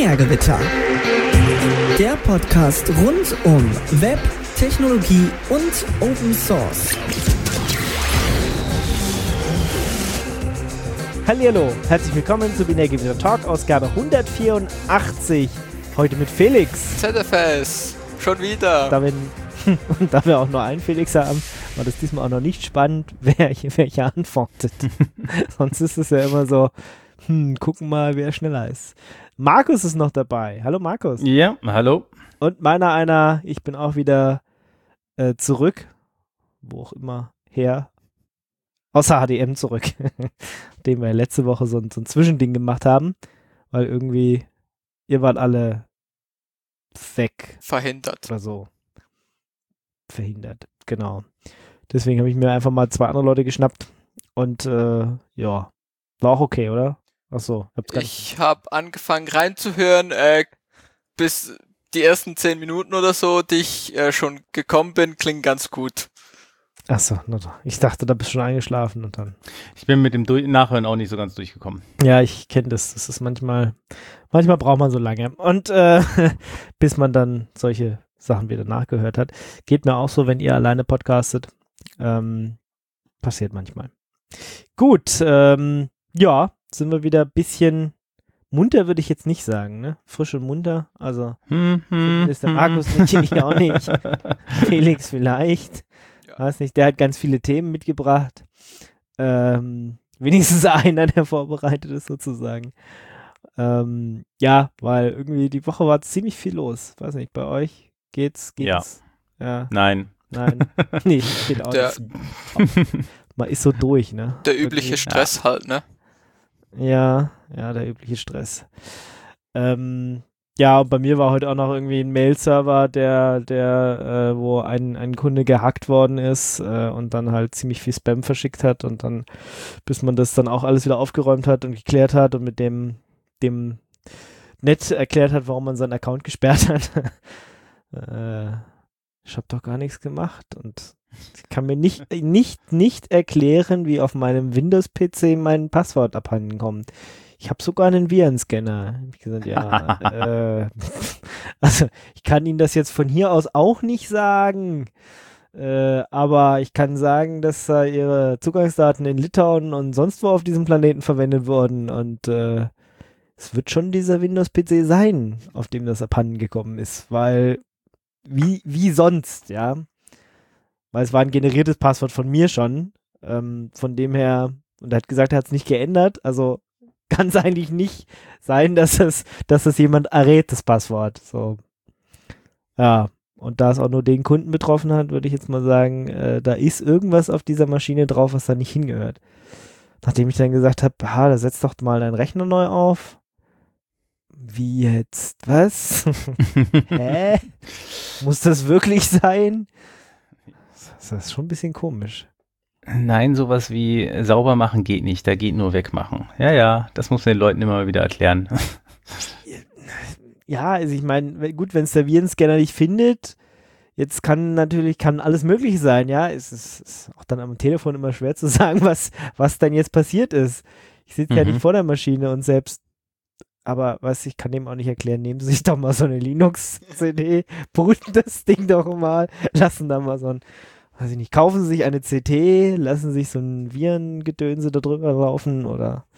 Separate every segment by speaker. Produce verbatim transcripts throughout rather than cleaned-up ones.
Speaker 1: Binärgewitter. Der Podcast rund um Web, Technologie und Open Source.
Speaker 2: Hallihallo, herzlich willkommen zu Binärgewitter Talk, Ausgabe hundertvierundachtzig. Heute mit Felix.
Speaker 3: Z F S, schon wieder.
Speaker 2: Da wir, und da wir auch nur einen Felix haben, war das diesmal auch noch nicht spannend, wer welcher antwortet. Sonst ist es ja immer so, hm, gucken mal, wer schneller ist. Markus ist noch dabei. Hallo Markus.
Speaker 4: Ja, hallo.
Speaker 2: Und meiner einer, ich bin auch wieder äh, zurück, wo auch immer her, außer H D M zurück, dem wir letzte Woche so ein, so ein Zwischending gemacht haben, weil irgendwie ihr wart alle weg.
Speaker 3: Verhindert.
Speaker 2: Oder so. Verhindert, genau. Deswegen habe ich mir einfach mal zwei andere Leute geschnappt und äh, ja, war auch okay, oder? Achso.
Speaker 3: Ich habe angefangen reinzuhören, äh, bis die ersten zehn Minuten oder so, die ich äh, schon gekommen bin, klingen ganz gut.
Speaker 2: Achso, ich dachte, da bist du schon eingeschlafen und dann.
Speaker 4: Ich bin mit dem Durch- Nachhören auch nicht so ganz durchgekommen.
Speaker 2: Ja, ich kenne das. Das ist manchmal, manchmal braucht man so lange. Und äh, bis man dann solche Sachen wieder nachgehört hat. Geht mir auch so, wenn ihr alleine podcastet. Ähm, passiert manchmal. Gut, ähm, ja, sind wir wieder ein bisschen munter, würde ich jetzt nicht sagen, ne? Frisch und munter, also
Speaker 4: hm, hm,
Speaker 2: ist der Markus hm. nicht, ich auch nicht. Felix vielleicht.
Speaker 3: Ja.
Speaker 2: Weiß nicht, der hat ganz viele Themen mitgebracht. Ähm, wenigstens einer, der vorbereitet ist sozusagen. Ähm, ja, weil irgendwie die Woche war ziemlich viel los. Weiß nicht, bei euch geht's, geht's?
Speaker 4: Ja.
Speaker 2: ja.
Speaker 4: Nein.
Speaker 2: Nein. Nee, geht auch
Speaker 3: Der,
Speaker 2: nicht. Man ist so durch, ne?
Speaker 3: der übliche
Speaker 2: irgendwie.
Speaker 3: Stress
Speaker 4: ja.
Speaker 3: halt, ne?
Speaker 2: Ja, ja, der übliche Stress. Ähm, ja, und bei mir war heute auch noch irgendwie ein Mail-Server, der, der, äh, wo ein, ein Kunde gehackt worden ist äh, und dann halt ziemlich viel Spam verschickt hat und dann, bis man das dann auch alles wieder aufgeräumt hat und geklärt hat und mit dem, dem nett erklärt hat, warum man seinen Account gesperrt hat. äh, ich habe doch gar nichts gemacht und ich kann mir nicht, nicht, nicht erklären, wie auf meinem Windows-P C mein Passwort abhanden kommt. Ich habe sogar einen Virenscanner. Hab ich gesagt, ja, äh, also ich kann Ihnen das jetzt von hier aus auch nicht sagen, äh, aber ich kann sagen, dass äh, Ihre Zugangsdaten in Litauen und sonst wo auf diesem Planeten verwendet wurden und äh, es wird schon dieser Windows-P C sein, auf dem das abhanden gekommen ist, weil wie, wie sonst, ja. Weil es war ein generiertes Passwort von mir schon. Ähm, von dem her, und er hat gesagt, er hat es nicht geändert. Also kann es eigentlich nicht sein, dass es, dass es jemand errät, das Passwort. So. Ja, und da es auch nur den Kunden betroffen hat, würde ich jetzt mal sagen, äh, da ist irgendwas auf dieser Maschine drauf, was da nicht hingehört. Nachdem ich dann gesagt habe, ha, da setzt doch mal deinen Rechner neu auf. Wie jetzt? Was? Hä? Muss das wirklich sein? Das ist schon ein bisschen komisch.
Speaker 4: Nein, sowas wie sauber machen geht nicht, da geht nur wegmachen. Ja, ja, das muss man den Leuten immer wieder erklären.
Speaker 2: Ja, also ich meine, gut, wenn es der Virenscanner nicht findet, jetzt kann natürlich, kann alles Mögliche sein, ja, es ist, ist auch dann am Telefon immer schwer zu sagen, was, was denn jetzt passiert ist. Ich sitze mhm. ja nicht vor der Maschine und selbst, aber was, ich kann dem auch nicht erklären, nehmen Sie sich doch mal so eine Linux-C D, booten das Ding doch mal, lassen da mal so ein weiß ich nicht, kaufen Sie sich eine C T, lassen sich so ein Virengedönse da drüber laufen oder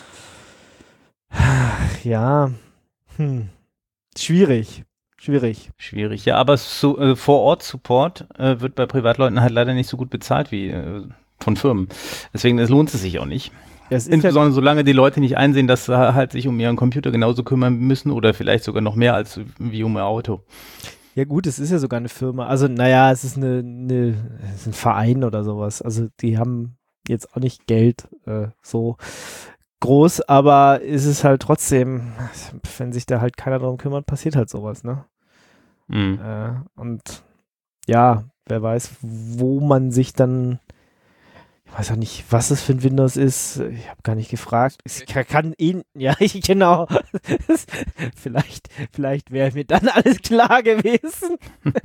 Speaker 2: ja, hm. schwierig, schwierig.
Speaker 4: Schwierig, ja, aber so, äh, Vor-Ort-Support äh, wird bei Privatleuten halt leider nicht so gut bezahlt wie äh, von Firmen. Deswegen es lohnt es sich auch nicht.
Speaker 2: Das ist
Speaker 4: Insbesondere ja, solange die Leute nicht einsehen, dass sie halt sich um ihren Computer genauso kümmern müssen oder vielleicht sogar noch mehr als wie um ihr Auto.
Speaker 2: Ja gut, es ist ja sogar eine Firma. Also naja, es ist, eine, eine, es ist ein Verein oder sowas. Also die haben jetzt auch nicht Geld äh, so groß, aber es ist halt trotzdem, wenn sich da halt keiner darum kümmert, passiert halt sowas, ne?
Speaker 4: Mhm.
Speaker 2: Äh, und ja, wer weiß, wo man sich dann, ich weiß auch nicht, was es für ein Windows ist. Ich habe gar nicht gefragt. Ich kann ihn, ja, ich genau. vielleicht vielleicht wäre mir dann alles klar gewesen.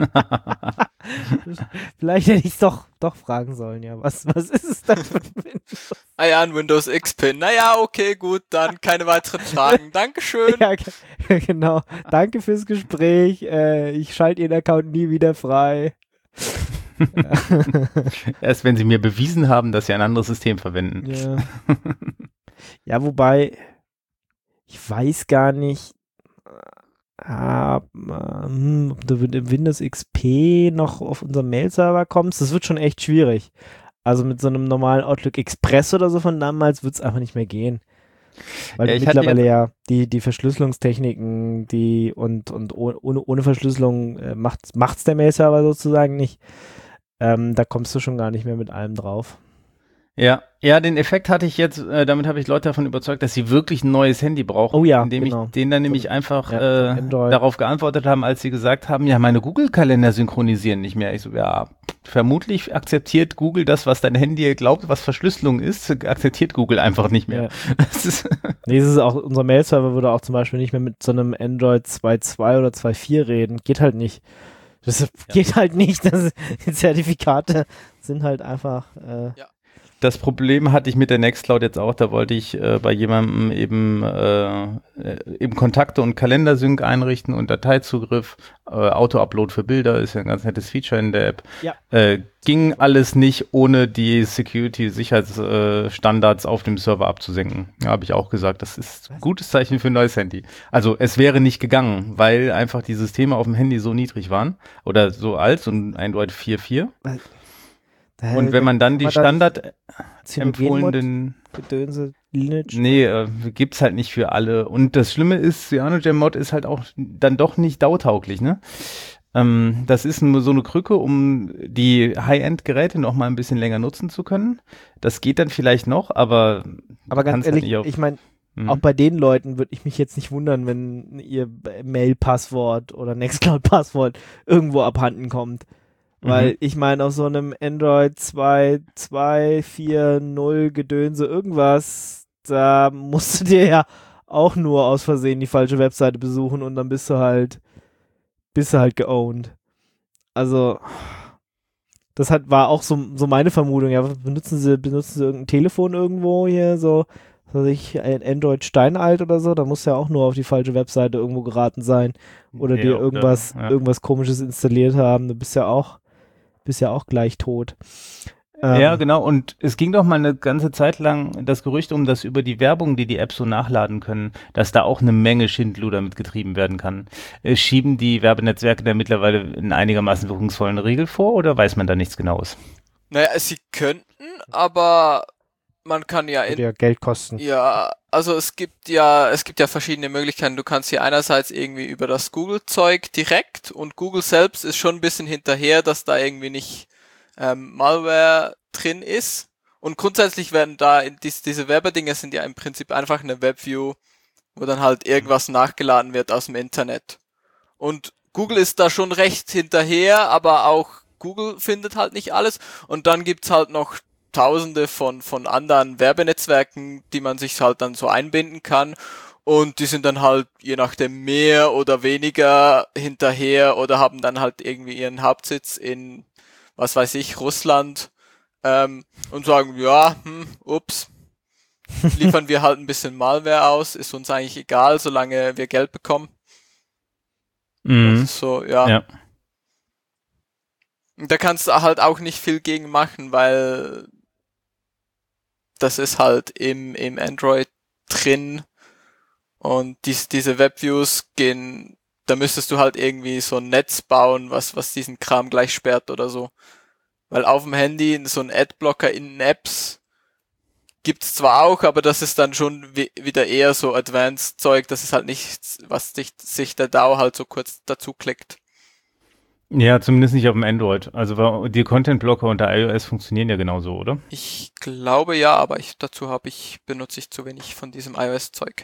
Speaker 2: Vielleicht hätte ich es doch, doch fragen sollen, ja. Was, was ist es denn für ein Windows?
Speaker 3: Ah ja, ein Windows X P. Naja, okay, gut, dann keine weiteren Fragen. Dankeschön.
Speaker 2: Ja, Genau. Danke fürs Gespräch. Äh, ich schalte Ihren Account nie wieder frei.
Speaker 4: Erst wenn sie mir bewiesen haben, dass sie ein anderes System verwenden.
Speaker 2: Ja, ja wobei, ich weiß gar nicht, äh, hm, ob du mit dem Windows X P noch auf unseren Mail-Server kommst. Das wird schon echt schwierig. Also mit so einem normalen Outlook Express oder so von damals wird es einfach nicht mehr gehen. Weil
Speaker 4: Ja,
Speaker 2: du
Speaker 4: ich hatte
Speaker 2: mittlerweile
Speaker 4: ja-
Speaker 2: ja die, die Verschlüsselungstechniken, die und, und oh- ohne, ohne Verschlüsselung äh, macht macht's der Mail-Server sozusagen nicht. Ähm, da kommst du schon gar nicht mehr mit allem drauf.
Speaker 4: Ja, ja, den Effekt hatte ich jetzt, äh, damit habe ich Leute davon überzeugt, dass sie wirklich ein neues Handy brauchen.
Speaker 2: Oh ja,
Speaker 4: indem
Speaker 2: genau.
Speaker 4: ich denen dann nämlich
Speaker 2: Von-
Speaker 4: einfach
Speaker 2: ja,
Speaker 4: äh,
Speaker 2: von Android.
Speaker 4: darauf geantwortet haben, als sie gesagt haben, ja, meine Google-Kalender synchronisieren nicht mehr. Ich so, ja, vermutlich akzeptiert Google das, was dein Handy glaubt, was Verschlüsselung ist, akzeptiert Google einfach nicht mehr.
Speaker 2: Ja.
Speaker 4: Das ist
Speaker 2: Nee, es ist auch, unser Mail-Server würde auch zum Beispiel nicht mehr mit so einem Android zwei Punkt zwei oder zwei Punkt vier reden. Geht halt nicht. Das geht halt nicht. Das, die Zertifikate sind halt einfach. Äh,
Speaker 4: Das Problem hatte ich mit der Nextcloud jetzt auch, da wollte ich äh, bei jemandem eben, äh, eben Kontakte und Kalendersync einrichten und Dateizugriff, äh, Auto-Upload für Bilder, ist ja ein ganz nettes Feature in der App.
Speaker 2: Ja.
Speaker 4: Äh, ging alles nicht, ohne die Security-Sicherheitsstandards auf dem Server abzusenken. Ja, habe ich auch gesagt, das ist ein gutes Zeichen für ein neues Handy. Also es wäre nicht gegangen, weil einfach die Systeme auf dem Handy so niedrig waren oder so alt, so ein Android vier Punkt vier.
Speaker 2: da-
Speaker 4: Und wenn man dann die
Speaker 2: kann
Speaker 4: Standard
Speaker 2: Cyanogenmod-
Speaker 4: empfohlenen
Speaker 2: Gedönse, Lineage.
Speaker 4: Nee, äh, gibt's halt nicht für alle. Und das Schlimme ist, CyanogenMod ist halt auch dann doch nicht dautauglich, ne? Ähm, das ist nur so eine Krücke, um die High-End-Geräte noch mal ein bisschen länger nutzen zu können. Das geht dann vielleicht noch, aber
Speaker 2: Aber
Speaker 4: du
Speaker 2: ganz
Speaker 4: kannst halt
Speaker 2: ehrlich,
Speaker 4: nicht auf-
Speaker 2: ich meine,
Speaker 4: Mhm.
Speaker 2: auch bei den Leuten würde ich mich jetzt nicht wundern, wenn ihr Mail-Passwort oder Nextcloud-Passwort irgendwo abhanden kommt. Weil
Speaker 4: Mhm.
Speaker 2: ich meine, auf so einem Android zwei Punkt zwei, vier Punkt null Gedönse irgendwas, da musst du dir ja auch nur aus Versehen die falsche Webseite besuchen und dann bist du halt, bist du halt geowned. Also, das hat, war auch so, so meine Vermutung. Ja, benutzen sie, benutzen sie irgendein Telefon irgendwo hier, so, was weiß ich, ein Android steinalt oder so, da muss ja auch nur auf die falsche Webseite irgendwo geraten sein oder
Speaker 4: Ja,
Speaker 2: dir
Speaker 4: oder-
Speaker 2: irgendwas,
Speaker 4: ja.
Speaker 2: irgendwas Komisches installiert haben. Du bist ja auch, bist ja auch gleich tot.
Speaker 4: Ja,
Speaker 2: Ähm,
Speaker 4: genau. Und es ging doch mal eine ganze Zeit lang das Gerücht um, dass über die Werbung, die die Apps so nachladen können, dass da auch eine Menge Schindluder mit getrieben werden kann. Äh, Schieben die Werbenetzwerke da mittlerweile einen einigermaßen wirkungsvollen Riegel vor oder weiß man da nichts Genaues?
Speaker 3: Naja, sie könnten, aber man kann ja in,
Speaker 2: würde ja Geld kosten.
Speaker 3: ja, also es gibt ja, es gibt ja verschiedene Möglichkeiten. Du kannst hier einerseits irgendwie über das Google-Zeug direkt und Google selbst ist schon ein bisschen hinterher, dass da irgendwie nicht ähm, Malware drin ist. Und grundsätzlich werden da, in dies, diese Werbedinger sind ja im Prinzip einfach eine Webview, wo dann halt irgendwas nachgeladen wird aus dem Internet. Und Google ist da schon recht hinterher, aber auch Google findet halt nicht alles. Und dann gibt's halt noch Tausende von, von anderen Werbenetzwerken, die man sich halt dann so einbinden kann. Und die sind dann halt je nachdem mehr oder weniger hinterher oder haben dann halt irgendwie ihren Hauptsitz in, was weiß ich, Russland, ähm, und sagen, ja, hm, ups, liefern wir halt ein bisschen Malware aus, ist uns eigentlich egal, solange wir Geld bekommen. Das ist so, ja.
Speaker 4: Ja.
Speaker 3: Und da kannst du halt auch nicht viel gegen machen, weil das ist halt im, im Android drin und dies, diese Webviews gehen, da müsstest du halt irgendwie so ein Netz bauen, was, was diesen Kram gleich sperrt oder so. Weil auf dem Handy so ein Adblocker in Apps gibt's zwar auch, aber das ist dann schon wi- wieder eher so Advanced Zeug, das ist halt nichts, was sich, sich der D A O halt so kurz dazu klickt.
Speaker 4: Ja, zumindest nicht auf dem Android. Also wa- die Content-Blocker unter iOS funktionieren ja genauso, oder?
Speaker 3: Ich glaube ja, aber ich, dazu habe ich, benutze ich zu wenig von diesem iOS-Zeug,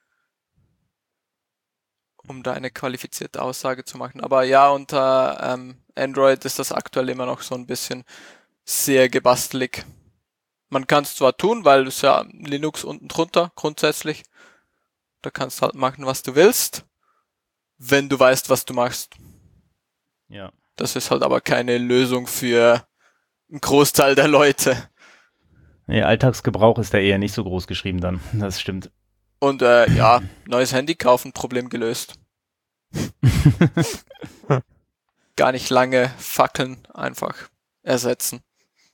Speaker 3: um da eine qualifizierte Aussage zu machen. Aber ja, unter ähm, Android ist das aktuell immer noch so ein bisschen sehr gebastelig. Man kann es zwar tun, weil es ja Linux unten drunter grundsätzlich. Da kannst du halt machen, was du willst, wenn du weißt, was du machst.
Speaker 4: Ja.
Speaker 3: Das ist halt aber keine Lösung für einen Großteil der Leute.
Speaker 4: Nee, Alltagsgebrauch ist da eher nicht so groß geschrieben dann. Das stimmt.
Speaker 3: Und äh, ja, neues Handy kaufen, Problem gelöst. Gar nicht lange fackeln, einfach ersetzen.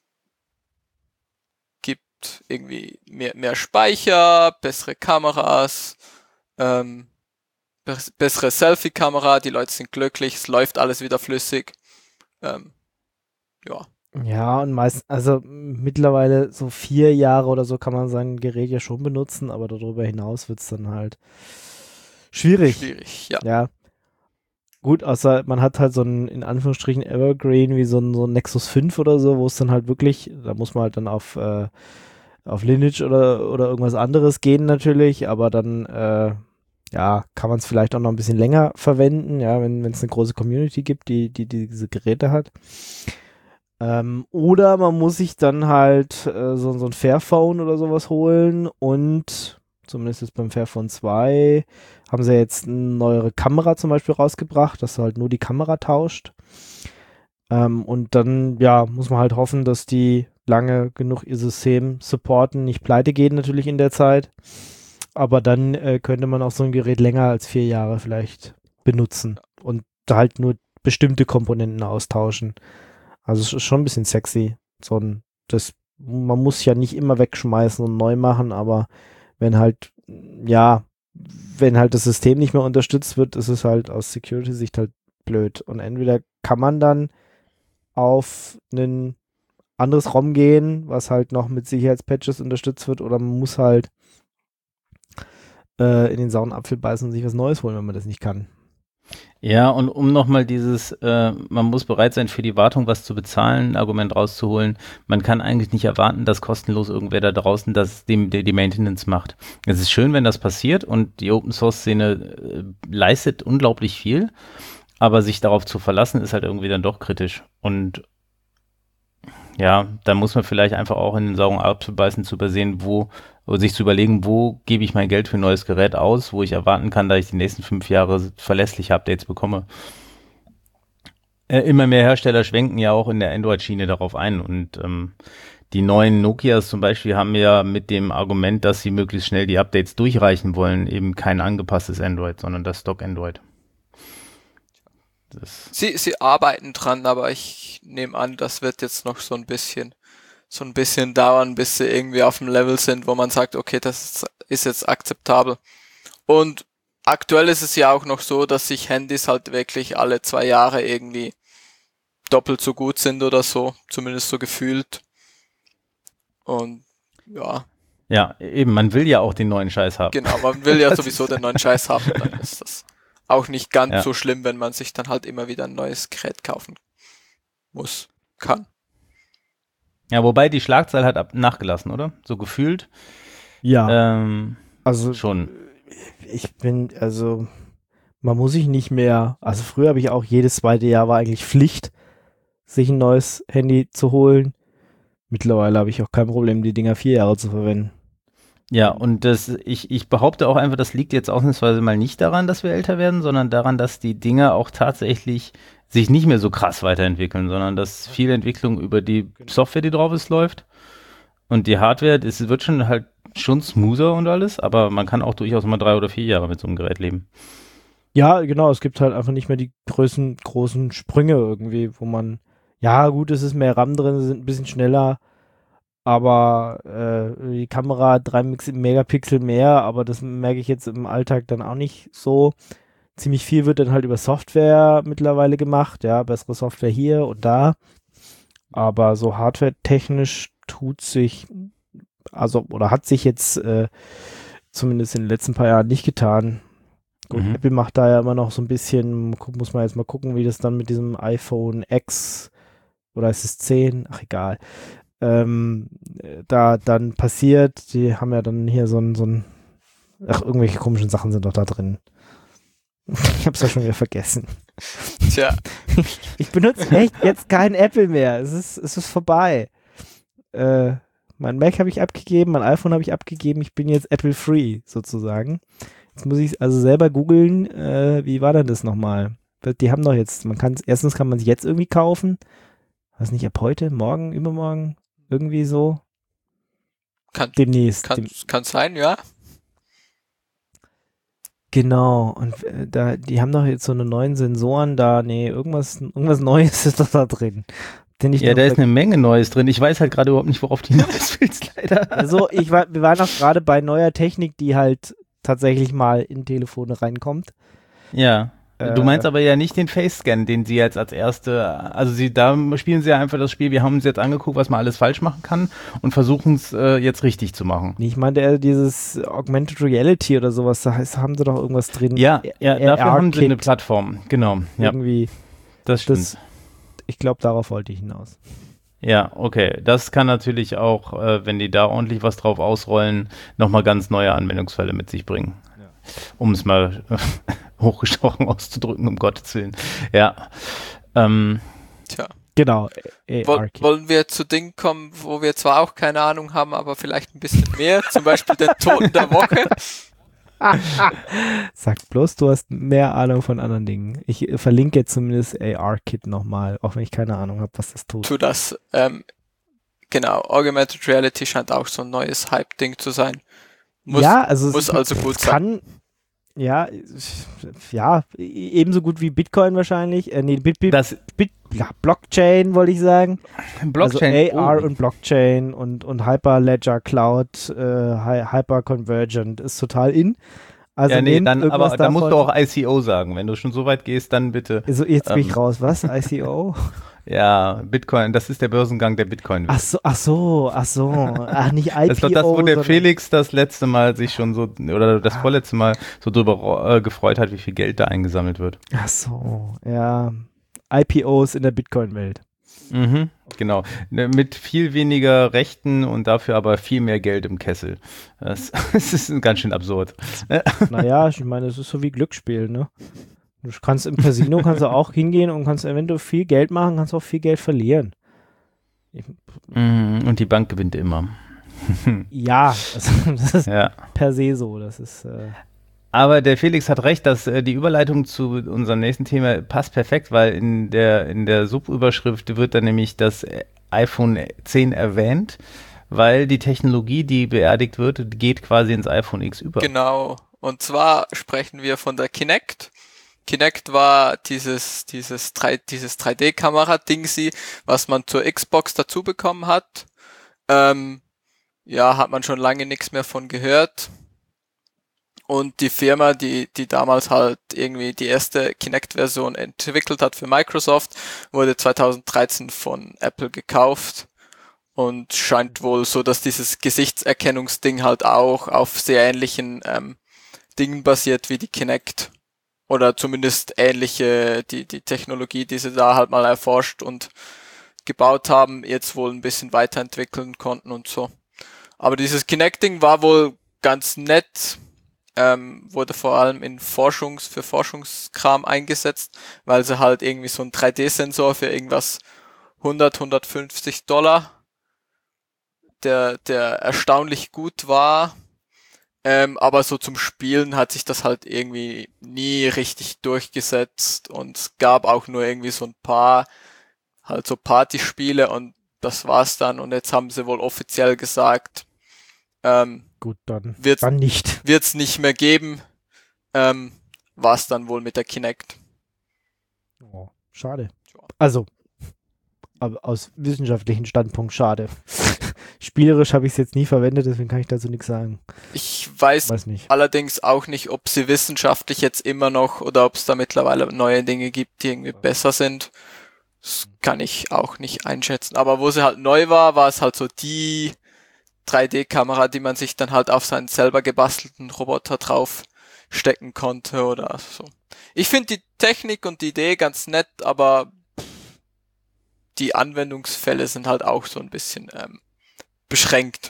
Speaker 3: Gibt irgendwie mehr, mehr Speicher, bessere Kameras, ähm, bessere Selfie-Kamera, die Leute sind glücklich, es läuft alles wieder flüssig. Ähm, ja.
Speaker 2: Ja, und meist, also mittlerweile so vier Jahre oder so kann man sein Gerät ja schon benutzen, aber darüber hinaus wird es dann halt schwierig.
Speaker 3: Schwierig, ja.
Speaker 2: Ja. Gut, außer man hat halt so ein, in Anführungsstrichen, Evergreen wie so ein, so ein Nexus fünf oder so, wo es dann halt wirklich, da muss man halt dann auf, äh, auf Lineage oder, oder irgendwas anderes gehen natürlich, aber dann, äh, ja, kann man es vielleicht auch noch ein bisschen länger verwenden, ja, wenn es eine große Community gibt, die, die, die diese Geräte hat. Ähm, oder man muss sich dann halt äh, so, so ein Fairphone oder sowas holen und zumindest jetzt beim Fairphone zwei haben sie jetzt eine neuere Kamera zum Beispiel rausgebracht, dass du halt nur die Kamera tauscht. Ähm, und dann, ja, muss man halt hoffen, dass die lange genug ihr System supporten, nicht pleite gehen natürlich in der Zeit. Aber dann äh, könnte man auch so ein Gerät länger als vier Jahre vielleicht benutzen und halt nur bestimmte Komponenten austauschen. Also es ist schon ein bisschen sexy. So ein, das, man muss ja nicht immer wegschmeißen und neu machen, aber wenn halt, ja, wenn halt das System nicht mehr unterstützt wird, ist es halt aus Security-Sicht halt blöd. Und entweder kann man dann auf ein anderes ROM gehen, was halt noch mit Sicherheitspatches unterstützt wird, oder man muss halt äh, in den sauren Apfel beißen und sich was Neues holen, wenn man das nicht kann.
Speaker 4: Ja, und um nochmal dieses, äh, man muss bereit sein, für die Wartung was zu bezahlen, ein Argument rauszuholen. Man kann eigentlich nicht erwarten, dass kostenlos irgendwer da draußen das, dem, die, die Maintenance macht. Es ist schön, wenn das passiert und die Open-Source-Szene äh, leistet unglaublich viel, aber sich darauf zu verlassen, ist halt irgendwie dann doch kritisch. Und ja, da muss man vielleicht einfach auch in den sauren Apfel beißen, zu übersehen, wo, oder sich zu überlegen, wo gebe ich mein Geld für ein neues Gerät aus, wo ich erwarten kann, dass ich die nächsten fünf Jahre verlässliche Updates bekomme. Äh, immer mehr Hersteller schwenken ja auch in der Android-Schiene darauf ein und ähm, die neuen Nokias zum Beispiel haben ja mit dem Argument, dass sie möglichst schnell die Updates durchreichen wollen, eben kein angepasstes Android, sondern das Stock-Android.
Speaker 3: Das sie, sie arbeiten dran, aber ich nehme an, das wird jetzt noch so ein bisschen, so ein bisschen dauern, bis sie irgendwie auf dem Level sind, wo man sagt, okay, das ist jetzt akzeptabel. Und aktuell ist es ja auch noch so, dass sich Handys halt wirklich alle zwei Jahre irgendwie doppelt so gut sind oder so, zumindest so gefühlt. Und ja.
Speaker 4: Ja, eben, man will ja auch den neuen Scheiß haben.
Speaker 3: Genau, man will ja sowieso den neuen Scheiß haben, dann ist das auch nicht ganz
Speaker 4: ja.
Speaker 3: so schlimm, wenn man sich dann halt immer wieder ein neues Gerät kaufen muss, kann.
Speaker 4: Ja, wobei die Schlagzahl hat ab nachgelassen, oder? So gefühlt.
Speaker 2: Ja.
Speaker 4: Ähm,
Speaker 2: also
Speaker 4: schon.
Speaker 2: Ich bin, also man muss sich nicht mehr, also früher habe ich auch jedes zweite Jahr war eigentlich Pflicht, sich ein neues Handy zu holen. Mittlerweile habe ich auch kein Problem, die Dinger vier Jahre zu verwenden.
Speaker 4: Ja, und das, ich, ich behaupte auch einfach, das liegt jetzt ausnahmsweise mal nicht daran, dass wir älter werden, sondern daran, dass die Dinger auch tatsächlich sich nicht mehr so krass weiterentwickeln, sondern dass viel Entwicklung über die Software, die drauf ist, läuft. Und die Hardware, es wird schon halt schon smoother und alles, aber man kann auch durchaus mal drei oder vier Jahre mit so einem Gerät leben.
Speaker 2: Ja, genau, es gibt halt einfach nicht mehr die großen, großen Sprünge irgendwie, wo man, ja gut, es ist mehr RAM drin, sie sind ein bisschen schneller, aber äh, die Kamera hat drei Megapixel mehr, aber das merke ich jetzt im Alltag dann auch nicht so. Ziemlich viel wird dann halt über Software mittlerweile gemacht, ja, bessere Software hier und da, aber so hardware-technisch tut sich, also, oder hat sich jetzt äh, zumindest in den letzten paar Jahren nicht getan. Gut, mhm. Apple macht da ja immer noch so ein bisschen, muss man jetzt mal gucken, wie das dann mit diesem iPhone X oder ist es zehn, ach egal, ähm, da dann passiert. Die haben ja dann hier so ein, so ein, ach, irgendwelche komischen Sachen sind doch da drin. Ich hab's ja schon wieder vergessen.
Speaker 3: Tja.
Speaker 2: Ich benutze echt jetzt kein Apple mehr. Es ist, es ist vorbei. Äh, mein Mac habe ich abgegeben, mein iPhone habe ich abgegeben. Ich bin jetzt Apple-free sozusagen. Jetzt muss ich also selber googeln, äh, wie war denn das nochmal? Die haben doch jetzt, man kann erstens kann man sich jetzt irgendwie kaufen. Weiß nicht, ab heute, morgen, übermorgen, irgendwie so.
Speaker 3: Kann,
Speaker 2: Demnächst.
Speaker 3: Kann,
Speaker 2: Dem,
Speaker 3: kann sein, ja.
Speaker 2: Genau, und äh, da, die haben doch jetzt so eine neuen Sensoren da, nee, irgendwas, irgendwas Neues ist doch da drin. Den ich
Speaker 4: Ja, da
Speaker 2: noch
Speaker 4: ist eine Menge Neues drin. Ich weiß halt gerade überhaupt nicht, worauf du hinaus willst, leider.
Speaker 2: Also, ich war, wir waren auch gerade bei neuer Technik, die halt tatsächlich mal in Telefone reinkommt.
Speaker 4: Ja.
Speaker 2: Äh,
Speaker 4: Du meinst aber ja nicht den Face-Scan, den sie jetzt als erste, also sie, da spielen sie ja einfach das Spiel, wir haben uns jetzt angeguckt, was man alles falsch machen kann und versuchen es äh, jetzt richtig zu machen.
Speaker 2: Nee, ich meinte eher dieses Augmented Reality oder sowas, da heißt, haben sie doch irgendwas drin.
Speaker 4: Ja, ja,
Speaker 2: R-
Speaker 4: dafür haben sie
Speaker 2: R-Kit.
Speaker 4: eine Plattform, genau. Ja,
Speaker 2: Irgendwie,
Speaker 4: das stimmt.
Speaker 2: das, ich glaube, darauf wollte ich hinaus.
Speaker 4: Ja, okay. Das kann natürlich auch, äh, wenn die da ordentlich was drauf ausrollen, nochmal ganz neue Anwendungsfälle mit sich bringen.
Speaker 2: Ja.
Speaker 4: Um es mal äh, hochgestochen auszudrücken, um Gottes Willen. Ja. Ähm,
Speaker 3: Tja.
Speaker 2: Genau.
Speaker 3: Woll, wollen wir zu Dingen kommen, wo wir zwar auch keine Ahnung haben, aber vielleicht ein bisschen mehr, zum Beispiel den Toten der Woche.
Speaker 2: Sag bloß, du hast mehr Ahnung von anderen Dingen. Ich äh, verlinke jetzt zumindest A R-Kit nochmal, auch wenn ich keine Ahnung habe, was das tut.
Speaker 3: Tu das. Ähm, genau, Augmented Reality scheint auch so ein neues Hype-Ding zu sein. Muss,
Speaker 2: ja, also
Speaker 3: muss
Speaker 2: es
Speaker 3: also gut sein.
Speaker 2: kann, ja, ja, ebenso gut wie Bitcoin wahrscheinlich. Äh, nee, Bit, Bit,
Speaker 4: das
Speaker 2: Bit, ja, Blockchain wollte ich sagen.
Speaker 4: Blockchain.
Speaker 2: Also A R
Speaker 4: oh.
Speaker 2: und Blockchain und, und Hyperledger Cloud, äh, Hy- Hyperconvergent ist total in. Also
Speaker 4: ja, nee,
Speaker 2: nehmt
Speaker 4: dann,
Speaker 2: irgendwas
Speaker 4: aber da musst
Speaker 2: davon.
Speaker 4: du auch I C O sagen. Wenn du schon so weit gehst, dann bitte.
Speaker 2: Also jetzt bin
Speaker 4: ähm,
Speaker 2: ich raus. Was? I C O?
Speaker 4: Ja, Bitcoin, das ist der Börsengang der Bitcoin.
Speaker 2: Ach so, ach so, ach so. Ach, nicht I P O.
Speaker 4: Das ist doch das, wo der
Speaker 2: sondern-
Speaker 4: Felix das letzte Mal sich schon so, oder das vorletzte Mal so drüber äh, gefreut hat, wie viel Geld da eingesammelt wird.
Speaker 2: Ach so, ja. I P Os in der Bitcoin-Welt.
Speaker 4: Mhm, genau. Ne, mit viel weniger Rechten und dafür aber viel mehr Geld im Kessel. Das, das ist ganz schön absurd.
Speaker 2: Naja, ich meine, es ist so wie Glücksspiel, ne? Du kannst im Casino kannst du auch hingehen und kannst, wenn du viel Geld machen, kannst du auch viel Geld verlieren. Ich,
Speaker 4: Mhm, und die Bank gewinnt immer.
Speaker 2: ja, also, das ist
Speaker 4: Ja.
Speaker 2: per se so. Das ist äh,
Speaker 4: Aber der Felix hat recht, dass äh, die Überleitung zu unserem nächsten Thema passt perfekt, weil in der, in der Subüberschrift wird dann nämlich das iPhone zehn erwähnt, weil die Technologie, die beerdigt wird, geht quasi ins iPhone X über.
Speaker 3: Genau. Und zwar sprechen wir von der Kinect. Kinect war dieses, dieses, drei, dieses drei D-Kamera-Dingsy, was man zur Xbox dazu bekommen hat. Ähm, ja, hat man schon lange nichts mehr von gehört. Und die Firma, die, die damals halt irgendwie die erste Kinect-Version entwickelt hat für Microsoft, wurde zweitausenddreizehn von Apple gekauft. Und scheint wohl so, dass dieses Gesichtserkennungsding halt auch auf sehr ähnlichen ähm, Dingen basiert wie die Kinect. Oder zumindest ähnliche, die, die Technologie, die sie da halt mal erforscht und gebaut haben, jetzt wohl ein bisschen weiterentwickeln konnten und so. Aber dieses Kinect-Ding war wohl ganz nett, ähm, wurde vor allem in Forschungs-, für Forschungskram eingesetzt, weil sie halt irgendwie so einen drei D-Sensor für irgendwas hundert, hundertfünfzig Dollar, der, der erstaunlich gut war. Ähm, aber so zum Spielen hat sich das halt irgendwie nie richtig durchgesetzt und es gab auch nur irgendwie so ein paar, halt so Partyspiele und das war's dann. Und jetzt haben sie wohl offiziell gesagt, ähm,
Speaker 2: gut, dann,
Speaker 3: wird's,
Speaker 2: dann nicht.
Speaker 3: wird's nicht mehr geben. Ähm, war's dann wohl mit der Kinect.
Speaker 2: Oh, schade. Also, aber aus wissenschaftlichen Standpunkt schade. Spielerisch habe ich es jetzt nie verwendet, deswegen kann ich dazu nichts sagen.
Speaker 3: Ich weiß,
Speaker 2: Weiß nicht.
Speaker 3: allerdings auch nicht, ob sie wissenschaftlich jetzt immer noch oder ob es da mittlerweile neue Dinge gibt, die irgendwie besser sind. Das kann ich auch nicht einschätzen. Aber wo sie halt neu war, war es halt so die drei D-Kamera, die man sich dann halt auf seinen selber gebastelten Roboter drauf stecken konnte oder so. Ich finde die Technik und die Idee ganz nett, aber die Anwendungsfälle sind halt auch so ein bisschen ähm, beschränkt.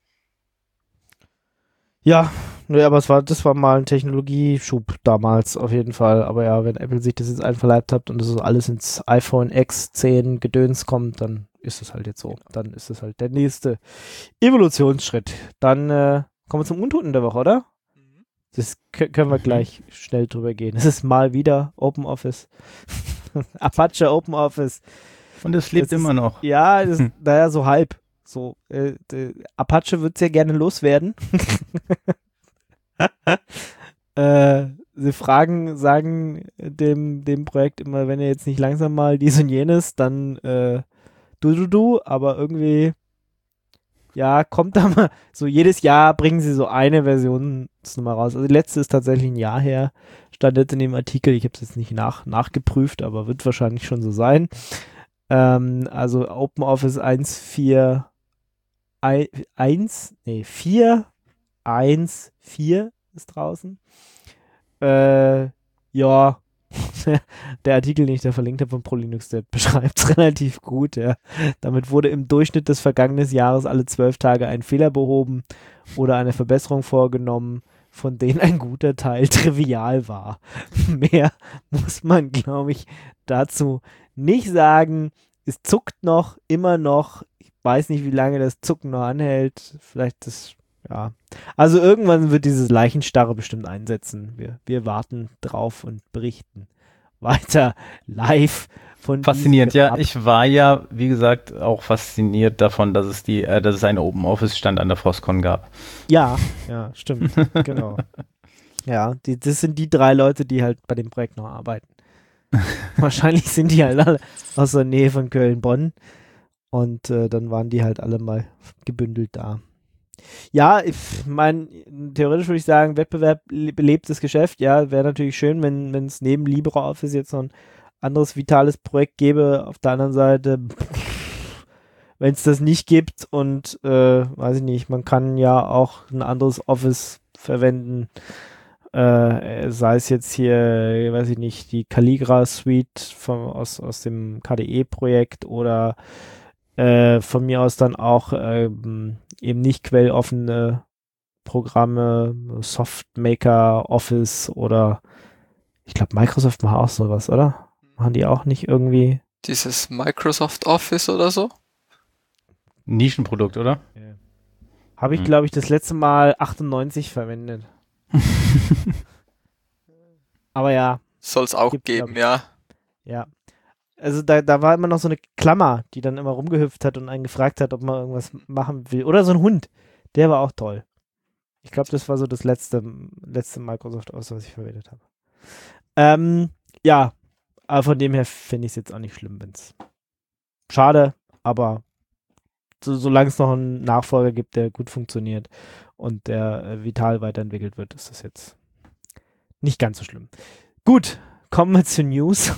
Speaker 2: Ja, nee, aber es war, das war mal ein Technologieschub damals auf jeden Fall. Aber ja, wenn Apple sich das jetzt einverleibt hat und das alles ins iPhone X zehn Gedöns kommt, dann ist es halt jetzt so. Dann ist es halt der nächste Evolutionsschritt. Dann äh, kommen wir zum Untoten der Woche, oder? Das k- können wir gleich schnell drüber gehen. Es ist mal wieder OpenOffice. Apache OpenOffice.
Speaker 4: Und es lebt
Speaker 2: Das ist-
Speaker 4: immer noch.
Speaker 2: Ja, das, naja, so halb. So, äh, äh, Apache wird sehr gerne loswerden. äh, sie fragen, sagen dem, dem Projekt immer, wenn ihr jetzt nicht langsam mal dies und jenes, dann äh, du, du, du, aber irgendwie, ja, kommt da mal, so jedes Jahr bringen sie so eine Versionsnummer raus. Also die letzte ist tatsächlich ein Jahr her, stand jetzt in dem Artikel, ich habe es jetzt nicht nach, nachgeprüft, aber wird wahrscheinlich schon so sein. Ähm, also OpenOffice eins Punkt vier eins, nee, vier eins vier ist draußen. Äh, ja, der Artikel, den ich da verlinkt habe von ProLinux, der beschreibt es relativ gut. Ja. Damit wurde im Durchschnitt des vergangenen Jahres alle zwölf Tage ein Fehler behoben oder eine Verbesserung vorgenommen, von denen ein guter Teil trivial war. Mehr muss man, glaube ich, dazu nicht sagen. Es zuckt noch, immer noch. Ich weiß nicht, wie lange das Zucken noch anhält. Vielleicht das, ja. Also irgendwann wird dieses Leichenstarre bestimmt einsetzen. Wir, wir warten drauf und berichten weiter live von
Speaker 4: Faszinierend, ja. Ich war ja, wie gesagt, auch fasziniert davon, dass es die, äh, dass es einen OpenOffice-Stand an der Frostcon gab.
Speaker 2: Ja, ja, stimmt. Genau. Ja, die, das sind die drei Leute, die halt bei dem Projekt noch arbeiten. Wahrscheinlich sind die halt alle aus der Nähe von Köln-Bonn und äh, dann waren die halt alle mal gebündelt da. Ja, ich meine, theoretisch würde ich sagen, Wettbewerb belebt das Geschäft. Ja, wäre natürlich schön, wenn es neben LibreOffice jetzt noch ein anderes vitales Projekt gäbe. Auf der anderen Seite, wenn es das nicht gibt und, äh, weiß ich nicht, man kann ja auch ein anderes Office verwenden, äh, sei es jetzt hier, weiß ich nicht, die Calligra Suite vom, aus, aus dem K D E-Projekt oder äh, von mir aus dann auch ähm, eben nicht quelloffene Programme, Softmaker, Office oder ich glaube Microsoft macht auch sowas, oder? Machen die auch nicht irgendwie?
Speaker 3: Dieses Microsoft Office oder so?
Speaker 4: Nischenprodukt, oder?
Speaker 2: Ja. Habe ich,
Speaker 4: Hm.
Speaker 2: glaube ich, das letzte Mal achtundneunzig verwendet. Aber ja.
Speaker 3: Soll es auch
Speaker 2: Gibt,
Speaker 3: geben, ja.
Speaker 2: Ja. Also da, da war immer noch so eine Klammer, die dann immer rumgehüpft hat und einen gefragt hat, ob man irgendwas machen will. Oder so ein Hund. Der war auch toll. Ich glaube, das war so das letzte, letzte Microsoft Office, was ich verwendet habe. Ähm, ja, aber von dem her finde ich es jetzt auch nicht schlimm, wenn es schade, aber so, solange es noch einen Nachfolger gibt, der gut funktioniert und der äh, vital weiterentwickelt wird, ist das jetzt nicht ganz so schlimm. Gut, kommen wir zu News.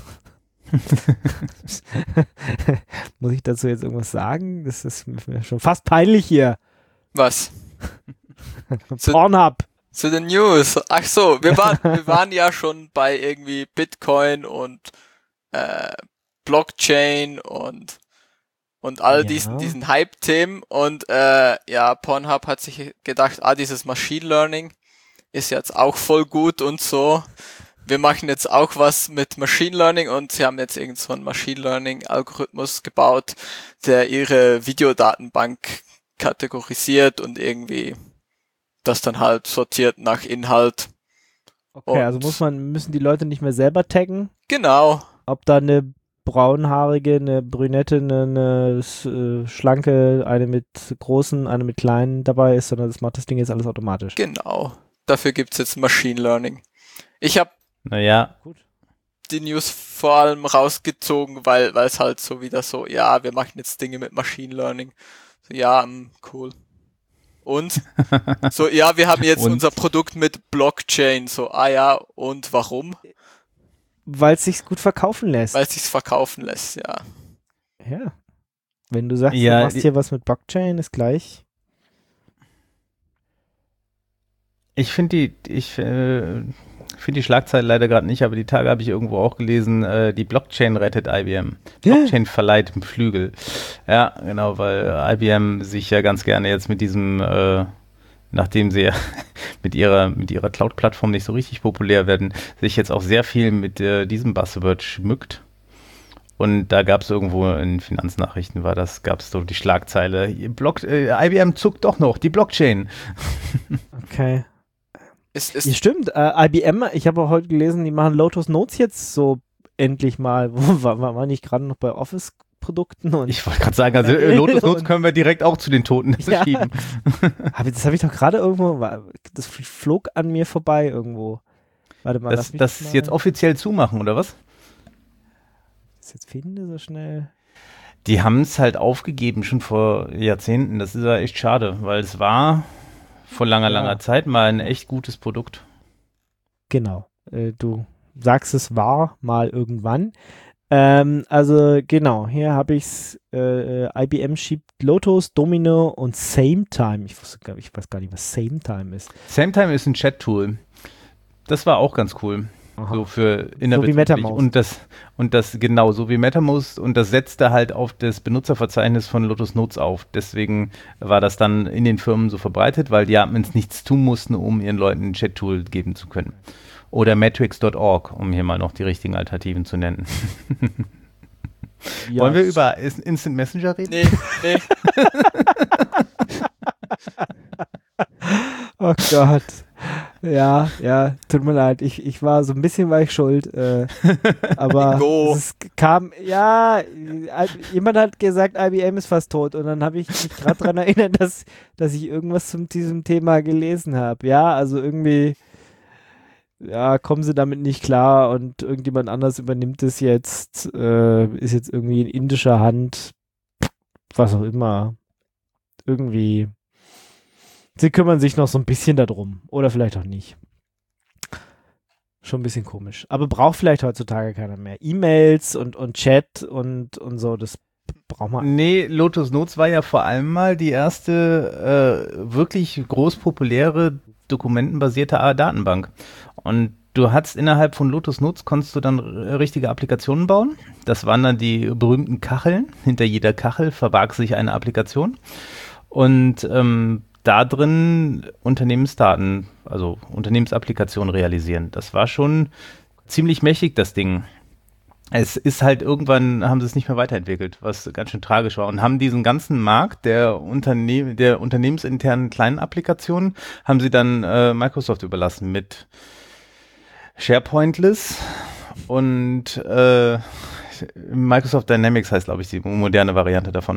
Speaker 2: Muss ich dazu jetzt irgendwas sagen? Das ist mir schon fast peinlich hier.
Speaker 3: Was?
Speaker 2: Pornhub.
Speaker 3: Zu den News. Ach so, wir waren, wir waren ja schon bei irgendwie Bitcoin und äh, Blockchain und und all
Speaker 2: Ja.
Speaker 3: diesen diesen Hype-Themen und äh, ja, Pornhub hat sich gedacht, ah, dieses Machine Learning ist jetzt auch voll gut und so. Wir machen jetzt auch was mit Machine Learning und sie haben jetzt irgend so einen Machine Learning Algorithmus gebaut, der ihre Videodatenbank kategorisiert und irgendwie das dann halt sortiert nach Inhalt.
Speaker 2: Okay,
Speaker 3: Und-
Speaker 2: also muss man, müssen die Leute nicht mehr selber taggen,
Speaker 3: Genau.
Speaker 2: ob da eine braunhaarige, eine brünette, eine, eine äh, schlanke, eine mit großen, eine mit kleinen dabei ist, sondern das macht das Ding jetzt alles automatisch.
Speaker 3: Genau. Dafür gibt's jetzt Machine Learning. Ich habe
Speaker 4: Naja,
Speaker 2: Gut.
Speaker 3: die News vor allem rausgezogen, weil weil es halt so wieder so, ja, wir machen jetzt Dinge mit Machine Learning. So, ja, mm, cool. Und? So, ja, wir haben jetzt
Speaker 4: Und?
Speaker 3: unser Produkt mit Blockchain. So, ah ja, und warum?
Speaker 2: Weil es sich gut verkaufen lässt.
Speaker 3: Weil es sich verkaufen lässt, ja.
Speaker 2: Ja. Wenn du sagst,
Speaker 4: Ja,
Speaker 2: du machst
Speaker 4: die-
Speaker 2: hier was mit Blockchain, ist gleich.
Speaker 4: ich finde die, ich äh, finde die Schlagzeile leider gerade nicht, aber die Tage habe ich irgendwo auch gelesen, äh, die Blockchain rettet I B M. Blockchain verleiht Flügel. Ja, genau, weil I B M sich ja ganz gerne jetzt mit diesem, äh, nachdem sie ja mit ihrer, mit ihrer Cloud-Plattform nicht so richtig populär werden, sich jetzt auch sehr viel mit äh, diesem Buzzword schmückt. Und da gab es irgendwo in Finanznachrichten, war das, gab es so die Schlagzeile, Block, äh, I B M zuckt doch noch, die Blockchain.
Speaker 2: Okay.
Speaker 3: Es ist,
Speaker 2: Ja, stimmt. Äh, I B M, ich habe auch heute gelesen, die machen Lotus Notes jetzt so endlich mal. Wo war, war war nicht gerade noch bei Office-Produkten? Und
Speaker 4: Ich wollte gerade sagen, also äh, Lotus Notes
Speaker 2: Und-
Speaker 4: können wir direkt auch zu den Toten
Speaker 2: Ja.
Speaker 4: schieben.
Speaker 2: hab ich, das habe ich doch gerade irgendwo, war, das flog an mir vorbei irgendwo. Warte mal,
Speaker 4: das das mal jetzt offiziell zumachen, oder was?
Speaker 2: Das jetzt finde so schnell.
Speaker 4: Die haben es halt aufgegeben, schon vor Jahrzehnten. Das ist ja echt schade, weil es war vor langer, ja. langer Zeit mal ein echt gutes Produkt.
Speaker 2: Genau. Äh, du sagst, es war mal irgendwann. Ähm, also genau, hier habe ich es. Äh, I B M schiebt Lotus, Domino und SameTime. Ich, wusste, ich weiß gar nicht, was SameTime ist.
Speaker 4: SameTime ist ein Chat-Tool. Das war auch ganz cool. Aha. So für
Speaker 2: so wie MetaMost.
Speaker 4: Und das, und das, genau, so wie MetaMost. Und das setzte halt auf das Benutzerverzeichnis von Lotus Notes auf. Deswegen war das dann in den Firmen so verbreitet, weil die Admins nichts tun mussten, um ihren Leuten ein Chat-Tool geben zu können. Oder Matrix Punkt org, um hier mal noch die richtigen Alternativen zu nennen. Ja. Wollen wir über Instant Messenger reden?
Speaker 3: Nee, nee.
Speaker 2: Oh Gott. Ja, ja, tut mir leid. Ich, ich war so ein bisschen war ich schuld. Äh, aber es kam, ja, jemand hat gesagt, I B M ist fast tot. Und dann habe ich mich gerade daran erinnert, dass, dass ich irgendwas zu diesem Thema gelesen habe. Ja, also irgendwie, ja, kommen sie damit nicht klar und irgendjemand anders übernimmt es jetzt, äh, ist jetzt irgendwie in indischer Hand, was auch immer. Irgendwie. Sie kümmern sich noch so ein bisschen darum. Oder vielleicht auch nicht. Schon ein bisschen komisch. Aber braucht vielleicht heutzutage keiner mehr. E-Mails und, und Chat und, und so, das braucht man.
Speaker 4: Nee, Lotus Notes war ja vor allem mal die erste äh, wirklich groß populäre dokumentenbasierte Datenbank. Und du hattest innerhalb von Lotus Notes, konntest du dann richtige Applikationen bauen. Das waren dann die berühmten Kacheln. Hinter jeder Kachel verbarg sich eine Applikation. Und ähm, da drin Unternehmensdaten, also Unternehmensapplikationen realisieren. Das war schon ziemlich mächtig, das Ding. Es ist halt irgendwann, haben sie es nicht mehr weiterentwickelt, was ganz schön tragisch war. Und haben diesen ganzen Markt der, Unterne- der unternehmensinternen kleinen Applikationen, haben sie dann äh, Microsoft überlassen mit SharePointless und äh, Microsoft Dynamics heißt, glaube ich, die moderne Variante davon.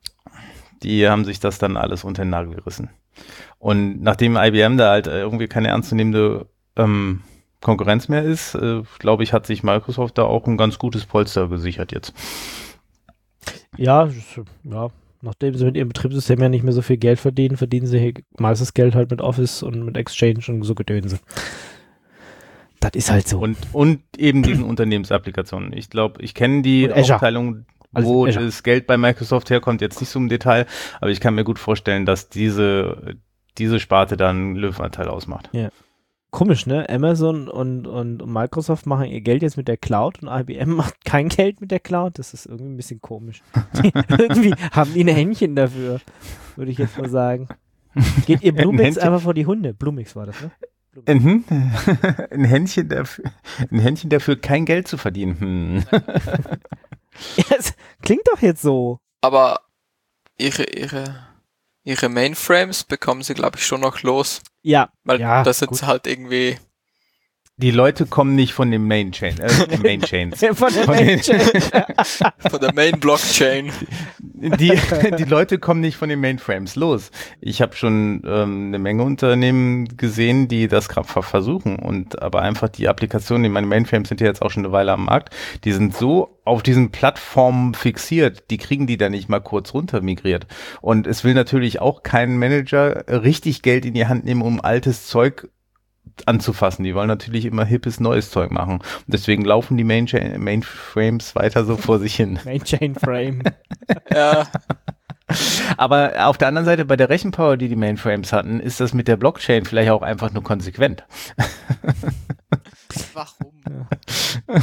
Speaker 4: Die haben sich das dann alles unter den Nagel gerissen. Und nachdem I B M da halt irgendwie keine ernstzunehmende ähm, Konkurrenz mehr ist, äh, glaube ich, hat sich Microsoft da auch ein ganz gutes Polster gesichert jetzt.
Speaker 2: Ja, ja, nachdem sie mit ihrem Betriebssystem ja nicht mehr so viel Geld verdienen, verdienen sie meistens Geld halt mit Office und mit Exchange und so Gedönse. Das ist halt so.
Speaker 4: Und, und eben diesen Unternehmensapplikationen. Ich glaube, ich kenne die Aufteilung, wo also das Geld bei Microsoft herkommt, jetzt nicht so im Detail, aber ich kann mir gut vorstellen, dass diese, diese Sparte dann einen Löwenanteil ausmacht.
Speaker 2: Ja. Komisch, ne? Amazon und, und Microsoft machen ihr Geld jetzt mit der Cloud und I B M macht kein Geld mit der Cloud. Das ist irgendwie ein bisschen komisch. Irgendwie haben die ein Händchen dafür, würde ich jetzt mal sagen. Geht ihr Blumix einfach vor die Hunde? Blumix war das, ne?
Speaker 4: Mhm. Ein Händchen dafür, ein Händchen dafür, kein Geld zu verdienen. Hm.
Speaker 2: Ja, es klingt doch jetzt so.
Speaker 3: Aber ihre, ihre, ihre Mainframes bekommen sie, glaube ich, schon noch los.
Speaker 2: Ja.
Speaker 3: Weil
Speaker 2: ja,
Speaker 3: das sind
Speaker 2: gut.
Speaker 3: halt irgendwie.
Speaker 4: Die Leute kommen nicht von den Main Chain, äh, Main Chains.
Speaker 2: Von der Main Chain.
Speaker 3: Von der Main Blockchain.
Speaker 4: Die, die Leute kommen nicht von den Mainframes los. Ich habe schon ähm, eine Menge Unternehmen gesehen, die das krampfhaft versuchen und aber einfach die Applikationen, die meine Mainframes sind ja jetzt auch schon eine Weile am Markt, die sind so auf diesen Plattformen fixiert, die kriegen die dann nicht mal kurz runter migriert. Und es will natürlich auch kein Manager richtig Geld in die Hand nehmen, um altes Zeug anzufassen. Die wollen natürlich immer hippes neues Zeug machen. Und deswegen laufen die Main Mainframes weiter so vor sich hin.
Speaker 2: Main Chain Frame.
Speaker 3: Ja.
Speaker 4: Aber auf der anderen Seite, bei der Rechenpower, die die Mainframes hatten, ist das mit der Blockchain vielleicht auch einfach nur konsequent.
Speaker 3: Warum?
Speaker 2: Ja.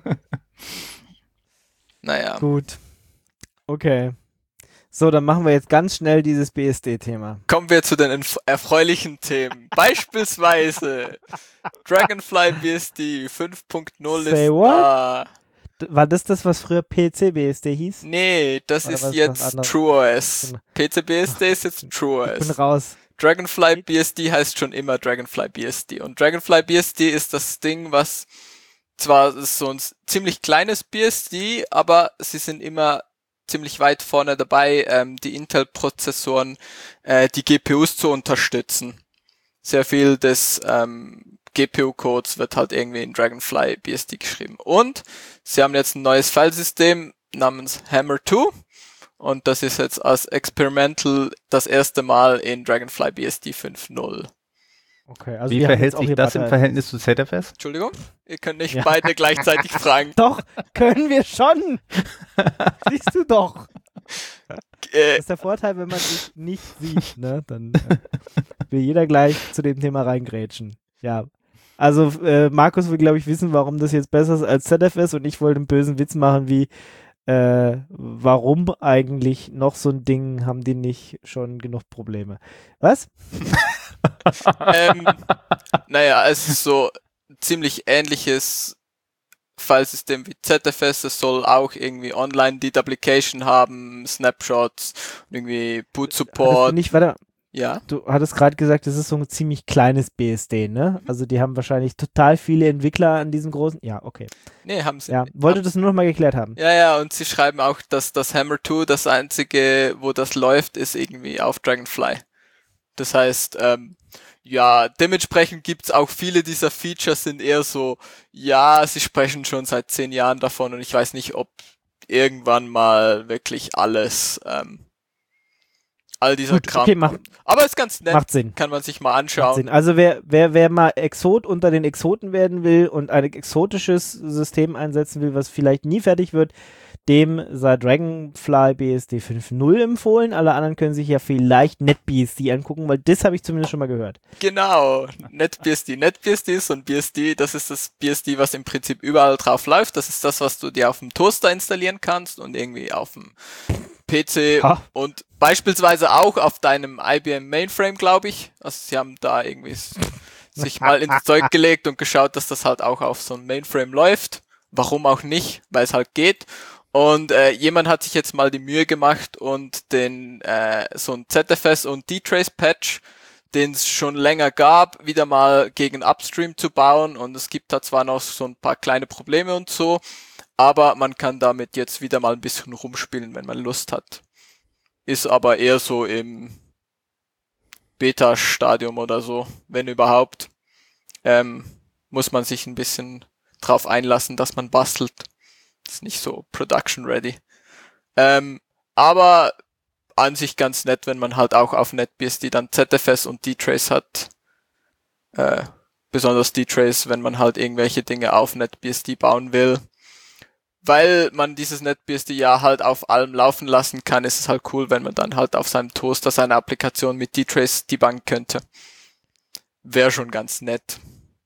Speaker 3: Naja.
Speaker 2: Gut. Okay. So, dann machen wir jetzt ganz schnell dieses B S D-Thema.
Speaker 3: Kommen wir zu den erfreulichen Themen. Beispielsweise Dragonfly B S D fünf Punkt null ist da.
Speaker 2: War das das, was früher P C B S D hieß?
Speaker 3: Nee, das
Speaker 2: Oder
Speaker 3: ist jetzt TrueOS. P C B S D ist jetzt TrueOS.
Speaker 2: Ich bin raus.
Speaker 3: Dragonfly B S D heißt schon immer Dragonfly B S D. Und Dragonfly B S D ist das Ding, was zwar ist so ein ziemlich kleines B S D, aber sie sind immer ziemlich weit vorne dabei, ähm, die Intel-Prozessoren, äh, die G P Us zu unterstützen. Sehr viel des ähm, G P U-Codes wird halt irgendwie in Dragonfly B S D geschrieben. Und sie haben jetzt ein neues Filesystem namens Hammer zwei und das ist jetzt als Experimental das erste Mal in Dragonfly B S D fünf Punkt null.
Speaker 2: Okay, also
Speaker 4: wie verhält sich das im Verhältnis zu Z F S?
Speaker 3: Entschuldigung, ihr könnt nicht
Speaker 2: Ja.
Speaker 3: beide gleichzeitig fragen.
Speaker 2: Doch, können wir schon. Siehst du doch.
Speaker 3: Äh,
Speaker 2: Das ist der Vorteil, wenn man sich nicht sieht, ne? Dann äh, will jeder gleich zu dem Thema reingrätschen. Ja. Also äh, Markus will, glaube ich, wissen, warum das jetzt besser ist als Z F S und ich wollte einen bösen Witz machen wie äh, warum eigentlich noch so ein Ding, haben die nicht schon genug Probleme? Was?
Speaker 3: ähm, naja, es ist so ziemlich ähnliches Filesystem wie Z F S. Es soll auch irgendwie Online-Deduplication haben, Snapshots, irgendwie Boot-Support.
Speaker 2: Nicht, warte,
Speaker 3: Ja.
Speaker 2: du hattest gerade gesagt, das ist so ein ziemlich kleines B S D, ne? Also die haben wahrscheinlich total viele Entwickler an diesem großen. Ja, okay.
Speaker 3: Nee, haben sie
Speaker 2: Ja,
Speaker 3: nicht.
Speaker 2: wollte das nur noch mal geklärt haben.
Speaker 3: Ja, ja, und sie schreiben auch, dass das Hammer zwei, das einzige, wo das läuft, ist irgendwie auf Dragonfly. Das heißt, ähm, ja, dementsprechend gibt's auch viele dieser Features sind eher so, ja, sie sprechen schon seit zehn Jahren davon und ich weiß nicht, ob irgendwann mal wirklich alles, ähm, all dieser
Speaker 2: Gut,
Speaker 3: Kram
Speaker 2: okay, macht,
Speaker 3: kommt. Aber ist ganz nett,
Speaker 2: macht Sinn.
Speaker 3: kann man sich mal
Speaker 2: Macht
Speaker 3: anschauen.
Speaker 2: Sinn. Also wer, wer, wer mal Exot unter den Exoten werden will und ein exotisches System einsetzen will, was vielleicht nie fertig wird, dem sei Dragonfly B S D fünf Punkt null empfohlen. Alle anderen können sich ja vielleicht NetBSD angucken, weil das habe ich zumindest schon mal gehört.
Speaker 3: Genau, NetBSD. NetBSD ist so ein B S D, das ist das B S D, was im Prinzip überall drauf läuft. Das ist das, was du dir auf dem Toaster installieren kannst und irgendwie auf dem P C
Speaker 2: Ha.
Speaker 3: und beispielsweise auch auf deinem I B M Mainframe, glaube ich. Also sie haben da irgendwie s- sich mal ins Zeug gelegt und geschaut, dass das halt auch auf so einem Mainframe läuft. Warum auch nicht, weil es halt geht. Und äh, jemand hat sich jetzt mal die Mühe gemacht und den äh, so ein Z F S und D-Trace-Patch, den es schon länger gab, wieder mal gegen Upstream zu bauen. Und es gibt da zwar noch so ein paar kleine Probleme und so, aber man kann damit jetzt wieder mal ein bisschen rumspielen, wenn man Lust hat. Ist aber eher so im Beta-Stadium oder so, wenn überhaupt. Ähm, muss man sich ein bisschen drauf einlassen, dass man bastelt. Ist nicht so production ready. Ähm, aber an sich ganz nett, wenn man halt auch auf NetBSD dann Z F S und D-Trace hat. Äh, besonders D-Trace, wenn man halt irgendwelche Dinge auf NetBSD bauen will. Weil man dieses NetBSD ja halt auf allem laufen lassen kann, ist es halt cool, wenn man dann halt auf seinem Toaster seine Applikation mit D-Trace debuggen könnte. Wäre schon ganz nett.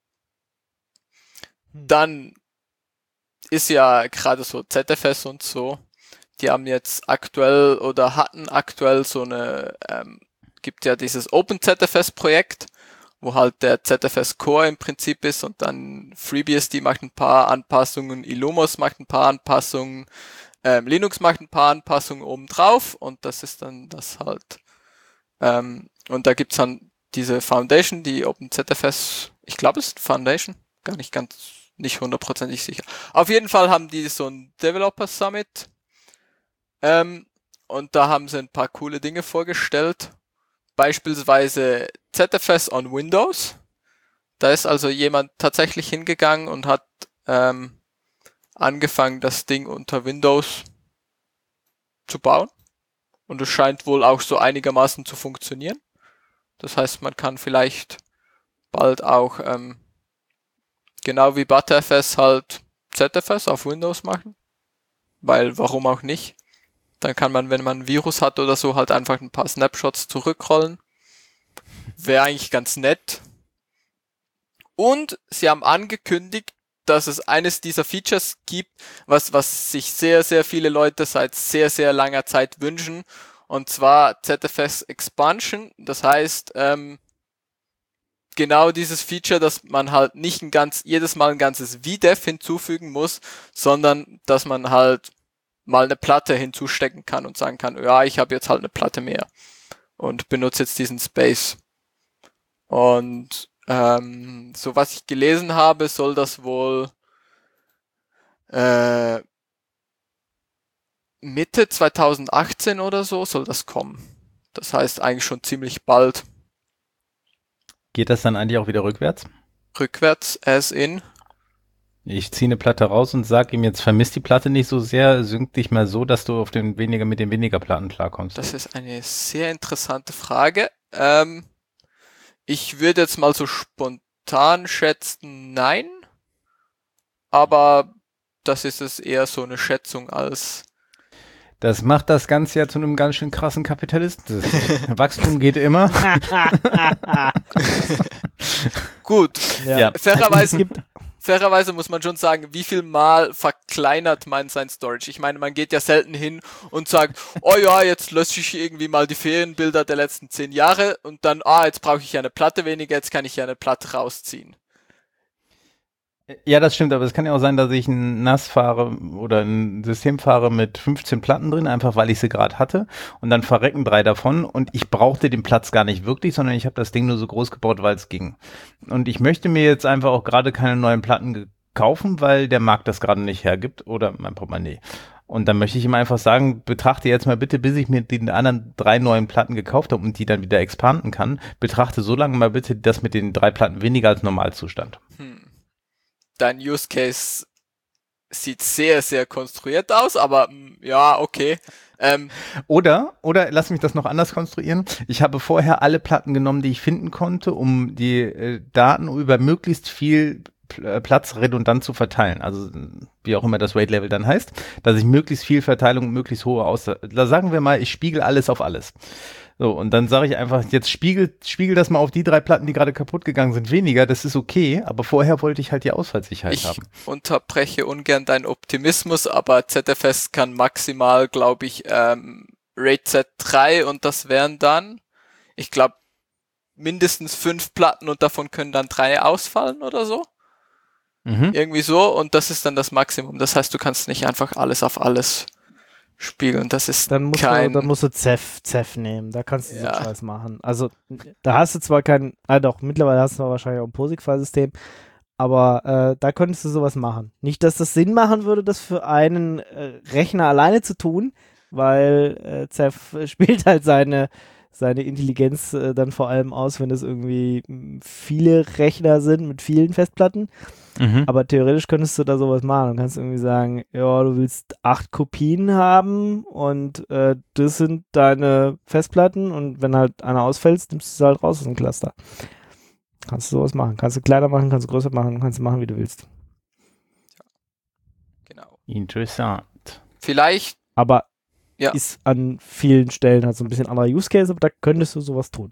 Speaker 3: Dann ist ja gerade so Z F S und so, die haben jetzt aktuell oder hatten aktuell so eine, ähm, gibt ja dieses OpenZFS-Projekt, wo halt der Z F S Core im Prinzip ist und dann FreeBSD macht ein paar Anpassungen, Illumos macht ein paar Anpassungen, ähm, Linux macht ein paar Anpassungen obendrauf und das ist dann das halt. Ähm, und da gibt's dann diese Foundation, die OpenZFS, ich glaube es ist Foundation, gar nicht ganz nicht hundertprozentig sicher. Auf jeden Fall haben die so ein Developer Summit ähm, und da haben sie ein paar coole Dinge vorgestellt. Beispielsweise Z F S on Windows. Da ist also jemand tatsächlich hingegangen und hat ähm, angefangen, das Ding unter Windows zu bauen. Und es scheint wohl auch so einigermaßen zu funktionieren. Das heißt, man kann vielleicht bald auch ähm, genau wie ButterFS halt Z F S auf Windows machen. Weil, warum auch nicht? Dann kann man, wenn man ein Virus hat oder so, halt einfach ein paar Snapshots zurückrollen. Wäre eigentlich ganz nett. Und sie haben angekündigt, dass es eines dieser Features gibt, was, was sich sehr, sehr viele Leute seit sehr, sehr langer Zeit wünschen. Und zwar Z F S Expansion. Das heißt, ähm, genau dieses Feature, dass man halt nicht ein ganz, jedes Mal ein ganzes V DEF hinzufügen muss, sondern dass man halt mal eine Platte hinzustecken kann und sagen kann, ja, ich habe jetzt halt eine Platte mehr und benutze jetzt diesen Space. Und ähm, so was ich gelesen habe, soll das wohl äh, Mitte zwanzig achtzehn oder so soll das kommen. Das heißt eigentlich schon ziemlich bald.
Speaker 4: Geht das dann eigentlich auch wieder rückwärts?
Speaker 3: rückwärts, as in.
Speaker 4: Ich ziehe eine Platte raus und sag ihm jetzt, vermisst die Platte nicht so sehr, sync dich mal so, dass du auf den weniger mit den weniger Platten klarkommst.
Speaker 3: Das ist eine sehr interessante Frage. Ähm, ich würde jetzt mal so spontan schätzen, nein. Aber das ist es eher so eine Schätzung als...
Speaker 4: Das macht das Ganze ja zu einem ganz schön krassen Kapitalisten. Wachstum geht immer.
Speaker 3: Gut.
Speaker 2: Ja.
Speaker 3: Fairerweise, fairerweise muss man schon sagen, wie viel Mal verkleinert man sein Storage? Ich meine, man geht ja selten hin und sagt, oh ja, jetzt lösche ich irgendwie mal die Ferienbilder der letzten zehn Jahre und dann, ah, jetzt brauche ich eine Platte weniger, jetzt kann ich ja eine Platte rausziehen.
Speaker 4: Ja, das stimmt, aber es kann ja auch sein, dass ich ein N A S fahre oder ein System fahre mit fünfzehn Platten drin, einfach weil ich sie gerade hatte und dann verrecken drei davon und ich brauchte den Platz gar nicht wirklich, sondern ich habe das Ding nur so groß gebaut, weil es ging. Und ich möchte mir jetzt einfach auch gerade keine neuen Platten kaufen, weil der Markt das gerade nicht hergibt oder mein Portemonnaie. Und dann möchte ich ihm einfach sagen, betrachte jetzt mal bitte, bis ich mir die anderen drei neuen Platten gekauft habe und die dann wieder expanden kann, betrachte so lange mal bitte das mit den drei Platten weniger als Normalzustand.
Speaker 3: Hm. Dein Use Case sieht sehr, sehr konstruiert aus, aber ja, okay. Ähm,
Speaker 4: oder, oder lass mich das noch anders konstruieren. Ich habe vorher alle Platten genommen, die ich finden konnte, um die äh, Daten über möglichst viel Pl- Platz redundant zu verteilen. Also wie auch immer das Weight Level dann heißt, dass ich möglichst viel Verteilung, möglichst hohe aus. Da sagen wir mal, ich spiegel alles auf alles. So, und dann sage ich einfach, jetzt spiegel, spiegel das mal auf die drei Platten, die gerade kaputt gegangen sind, weniger, das ist okay, aber vorher wollte ich halt die Ausfallsicherheit
Speaker 3: ich
Speaker 4: haben.
Speaker 3: Ich unterbreche ungern deinen Optimismus, aber Z F S kann maximal, glaube ich, ähm, RAID Z drei und das wären dann, ich glaube, mindestens fünf Platten und davon können dann drei ausfallen oder so. Mhm. Irgendwie so, und das ist dann das Maximum. Das heißt, du kannst nicht einfach alles auf alles spiegeln. Das ist
Speaker 2: dann musst
Speaker 3: kein...
Speaker 2: Du, dann musst du Ceph, Ceph nehmen. Da kannst du
Speaker 3: ja.
Speaker 2: so Scheiß machen. Also, da hast du zwar kein, ah doch, mittlerweile hast du wahrscheinlich auch ein POSIX-File-System, aber äh, da könntest du sowas machen. Nicht, dass das Sinn machen würde, das für einen äh, Rechner alleine zu tun, weil äh, Ceph spielt halt seine, seine Intelligenz äh, dann vor allem aus, wenn es irgendwie mh, viele Rechner sind mit vielen Festplatten. Mhm. Aber theoretisch könntest du da sowas machen. Du kannst irgendwie sagen, ja, du willst acht Kopien haben und äh, das sind deine Festplatten und wenn halt einer ausfällt, nimmst du es halt raus aus dem Cluster. Kannst du sowas machen. Kannst du kleiner machen, kannst du größer machen, kannst du machen, wie du willst.
Speaker 3: Ja. Genau.
Speaker 4: Interessant.
Speaker 3: Vielleicht.
Speaker 2: Aber
Speaker 3: ja.
Speaker 2: ist an vielen Stellen halt so ein bisschen anderer Use Case, aber da könntest du sowas tun.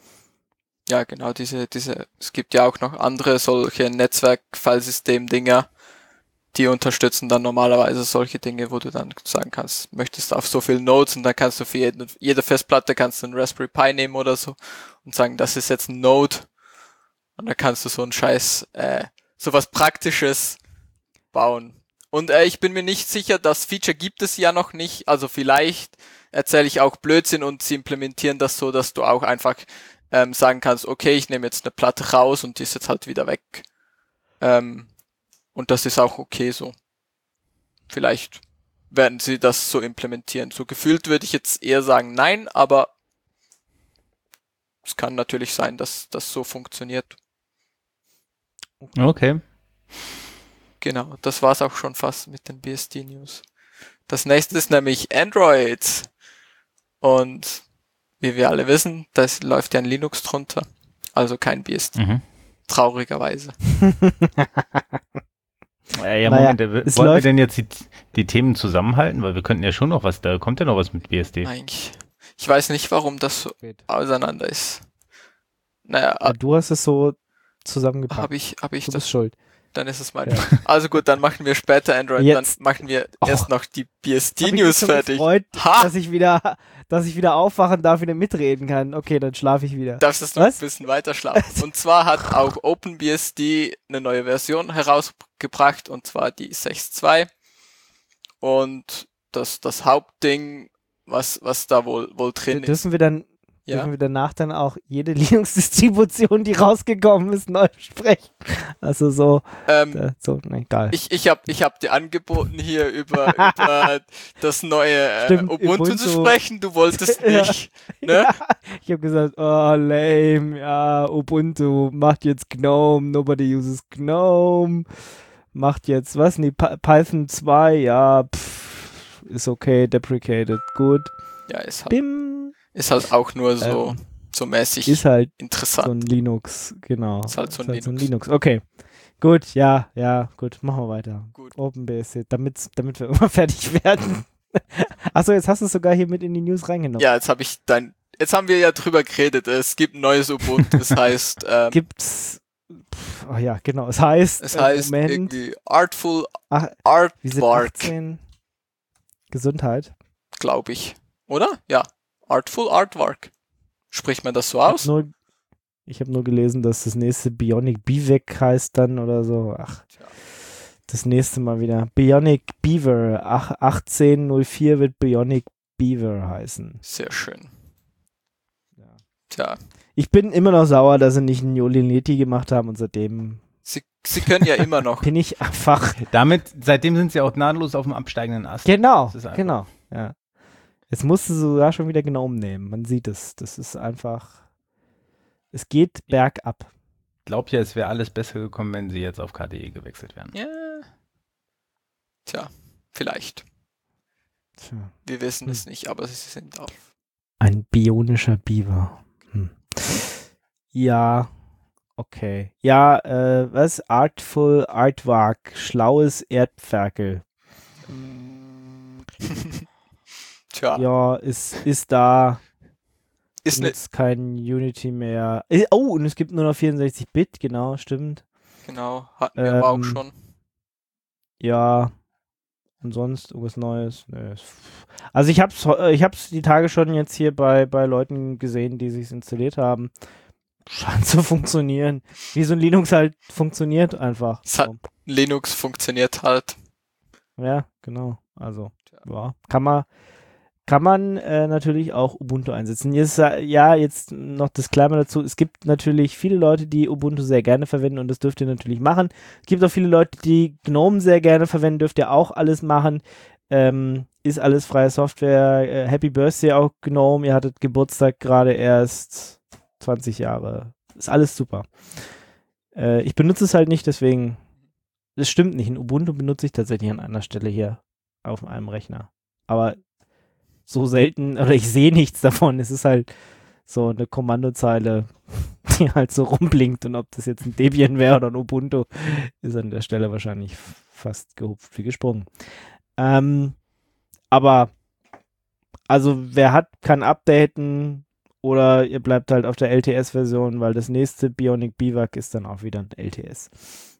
Speaker 3: Ja, genau, diese, diese, es gibt ja auch noch andere solche Netzwerk-Filesystem-Dinger, die unterstützen dann normalerweise solche Dinge, wo du dann sagen kannst, möchtest auf so viele Nodes und dann kannst du für jeden, jede Festplatte kannst du einen Raspberry Pi nehmen oder so und sagen, das ist jetzt ein Node und dann kannst du so einen Scheiß, äh, so was Praktisches bauen. Und äh, ich bin mir nicht sicher, das Feature gibt es ja noch nicht, also vielleicht erzähle ich auch Blödsinn und sie implementieren das so, dass du auch einfach Ähm, sagen kannst, okay, ich nehme jetzt eine Platte raus und die ist jetzt halt wieder weg. Ähm, und das ist auch okay so. Vielleicht werden sie das so implementieren. So gefühlt würde ich jetzt eher sagen nein, aber es kann natürlich sein, dass das so funktioniert.
Speaker 4: Okay.
Speaker 3: Genau, das war's auch schon fast mit den B S D-News. Das nächste ist nämlich Android. Und wie wir alle wissen, da läuft ja ein Linux drunter, also kein B S D. Mhm. Traurigerweise.
Speaker 4: ja, ja, Moment, naja, wollen wir denn jetzt die, die Themen zusammenhalten? Weil wir könnten ja schon noch was, da kommt ja noch was mit B S D.
Speaker 3: Eigentlich. Ich weiß nicht, warum das so Geht. auseinander ist. Naja.
Speaker 2: Ja, du hast es so zusammengepackt.
Speaker 3: Habe ich, hab ich
Speaker 2: du
Speaker 3: das?
Speaker 2: Bist schuld.
Speaker 3: Dann ist es mein. Ja. Also gut, dann machen wir später Android, jetzt. Dann machen wir oh. erst noch die B S D-News fertig.
Speaker 2: Freut, dass ich wieder, dass ich wieder aufwachen darf, wieder mitreden kann. Okay, dann schlafe ich wieder.
Speaker 3: Darfst du noch ein bisschen weiter schlafen. Und zwar hat auch OpenBSD eine neue Version herausgebracht, und zwar die sechs Punkt zwei. Und das, das Hauptding, was, was da wohl, wohl drin
Speaker 2: dürfen
Speaker 3: ist.
Speaker 2: Wir dann,
Speaker 3: Ja.
Speaker 2: dürfen wir danach dann auch jede Linux-Distribution, die rausgekommen ist, neu besprechen. Also so,
Speaker 3: Ähm,
Speaker 2: äh, so, na, egal.
Speaker 3: Ich, ich habe ich hab dir angeboten, hier über, über das neue äh,
Speaker 2: Stimmt,
Speaker 3: Ubuntu,
Speaker 2: Ubuntu.
Speaker 3: zu sprechen. Du wolltest
Speaker 2: Ja.
Speaker 3: nicht. Ne?
Speaker 2: Ja, ich habe gesagt, oh, lame, ja, Ubuntu macht jetzt GNOME, nobody uses GNOME, macht jetzt, was, nee, Py- Python zwei, ja, pff, ist okay, deprecated, gut.
Speaker 3: Ja, ist halt,
Speaker 2: Bim,
Speaker 3: ist halt auch nur so,
Speaker 2: Ähm,
Speaker 3: so mäßig
Speaker 2: ist halt so
Speaker 3: interessant.
Speaker 2: ein Linux, genau.
Speaker 3: Ist halt so ein Linux.
Speaker 2: Linux. Okay, gut, ja, ja, gut, machen wir weiter.
Speaker 3: Gut.
Speaker 2: OpenBSD, damit, damit wir immer fertig werden. Achso, jetzt hast du es sogar hier mit in die News reingenommen.
Speaker 3: Ja, jetzt habe ich dein, jetzt haben wir ja drüber geredet. Es gibt ein neues Ubuntu. Das heißt, ähm,
Speaker 2: Gibt's, pf, oh ja, genau, es heißt,
Speaker 3: es
Speaker 2: äh,
Speaker 3: heißt
Speaker 2: Moment,
Speaker 3: irgendwie Artful
Speaker 2: Ach, wie sind
Speaker 3: Artwork,
Speaker 2: achtzehn? Gesundheit.
Speaker 3: glaube ich. Oder? Ja. Artful Artwork. Spricht man das so
Speaker 2: Ich
Speaker 3: aus?
Speaker 2: habe nur, ich hab nur gelesen, dass das nächste Bionic Beaver heißt dann oder so. Ach,
Speaker 3: Tja.
Speaker 2: das nächste Mal wieder. Bionic Beaver. Ach, achtzehn null vier wird Bionic Beaver heißen.
Speaker 3: Sehr schön.
Speaker 2: Ja.
Speaker 3: Tja.
Speaker 2: Ich bin immer noch sauer, dass sie nicht einen Yolineti gemacht haben und seitdem
Speaker 3: Sie, sie können ja immer noch.
Speaker 2: bin ich einfach.
Speaker 4: Damit, seitdem sind sie auch gnadenlos auf dem absteigenden Ast.
Speaker 2: Genau,
Speaker 4: Das ist einfach-
Speaker 2: genau. Ja. Jetzt musst du sogar schon wieder genau umnehmen. Man sieht es. Das ist einfach. Es geht bergab.
Speaker 4: Ich glaube ja, es wäre alles besser gekommen, wenn sie jetzt auf K D E gewechselt wären.
Speaker 3: Ja. Tja, vielleicht.
Speaker 2: Tja.
Speaker 3: Wir wissen
Speaker 2: Hm.
Speaker 3: es nicht, aber sie sind auf.
Speaker 2: Ein bionischer Biber. Hm. Ja, okay. Ja, äh, was? Artful Artwork. Schlaues Erdferkel.
Speaker 3: Tja,
Speaker 2: Ja, ist, ist da.
Speaker 3: ist ne,
Speaker 2: Benutzt kein Unity mehr. Äh, Oh, und es gibt nur noch vierundsechzig Bit, genau, stimmt.
Speaker 3: genau, hatten wir aber auch
Speaker 2: Ähm,
Speaker 3: schon.
Speaker 2: Ja. Und sonst irgendwas Neues? Nö. Also ich hab's, heu- ich hab's die Tage schon jetzt hier bei, bei Leuten gesehen, die sich's installiert haben. Scheint zu funktionieren. Wie so ein Linux halt funktioniert einfach.
Speaker 3: Es hat-
Speaker 2: So.
Speaker 3: Linux funktioniert halt.
Speaker 2: Ja, genau. Also,
Speaker 3: Tja.
Speaker 2: ja. Kann man, kann man äh, natürlich auch Ubuntu einsetzen. Jetzt, äh, ja, jetzt noch Disclaimer dazu. Es gibt natürlich viele Leute, die Ubuntu sehr gerne verwenden und das dürft ihr natürlich machen. Es gibt auch viele Leute, die GNOME sehr gerne verwenden, dürft ihr auch alles machen. Ähm, ist alles freie Software. Äh, Happy Birthday auch GNOME. Ihr hattet Geburtstag gerade erst zwanzig Jahre. Ist alles super. Äh, ich benutze es halt nicht, deswegen. Das stimmt nicht. Ein Ubuntu benutze ich tatsächlich an einer Stelle hier auf einem Rechner. Aber so selten, oder ich sehe nichts davon. Es ist halt so eine Kommandozeile, die halt so rumblinkt. Und ob das jetzt ein Debian wäre oder ein Ubuntu, ist an der Stelle wahrscheinlich fast gehupft wie gesprungen. Ähm, aber, also wer hat, kann updaten oder ihr bleibt halt auf der L T S-Version, weil das nächste Bionic Beaver ist dann auch wieder ein L T S.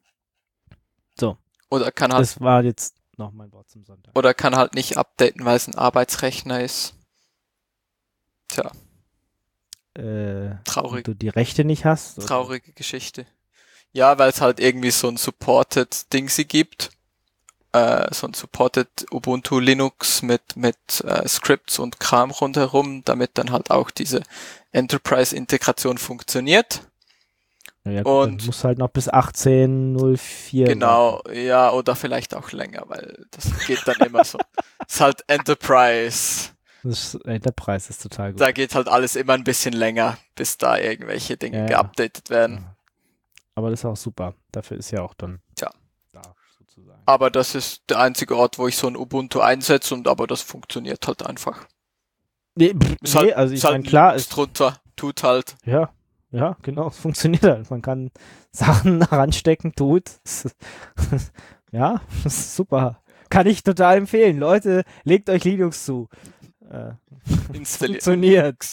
Speaker 3: Oder kann halt,
Speaker 2: Das war jetzt noch mein Wort zum Sonntag.
Speaker 3: oder kann halt nicht updaten, weil es ein Arbeitsrechner ist. Tja,
Speaker 2: Äh,
Speaker 3: traurig,
Speaker 2: und du die Rechte nicht hast? oder?
Speaker 3: traurige Geschichte. Ja, weil es halt irgendwie so ein Supported Dingsy gibt. Äh, so ein Supported Ubuntu Linux mit, mit äh, Scripts und Kram rundherum, damit dann halt auch diese Enterprise-Integration funktioniert.
Speaker 2: Ja, gut,
Speaker 3: und-
Speaker 2: dann muss halt noch bis achtzehn null vier.
Speaker 3: Genau, ja, oder vielleicht auch länger, weil das geht dann immer so. Ist halt Enterprise.
Speaker 2: Das ist, ey, der Preis ist total gut.
Speaker 3: Da geht halt alles immer ein bisschen länger, bis da irgendwelche Dinge
Speaker 2: Ja, ja.
Speaker 3: geupdatet werden.
Speaker 2: Ja. Aber das ist auch super. Dafür ist ja auch dann
Speaker 3: Tja.
Speaker 2: da sozusagen.
Speaker 3: Aber das ist der einzige Ort, wo ich so ein Ubuntu einsetze und aber das funktioniert halt einfach.
Speaker 2: Nee, pff,
Speaker 3: Ist
Speaker 2: nee
Speaker 3: halt,
Speaker 2: also ich
Speaker 3: ist halt
Speaker 2: meine, klar,
Speaker 3: Linux
Speaker 2: ist,
Speaker 3: drunter, tut halt.
Speaker 2: ja, ja, genau, es funktioniert halt. Man kann Sachen ranstecken, tut. Ja, das ist super. Kann ich total empfehlen. Leute, legt euch Linux zu. Äh,
Speaker 3: Installiert.
Speaker 2: funktioniert.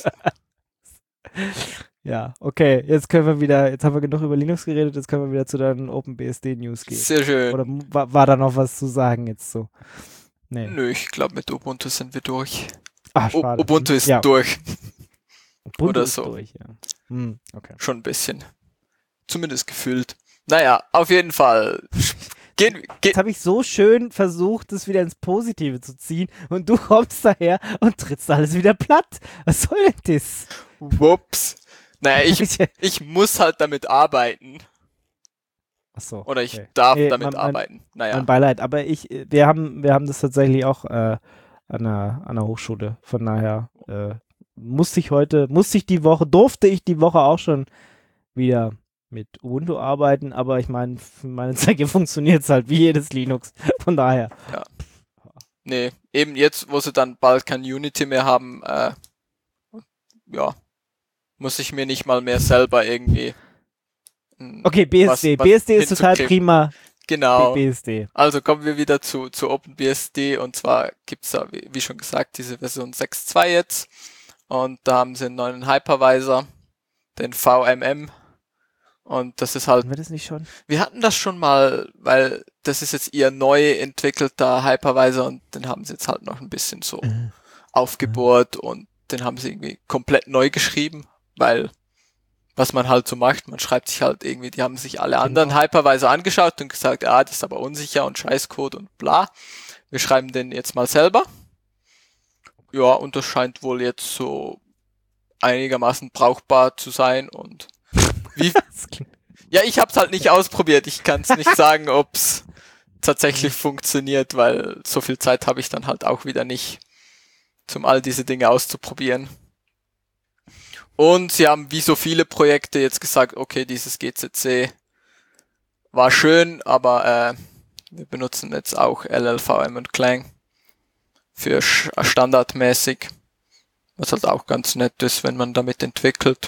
Speaker 2: Ja, okay, jetzt können wir wieder, jetzt haben wir genug über Linux geredet, jetzt können wir wieder zu deinen OpenBSD-News gehen.
Speaker 3: Sehr schön.
Speaker 2: Oder m- war, war da noch was zu sagen jetzt so? Nee.
Speaker 3: Nö, ich glaube mit Ubuntu sind wir durch.
Speaker 2: Ah,
Speaker 3: U
Speaker 2: schade.
Speaker 3: Ubuntu ist
Speaker 2: ja,
Speaker 3: durch.
Speaker 2: Ubuntu
Speaker 3: oder
Speaker 2: ist
Speaker 3: so.
Speaker 2: durch, ja. Hm, okay.
Speaker 3: Schon ein bisschen. Zumindest gefühlt. Naja, auf jeden Fall. Gehen,
Speaker 2: Jetzt
Speaker 3: ge
Speaker 2: habe ich so schön versucht, das wieder ins Positive zu ziehen und du kommst daher und trittst alles wieder platt. Was soll denn das?
Speaker 3: Whoops. Naja, ich, ich muss halt damit arbeiten.
Speaker 2: Ach so.
Speaker 3: Oder ich
Speaker 2: okay.
Speaker 3: darf
Speaker 2: Nee,
Speaker 3: damit
Speaker 2: mein, mein,
Speaker 3: arbeiten. Naja.
Speaker 2: Mein Beileid, aber ich, wir haben, wir haben das tatsächlich auch äh, an, der, an der Hochschule. Von daher äh, musste ich heute, musste ich die Woche, durfte ich die Woche auch schon wieder mit Ubuntu arbeiten, aber ich meine, für meine Zwecke funktioniert es halt wie jedes Linux. Von daher.
Speaker 3: Ja. Nee, eben jetzt, wo sie dann bald kein Unity mehr haben, äh, ja, muss ich mir nicht mal mehr selber irgendwie.
Speaker 2: Okay, B S D.
Speaker 3: Was, was
Speaker 2: B S D ist total
Speaker 3: hinzukriegen.
Speaker 2: prima.
Speaker 3: Genau.
Speaker 2: B S D.
Speaker 3: Also kommen wir wieder zu, zu OpenBSD und zwar gibt's da, wie, wie schon gesagt, diese Version sechs Punkt zwei jetzt und da haben sie einen neuen Hypervisor, den V M M und das ist halt...
Speaker 2: Hatten wir das nicht schon?
Speaker 3: Wir hatten das schon mal, weil das ist jetzt ihr neu entwickelter Hypervisor und den haben sie jetzt halt noch ein bisschen so
Speaker 2: Mhm.
Speaker 3: aufgebohrt und den haben sie irgendwie komplett neu geschrieben, weil was man halt so macht, man schreibt sich halt irgendwie, die haben sich alle anderen
Speaker 2: Genau.
Speaker 3: Hypervisor angeschaut und gesagt, ah, das ist aber unsicher und Scheißcode und bla. Wir schreiben den jetzt mal selber. Ja, und das scheint wohl jetzt so einigermaßen brauchbar zu sein und wie...
Speaker 2: Das klingt-
Speaker 3: Ja, ich hab's halt nicht ausprobiert. Ich kann's nicht sagen, ob's tatsächlich funktioniert, weil so viel Zeit habe ich dann halt auch wieder nicht, um all diese Dinge auszuprobieren. Und sie haben wie so viele Projekte jetzt gesagt, okay, dieses G C C war schön, aber äh, wir benutzen jetzt auch L L V M und Clang für sch- standardmäßig, was halt auch ganz nett ist, wenn man damit entwickelt.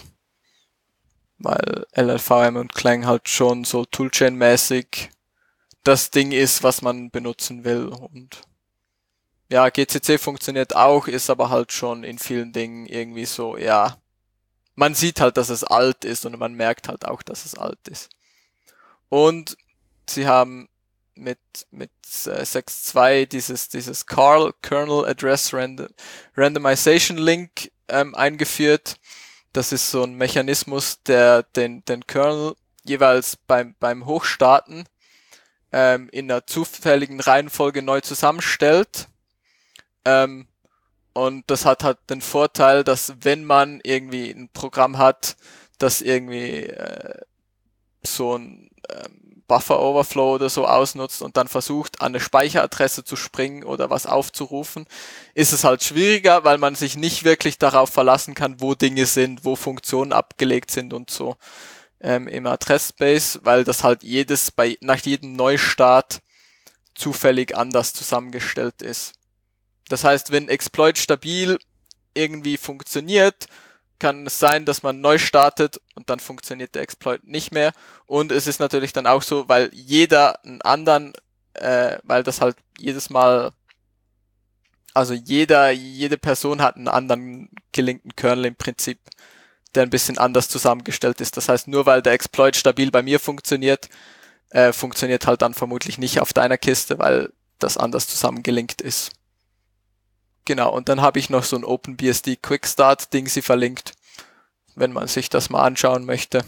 Speaker 3: Weil L L V M und Clang halt schon so Toolchain-mäßig das Ding ist, was man benutzen will. Und ja, G C C funktioniert auch, ist aber halt schon in vielen Dingen irgendwie so, ja, man sieht halt, dass es alt ist und man merkt halt auch, dass es alt ist. Und sie haben mit mit äh, sechs Punkt zwei dieses dieses Carl Kernel Address Random, Randomization Link ähm, eingeführt. Das ist so ein Mechanismus, der den den Kernel jeweils beim beim Hochstarten ähm, in einer zufälligen Reihenfolge neu zusammenstellt. Ähm, und das hat halt den Vorteil, dass wenn man irgendwie ein Programm hat, das irgendwie äh, so ein ähm, Buffer Overflow oder so ausnutzt und dann versucht, an eine Speicheradresse zu springen oder was aufzurufen, ist es halt schwieriger, weil man sich nicht wirklich darauf verlassen kann, wo Dinge sind, wo Funktionen abgelegt sind und so ähm, im Adressspace, weil das halt jedes bei nach jedem Neustart zufällig anders zusammengestellt ist. Das heißt, wenn Exploit stabil irgendwie funktioniert, kann es sein, dass man neu startet und dann funktioniert der Exploit nicht mehr. Und es ist natürlich dann auch so, weil jeder einen anderen, äh, weil das halt jedes Mal, also jeder, jede Person hat einen anderen gelinkten Kernel im Prinzip, der ein bisschen anders zusammengestellt ist. Das heißt, nur weil der Exploit stabil bei mir funktioniert, äh, funktioniert halt dann vermutlich nicht auf deiner Kiste, weil das anders zusammengelinkt ist. Genau, und dann habe ich noch so ein OpenBSD Quickstart-Ding sie verlinkt, wenn man sich das mal anschauen möchte.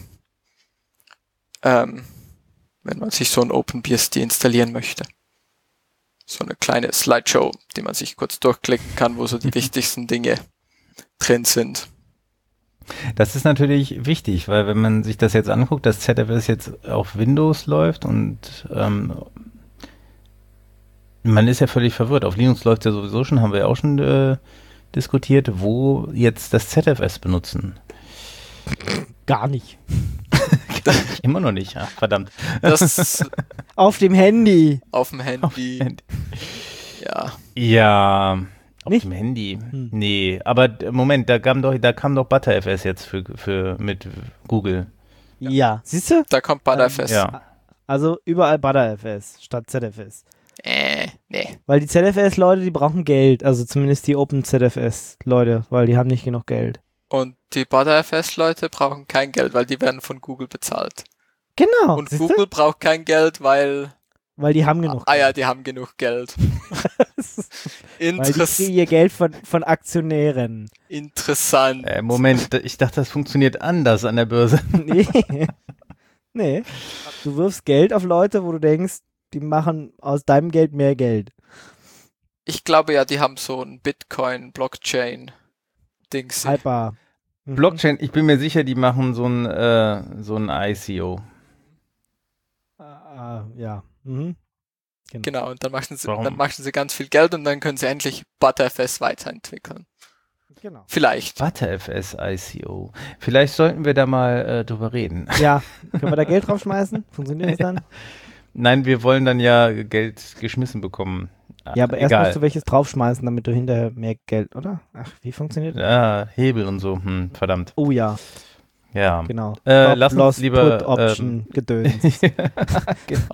Speaker 3: Ähm, wenn man sich so ein OpenBSD installieren möchte. So eine kleine Slideshow, die man sich kurz durchklicken kann, wo so die wichtigsten Dinge drin sind.
Speaker 4: Das ist natürlich wichtig, weil wenn man sich das jetzt anguckt, dass Z F S jetzt auf Windows läuft und ähm, man ist ja völlig verwirrt. Auf Linux läuft ja sowieso schon, haben wir ja auch schon äh, diskutiert, wo jetzt das Z F S benutzen.
Speaker 2: Gar nicht.
Speaker 4: Immer noch nicht, ach, verdammt.
Speaker 3: Das
Speaker 2: Auf dem Handy.
Speaker 3: auf dem Handy,
Speaker 4: Handy.
Speaker 3: ja.
Speaker 4: Ja, auf
Speaker 2: Nicht?
Speaker 4: dem Handy.
Speaker 2: Hm.
Speaker 4: Nee, aber d- Moment, da kam doch, da kam doch ButterFS jetzt für, für mit Google.
Speaker 2: Ja. Siehst du?
Speaker 3: Da kommt ButterFS.
Speaker 4: Ja.
Speaker 2: Also überall ButterFS statt Z F S.
Speaker 3: Äh, nee.
Speaker 2: Weil die Z F S-Leute, die brauchen Geld. Also zumindest die OpenZFS-Leute, weil die haben nicht genug Geld.
Speaker 3: Und die ButterFS-Leute brauchen kein Geld, weil die werden von Google bezahlt.
Speaker 2: Genau.
Speaker 3: Und
Speaker 2: siehste?
Speaker 3: Google braucht kein Geld, weil...
Speaker 2: Weil die haben genug
Speaker 3: Ah ja,
Speaker 2: Geld.
Speaker 3: die haben genug Geld.
Speaker 2: Weil die
Speaker 3: Interess
Speaker 2: kriegen ihr Geld von, von Aktionären.
Speaker 3: interessant.
Speaker 4: Äh, Moment, ich dachte, das funktioniert anders an der Börse.
Speaker 2: Nee. Nee. Du wirfst Geld auf Leute, wo du denkst, die machen aus deinem Geld mehr Geld.
Speaker 3: Ich glaube ja, die haben so ein Bitcoin-Blockchain-Dings.
Speaker 2: Hyper.
Speaker 4: Blockchain, ich bin mir sicher, die machen so ein, äh, so ein I C O.
Speaker 2: Uh, uh, ja. Mhm.
Speaker 3: Genau. genau, und dann machen, sie,
Speaker 4: Warum?
Speaker 3: dann machen sie ganz viel Geld und dann können sie endlich ButterFS weiterentwickeln.
Speaker 2: Genau.
Speaker 3: Vielleicht.
Speaker 4: ButterFS I C O. Vielleicht sollten wir da mal äh, drüber reden.
Speaker 2: Ja, können wir da Geld draufschmeißen? Funktioniert das dann?
Speaker 4: Nein, wir wollen dann ja Geld geschmissen bekommen.
Speaker 2: Ja, aber erst
Speaker 4: Egal.
Speaker 2: musst du welches draufschmeißen, damit du hinterher mehr Geld, oder? Ach, wie funktioniert das?
Speaker 4: Ja, Hebel und so, hm, verdammt.
Speaker 2: Oh ja,
Speaker 4: Ja.
Speaker 2: genau.
Speaker 4: Äh,
Speaker 2: Stop,
Speaker 4: lass uns
Speaker 2: Loss,
Speaker 4: lieber,
Speaker 2: Put, Option,
Speaker 4: ähm,
Speaker 2: Gedöns.
Speaker 4: Genau.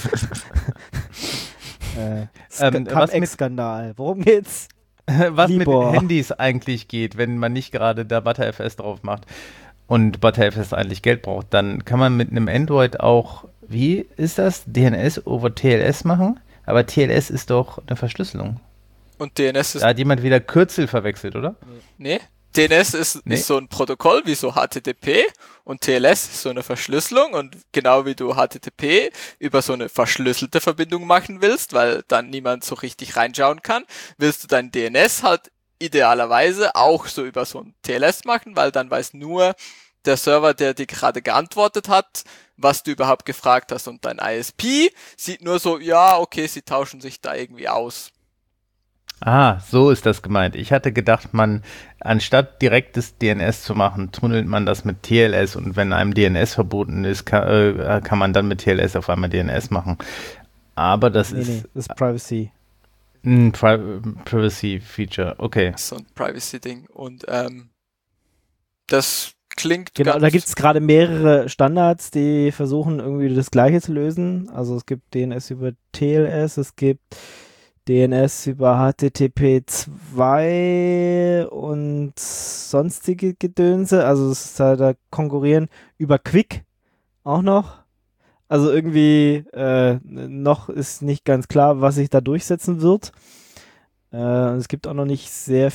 Speaker 2: äh,
Speaker 4: Ähm, was mit-
Speaker 2: Cum-Ex-Skandal. Worum geht's?
Speaker 4: Was
Speaker 2: Libor.
Speaker 4: mit Handys eigentlich geht, wenn man nicht gerade da ButterFS drauf macht und ButterFS eigentlich Geld braucht, dann kann man mit einem Android auch, wie ist das, D N S over T L S machen? Aber T L S ist doch eine Verschlüsselung.
Speaker 3: Und D N S ist...
Speaker 4: Da hat jemand wieder Kürzel verwechselt, oder?
Speaker 3: Nee. D N S ist,
Speaker 4: Nee.
Speaker 3: ist so ein Protokoll wie so H T T P und T L S ist so eine Verschlüsselung und genau wie du H T T P über so eine verschlüsselte Verbindung machen willst, weil dann niemand so richtig reinschauen kann, willst du dein D N S halt idealerweise auch so über so ein T L S machen, weil dann weiß nur der Server, der dir gerade geantwortet hat, was du überhaupt gefragt hast, und dein I S P sieht nur so, ja, okay, sie tauschen sich da irgendwie aus.
Speaker 4: Ah, so ist das gemeint. Ich hatte gedacht, man, anstatt direktes D N S zu machen, tunnelt man das mit T L S und wenn einem D N S verboten ist, kann, äh, kann man dann mit T L S auf einmal D N S machen. Aber das
Speaker 2: Nee,
Speaker 4: ist
Speaker 2: nee, das ist Privacy.
Speaker 4: ein Pri- Privacy-Feature. Okay.
Speaker 3: So ein Privacy-Ding. Und ähm, das klingt
Speaker 2: Genau,
Speaker 3: ganz...
Speaker 2: da gibt es gerade mehrere Standards, die versuchen irgendwie das Gleiche zu lösen. Also es gibt D N S über T L S, es gibt D N S über H T T P zwei und sonstige Gedönse. Also es ist halt da konkurrieren über Quick auch noch. Also irgendwie äh, noch ist nicht ganz klar, was sich da durchsetzen wird. Äh, es gibt auch noch nicht sehr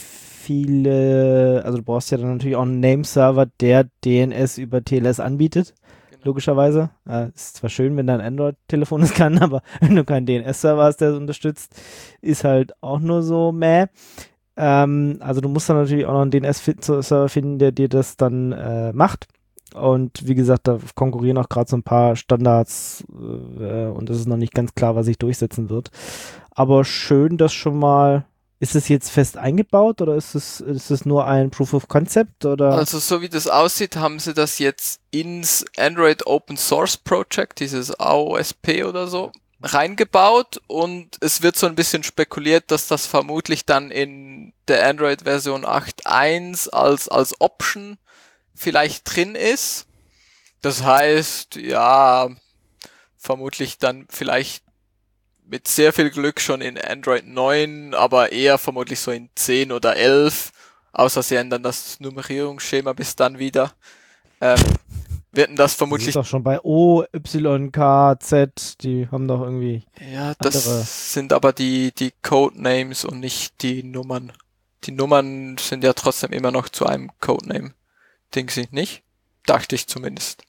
Speaker 2: viele, also du brauchst ja dann natürlich auch einen Nameserver, der D N S über T L S anbietet.
Speaker 3: Genau.
Speaker 2: Logischerweise. Äh, ist zwar schön, wenn dein Android-Telefon es kann, aber wenn du keinen D N S-Server hast, der es unterstützt, ist halt auch nur so meh. Ähm, also du musst dann natürlich auch noch einen D N S-Server finden, der dir das dann äh, macht. Und wie gesagt, da konkurrieren auch gerade so ein paar Standards äh, und es ist noch nicht ganz klar, was sich durchsetzen wird. Aber schön, dass schon mal, ist es jetzt fest eingebaut oder ist es, ist es nur ein Proof of Concept? Oder?
Speaker 3: Also so wie das aussieht, haben sie das jetzt ins Android Open Source Project, dieses A O S P oder so, reingebaut, und es wird so ein bisschen spekuliert, dass das vermutlich dann in der Android-Version acht Punkt eins als, als Option vielleicht drin ist. Das heißt, ja, vermutlich dann vielleicht mit sehr viel Glück schon in Android neun, aber eher vermutlich so in zehn oder elf, außer sie ändern das Nummerierungsschema bis dann wieder. Ähm, werden das
Speaker 2: Das
Speaker 3: vermutlich...
Speaker 2: ist doch schon bei O, Y, K, Z, die haben doch irgendwie...
Speaker 3: Ja, das
Speaker 2: andere-
Speaker 3: sind aber die, die Codenames und nicht die Nummern. Die Nummern sind ja trotzdem immer noch zu einem Codename. Dingsy, nicht? Dachte ich zumindest.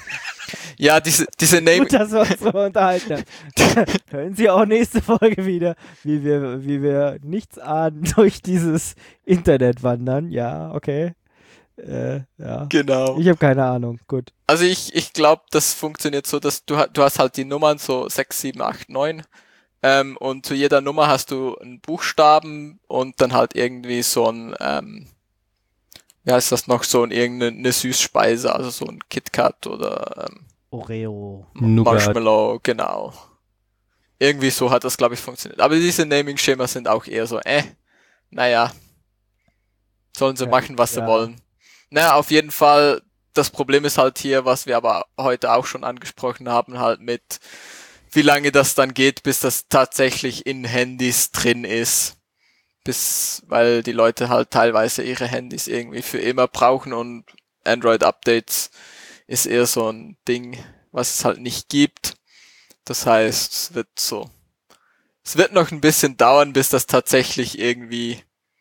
Speaker 3: Ja, diese, diese Name...
Speaker 2: Gut, dass wir uns so unterhalten haben. Hören Sie auch nächste Folge wieder, wie wir, wie wir nichts ahnen durch dieses Internet wandern. Ja, okay. Äh, ja.
Speaker 3: Genau.
Speaker 2: Ich habe keine Ahnung. Gut.
Speaker 3: Also ich, ich glaube, das funktioniert so, dass du, ha- du hast halt die Nummern so sechs, sieben, acht, neun ähm, und zu jeder Nummer hast du einen Buchstaben und dann halt irgendwie so ein, ähm, wie heißt das noch, so ein irgendeine eine Süßspeise, also so ein KitKat oder ähm,
Speaker 2: Oreo.
Speaker 4: Nougat.
Speaker 3: Marshmallow, genau. Irgendwie so hat das, glaube ich, funktioniert. Aber diese Naming-Schemas sind auch eher so, äh, naja, sollen sie
Speaker 2: Ja,
Speaker 3: machen, was
Speaker 2: ja.
Speaker 3: sie wollen. Naja, auf jeden Fall, das Problem ist halt hier, was wir aber heute auch schon angesprochen haben, halt mit, wie lange das dann geht, bis das tatsächlich in Handys drin ist. Bis, weil die Leute halt teilweise ihre Handys irgendwie für immer brauchen und Android-Updates ist eher so ein Ding, was es halt nicht gibt. Das heißt, es wird so, es wird noch ein bisschen dauern, bis das tatsächlich irgendwie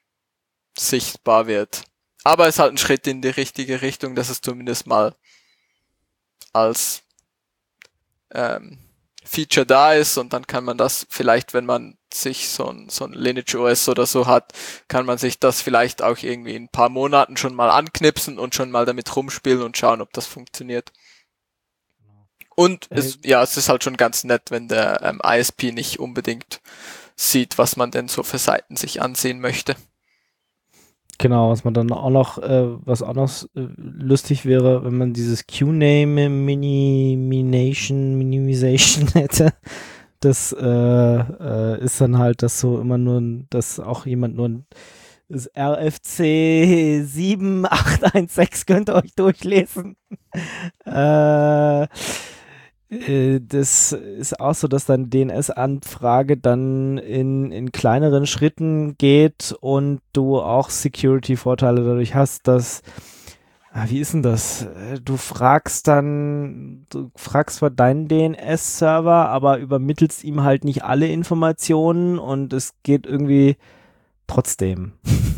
Speaker 3: sichtbar wird. Aber es ist halt ein Schritt in die richtige Richtung, dass es zumindest mal als ähm, Feature da ist und dann kann man das vielleicht, wenn man sich so ein, so ein Lineage O S oder so hat, kann man sich das vielleicht auch irgendwie in ein paar Monaten schon mal anknipsen und schon mal damit rumspielen und schauen, ob das funktioniert. Und
Speaker 2: Äh,
Speaker 3: es, ja, es ist halt schon ganz nett, wenn der ähm, I S P nicht unbedingt sieht, was man denn so für Seiten sich ansehen möchte.
Speaker 2: Genau, was man dann auch noch, äh, was auch noch äh, lustig wäre, wenn man dieses Q-Name Minimization, Minimization hätte. Das äh, äh, ist dann halt, dass so immer nur, dass auch jemand nur ein das R F C sieben acht eins sechs könnt ihr euch durchlesen. äh, äh, das ist auch so, dass dann D N S-Anfrage dann in, in kleineren Schritten geht und du auch Security-Vorteile dadurch hast, dass ah, wie ist denn das? Du fragst dann, du fragst zwar deinen D N S-Server, aber übermittelst ihm halt nicht alle Informationen und es geht irgendwie trotzdem.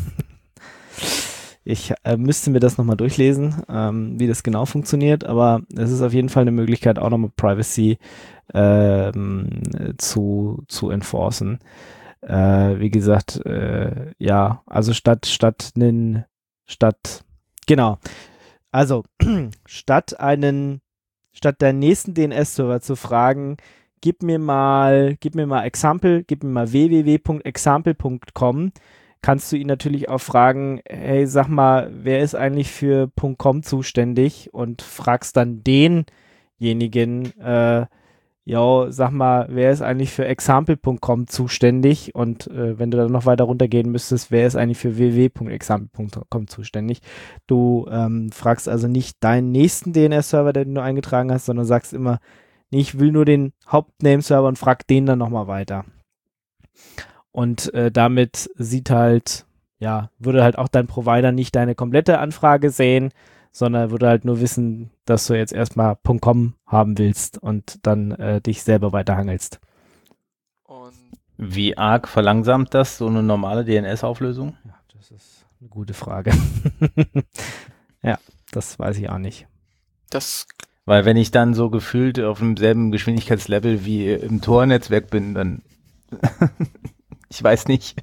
Speaker 2: Ich äh, müsste mir das nochmal durchlesen, ähm, wie das genau funktioniert, aber es ist auf jeden Fall eine Möglichkeit, auch nochmal Privacy ähm, zu, zu enforcen. Äh, wie gesagt, äh, ja, also statt, statt einen, statt, genau, also statt einen, statt deinen nächsten D N S-Server zu fragen, gib mir mal, gib mir mal Example, gib mir mal w w w punkt example punkt com, kannst du ihn natürlich auch fragen, hey, sag mal, wer ist eigentlich für .com zuständig und fragst dann denjenigen, äh, ja, sag mal, wer ist eigentlich für example punkt com zuständig und äh, wenn du dann noch weiter runtergehen müsstest, wer ist eigentlich für w w w punkt example punkt com zuständig? Du ähm, fragst also nicht deinen nächsten D N S-Server, den du eingetragen hast, sondern sagst immer, nee, ich will nur den Hauptname-Server und frag den dann nochmal weiter. Und äh, damit sieht halt, ja, würde halt auch dein Provider nicht deine komplette Anfrage sehen, sondern würde halt nur wissen, dass du jetzt erstmal .com haben willst und dann äh, dich selber weiterhangelst.
Speaker 3: Und
Speaker 4: Wie arg verlangsamt das so eine normale D N S-Auflösung?
Speaker 2: Ja, das ist eine gute Frage. Ja, das weiß ich auch nicht.
Speaker 3: das,
Speaker 4: Weil wenn ich dann so gefühlt auf demselben Geschwindigkeitslevel wie im Tor-Netzwerk bin, dann ich weiß nicht.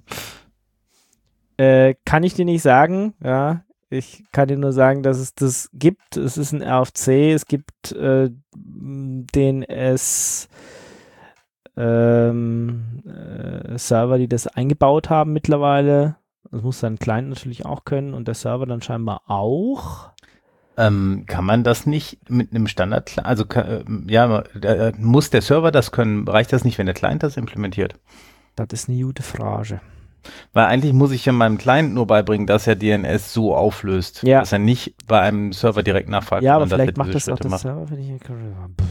Speaker 2: Äh, kann ich dir nicht sagen, ja. Ich kann dir nur sagen, dass es das gibt. Es ist ein R F C, es gibt äh, D N S ähm, äh, Server, die das eingebaut haben mittlerweile. Das muss dann Client natürlich auch können und der Server dann scheinbar auch.
Speaker 4: Ähm, kann man das nicht mit einem Standard, also äh, ja, äh, muss der Server das können? Reicht das nicht, wenn der Client das implementiert?
Speaker 2: Das ist eine gute Frage.
Speaker 4: Weil eigentlich muss ich ja meinem Client nur beibringen, dass er D N S so auflöst,
Speaker 2: Ja.
Speaker 4: dass er nicht bei einem Server direkt nachfragt.
Speaker 2: Ja, aber
Speaker 4: sondern dass
Speaker 2: vielleicht
Speaker 4: er
Speaker 2: macht
Speaker 4: diese
Speaker 2: das auch
Speaker 4: Schritte
Speaker 2: der
Speaker 4: macht.
Speaker 2: Server, wenn ich Pff.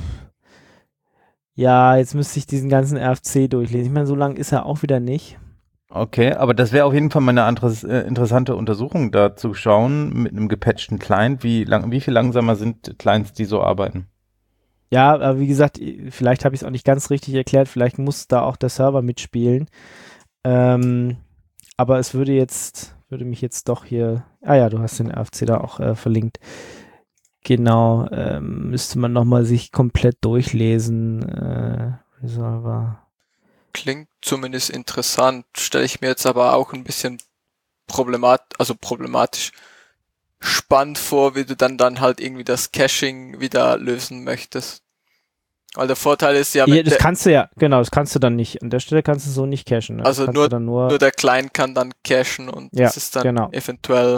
Speaker 2: Ja, jetzt müsste ich diesen ganzen R F C durchlesen. Ich meine, so lang ist er auch wieder nicht.
Speaker 4: Okay, aber das wäre auf jeden Fall mal eine andere, äh, interessante Untersuchung, da zu schauen mit einem gepatchten Client, wie lang, wie viel langsamer sind Clients, die so arbeiten.
Speaker 2: Ja, aber wie gesagt, vielleicht habe ich es auch nicht ganz richtig erklärt. Vielleicht muss da auch der Server mitspielen. Ähm, aber es würde jetzt, würde mich jetzt doch hier, ah ja, du hast den R F C da auch äh, verlinkt. Genau, ähm, müsste man nochmal sich komplett durchlesen. Äh, Resolver.
Speaker 3: klingt zumindest interessant, stelle ich mir jetzt aber auch ein bisschen problemat also problematisch spannend vor, wie du dann dann halt irgendwie das Caching wieder lösen möchtest. Weil der Vorteil ist ja,
Speaker 2: Ja,
Speaker 3: wenn
Speaker 2: das
Speaker 3: der,
Speaker 2: kannst du ja, genau, das kannst du dann nicht. An der Stelle kannst du so nicht cachen. Ne?
Speaker 3: Also
Speaker 2: Kannst
Speaker 3: nur-
Speaker 2: du dann nur,
Speaker 3: nur der Client kann dann cachen und
Speaker 2: Ja,
Speaker 3: das ist dann
Speaker 2: genau.
Speaker 3: eventuell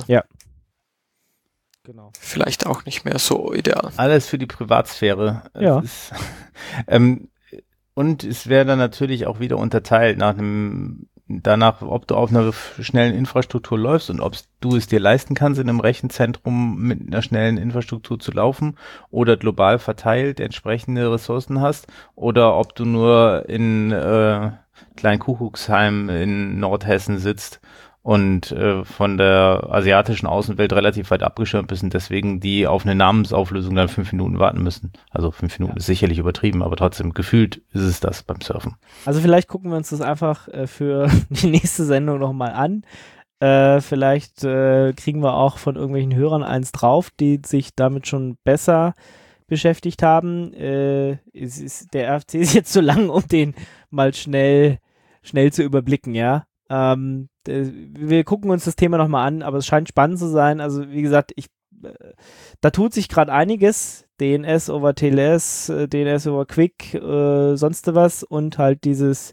Speaker 2: genau.
Speaker 3: vielleicht auch nicht mehr so ideal.
Speaker 4: Alles für die Privatsphäre. Es
Speaker 2: Ja.
Speaker 4: Ist, ähm, und es wäre dann natürlich auch wieder unterteilt nach einem, danach, ob du auf einer schnellen Infrastruktur läufst und ob du es dir leisten kannst, in einem Rechenzentrum mit einer schnellen Infrastruktur zu laufen oder global verteilt entsprechende Ressourcen hast oder ob du nur in äh, Kleinkuckucksheim in Nordhessen sitzt und äh, von der asiatischen Außenwelt relativ weit abgeschirmt bist und deswegen die auf eine Namensauflösung dann fünf Minuten warten müssen. Also fünf Minuten
Speaker 2: Ja.
Speaker 4: ist sicherlich übertrieben, aber trotzdem gefühlt ist es das beim Surfen.
Speaker 2: Also vielleicht gucken wir uns das einfach äh, für die nächste Sendung nochmal an. Äh, vielleicht äh, kriegen wir auch von irgendwelchen Hörern eins drauf, die sich damit schon besser beschäftigt haben. Äh, es ist, der R F C ist jetzt zu lang, um den mal schnell, schnell zu überblicken, ja. Ähm, äh, wir gucken uns das Thema nochmal an, aber es scheint spannend zu sein. Also wie gesagt, ich, äh, da tut sich gerade einiges. D N S over T L S, äh, D N S over Quick, äh, sonst was und halt dieses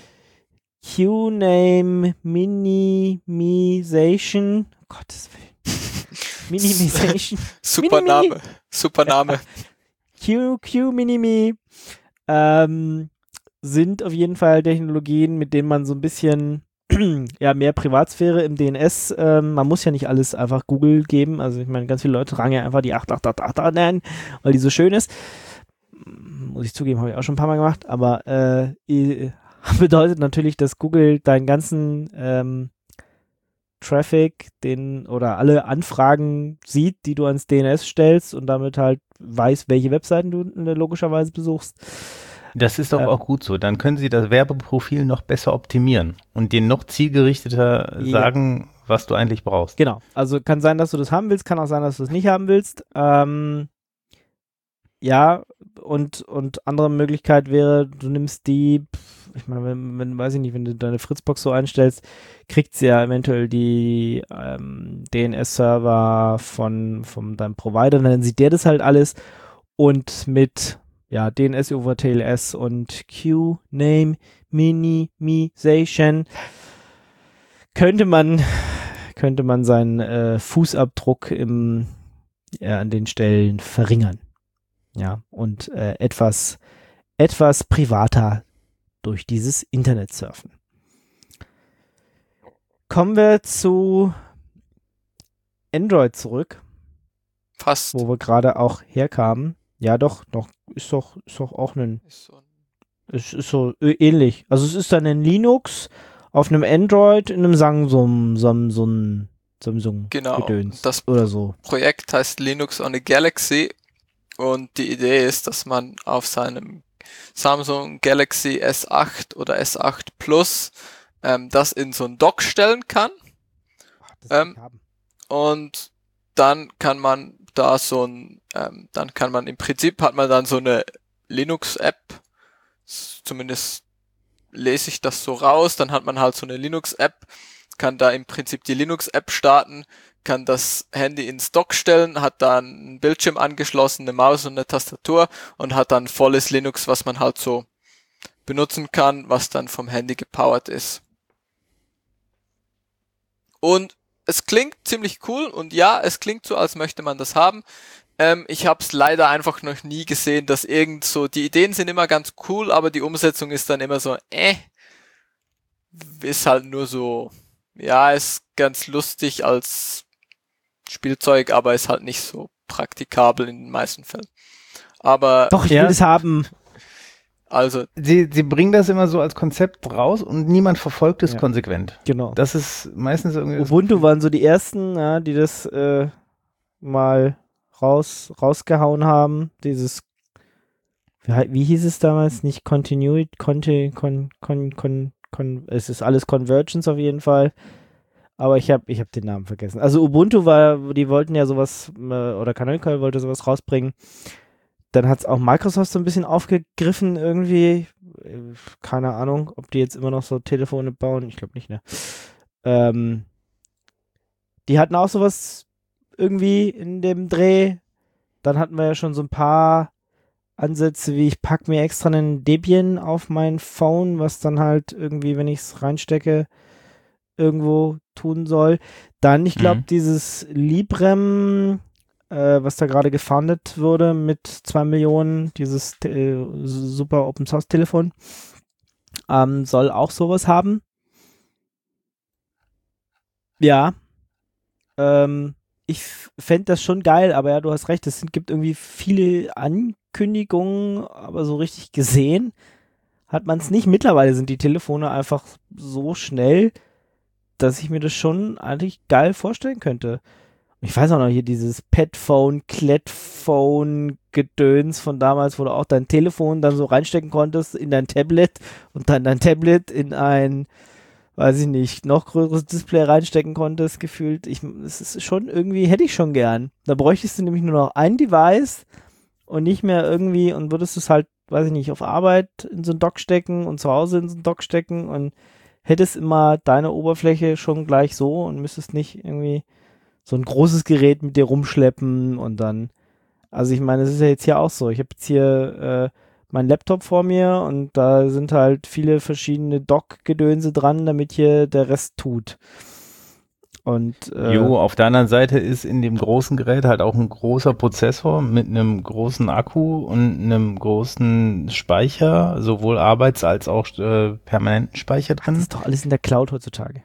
Speaker 2: Q-Name Minimization. Oh Gottes Willen. Minimization.
Speaker 3: Super
Speaker 2: Minimi.
Speaker 3: Name. Super Name.
Speaker 2: Q, Q Minimi. Ähm, sind auf jeden Fall Technologien, mit denen man so ein bisschen ja, mehr Privatsphäre im D N S, ähm, man muss ja nicht alles einfach Google geben, also ich meine, ganz viele Leute tragen ja einfach die acht acht acht acht an, weil die so schön ist. Muss ich zugeben, habe ich auch schon ein paar Mal gemacht, aber äh, bedeutet natürlich, dass Google deinen ganzen ähm, Traffic, den oder alle Anfragen sieht, die du ans D N S stellst und damit halt weiß, welche Webseiten du äh, logischerweise besuchst.
Speaker 4: Das ist doch ähm, auch gut so. Dann können Sie das Werbeprofil noch besser optimieren und dir noch zielgerichteter ja. sagen, was du eigentlich brauchst.
Speaker 2: Genau. Also kann sein, dass du das haben willst, kann auch sein, dass du es nicht haben willst. Ähm, ja, und, und andere Möglichkeit wäre, du nimmst die, ich meine, wenn, wenn, weiß ich nicht, wenn du deine Fritzbox so einstellst, kriegt sie ja eventuell die ähm, D N S-Server von, von deinem Provider, dann sieht der das halt alles und mit ja, D N S over T L S und Q-Name Minimization könnte man könnte man seinen äh, Fußabdruck im, ja, an den Stellen verringern. Ja, und äh, etwas etwas privater durch dieses Internet surfen. Kommen wir zu Android zurück.
Speaker 3: Fast.
Speaker 2: Wo wir gerade auch herkamen. Ja, doch, doch, ist doch, ist doch auch ein,
Speaker 3: Ist so ein
Speaker 2: es ist so ähnlich. Also es ist dann ein Linux auf einem Android in einem Samsung, Samsung, Samsung
Speaker 3: Genau.
Speaker 2: Gedöns
Speaker 3: Das
Speaker 2: oder so.
Speaker 3: Projekt heißt Linux on a Galaxy und die Idee ist, dass man auf seinem Samsung Galaxy S acht oder S acht Plus ähm, das in so ein Dock stellen kann.
Speaker 2: Ach, das
Speaker 3: ähm, und dann kann man da so ein, ähm, dann kann man im Prinzip hat man dann so eine Linux-App, zumindest lese ich das so raus, dann hat man halt so eine Linux-App, kann da im Prinzip die Linux-App starten, kann das Handy ins Dock stellen, hat dann einen Bildschirm angeschlossen, eine Maus und eine Tastatur und hat dann volles Linux, was man halt so benutzen kann, was dann vom Handy gepowert ist. Und es klingt ziemlich cool und ja, es klingt so, als möchte man das haben. Ähm, ich habe es leider einfach noch nie gesehen, dass irgend so, die Ideen sind immer ganz cool, aber die Umsetzung ist dann immer so, äh, ist halt nur so, ja, ist ganz lustig als Spielzeug, aber ist halt nicht so praktikabel in den meisten Fällen. Aber
Speaker 2: doch, ich
Speaker 4: ja.
Speaker 2: will es haben.
Speaker 3: Also,
Speaker 4: Sie, sie bringen das immer so als Konzept raus und niemand verfolgt es
Speaker 2: Ja.
Speaker 4: konsequent.
Speaker 2: Genau.
Speaker 4: Das ist meistens irgendwie.
Speaker 2: Ubuntu waren so die ersten, ja, die das äh, mal raus, rausgehauen haben. Dieses, wie, wie hieß es damals? Nicht Continuity, Conti, con, con, con, con, es ist alles Convergence auf jeden Fall. Aber ich habe ich hab den Namen vergessen. Also Ubuntu war, die wollten ja sowas, äh, oder Canonical wollte sowas rausbringen. Dann hat es auch Microsoft so ein bisschen aufgegriffen irgendwie. Keine Ahnung, ob die jetzt immer noch so Telefone bauen. Ich glaube nicht, ne? Ähm, die hatten auch sowas irgendwie in dem Dreh. Dann hatten wir ja schon so ein paar Ansätze, wie ich packe mir extra einen Debian auf mein Phone, was dann halt irgendwie, wenn ich es reinstecke, irgendwo tun soll. Dann, ich glaube,
Speaker 4: Mhm.
Speaker 2: dieses Librem, äh, was da gerade gefundet wurde mit zwei Millionen, dieses äh, super Open Source Telefon, ähm, soll auch sowas haben. Ja. Ähm, ich fände das schon geil, aber ja, du hast recht, es sind, gibt irgendwie viele Ankündigungen, aber so richtig gesehen hat man es nicht. Mittlerweile sind die Telefone einfach so schnell, dass ich mir das schon eigentlich geil vorstellen könnte. Ich weiß auch noch hier dieses Petphone, Klettphone Gedöns von damals, wo du auch dein Telefon dann so reinstecken konntest in dein Tablet und dann dein Tablet in ein, weiß ich nicht, noch größeres Display reinstecken konntest, gefühlt. Ich, es ist schon irgendwie, hätte ich schon gern. Da bräuchtest du nämlich nur noch ein Device und nicht mehr irgendwie und würdest es halt, weiß ich nicht, auf Arbeit in so ein Dock stecken und zu Hause in so ein Dock stecken und hättest immer deine Oberfläche schon gleich so und müsstest nicht irgendwie so ein großes Gerät mit dir rumschleppen und dann, also ich meine, es ist ja jetzt hier auch so, ich habe jetzt hier äh, meinen Laptop vor mir und da sind halt viele verschiedene Dock-Gedönse dran, damit hier der Rest tut. Und, äh,
Speaker 4: Jo, auf der anderen Seite ist in dem großen Gerät halt auch ein großer Prozessor mit einem großen Akku und einem großen Speicher, sowohl Arbeits- als auch äh, permanenten Speicher drin.
Speaker 2: das ist doch alles in der Cloud heutzutage.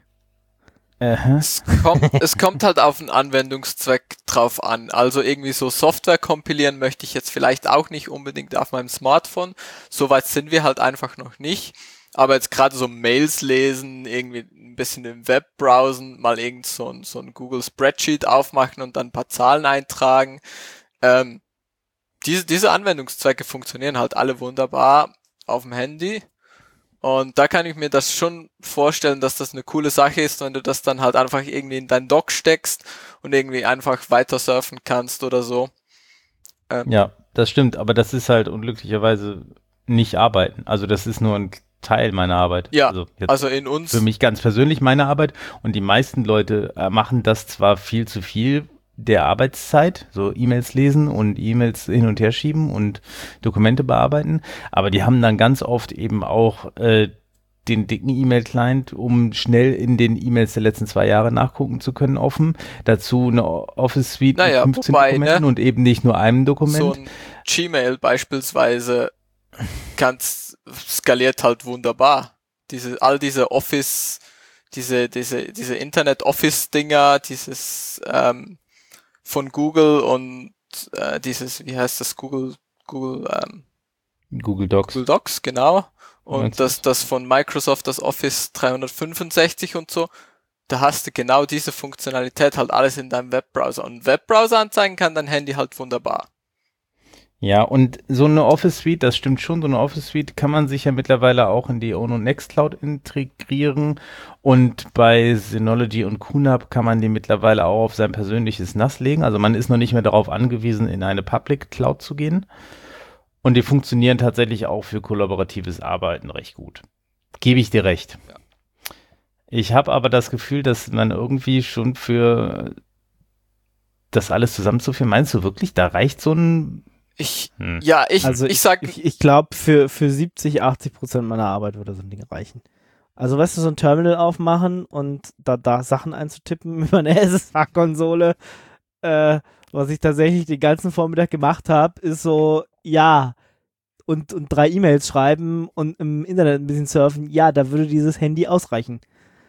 Speaker 4: Äh,
Speaker 3: Es kommt, es kommt halt auf den Anwendungszweck drauf an. Also irgendwie so Software kompilieren möchte ich jetzt vielleicht auch nicht unbedingt auf meinem Smartphone. Soweit sind wir halt einfach noch nicht. Aber jetzt gerade so Mails lesen, irgendwie ein bisschen im Web browsen, mal irgend so ein, so ein Google Spreadsheet aufmachen und dann ein paar Zahlen eintragen. Ähm, diese, diese Anwendungszwecke funktionieren halt alle wunderbar auf dem Handy. Und da kann ich mir das schon vorstellen, dass das eine coole Sache ist, wenn du das dann halt einfach irgendwie in dein Dock steckst und irgendwie einfach weiter surfen kannst oder so. Ähm,
Speaker 4: ja, das stimmt, aber das ist halt unglücklicherweise nicht Arbeiten. Also das ist nur ein Teil meiner Arbeit.
Speaker 3: Ja,
Speaker 4: also, jetzt
Speaker 3: also in uns.
Speaker 4: für mich ganz persönlich meine Arbeit und die meisten Leute äh, machen das zwar viel zu viel der Arbeitszeit, so E-Mails lesen und E-Mails hin und her schieben und Dokumente bearbeiten, aber die haben dann ganz oft eben auch äh, den dicken E-Mail-Client, um schnell in den E-Mails der letzten zwei Jahre nachgucken zu können, offen. Dazu eine Office-Suite
Speaker 3: Naja,
Speaker 4: mit fünfzehn
Speaker 3: wobei,
Speaker 4: Dokumenten
Speaker 3: ne?
Speaker 4: und eben nicht nur einem Dokument.
Speaker 3: So ein Gmail beispielsweise kann's, skaliert halt wunderbar. Diese, all diese Office, diese, diese, diese Internet-Office-Dinger, dieses ähm, von Google und äh, dieses, wie heißt das, Google, Google, ähm,
Speaker 4: Google Docs.
Speaker 3: Google Docs, genau. Und
Speaker 4: Meinst
Speaker 3: das, das von Microsoft, das Office dreihundertfünfundsechzig und so, da hast du genau diese Funktionalität halt alles in deinem Webbrowser. Und Webbrowser anzeigen kann dein Handy halt wunderbar.
Speaker 4: Ja, und so eine Office Suite, das stimmt schon, so eine Office Suite kann man sich ja mittlerweile auch in die Ono Nextcloud integrieren und bei Synology und QNAP kann man die mittlerweile auch auf sein persönliches N A S legen, also man ist noch nicht mehr darauf angewiesen, in eine Public Cloud zu gehen und die funktionieren tatsächlich auch für kollaboratives Arbeiten recht gut. Gebe ich dir recht.
Speaker 3: Ja.
Speaker 4: Ich habe aber das Gefühl, dass man irgendwie schon für das alles zusammenzuführen, meinst du wirklich, da reicht so ein
Speaker 3: Ich,
Speaker 4: Hm.
Speaker 3: ja, ich,
Speaker 2: Also
Speaker 3: ich sag,
Speaker 2: ich, ich glaube, für, für siebzig, achtzig Prozent meiner Arbeit würde so ein Ding reichen. Also weißt du, so ein Terminal aufmachen und da, da Sachen einzutippen über eine S S H-Konsole, äh, was ich tatsächlich den ganzen Vormittag gemacht habe, ist so, ja, und, und drei E-Mails schreiben und im Internet ein bisschen surfen, ja, da würde dieses Handy ausreichen.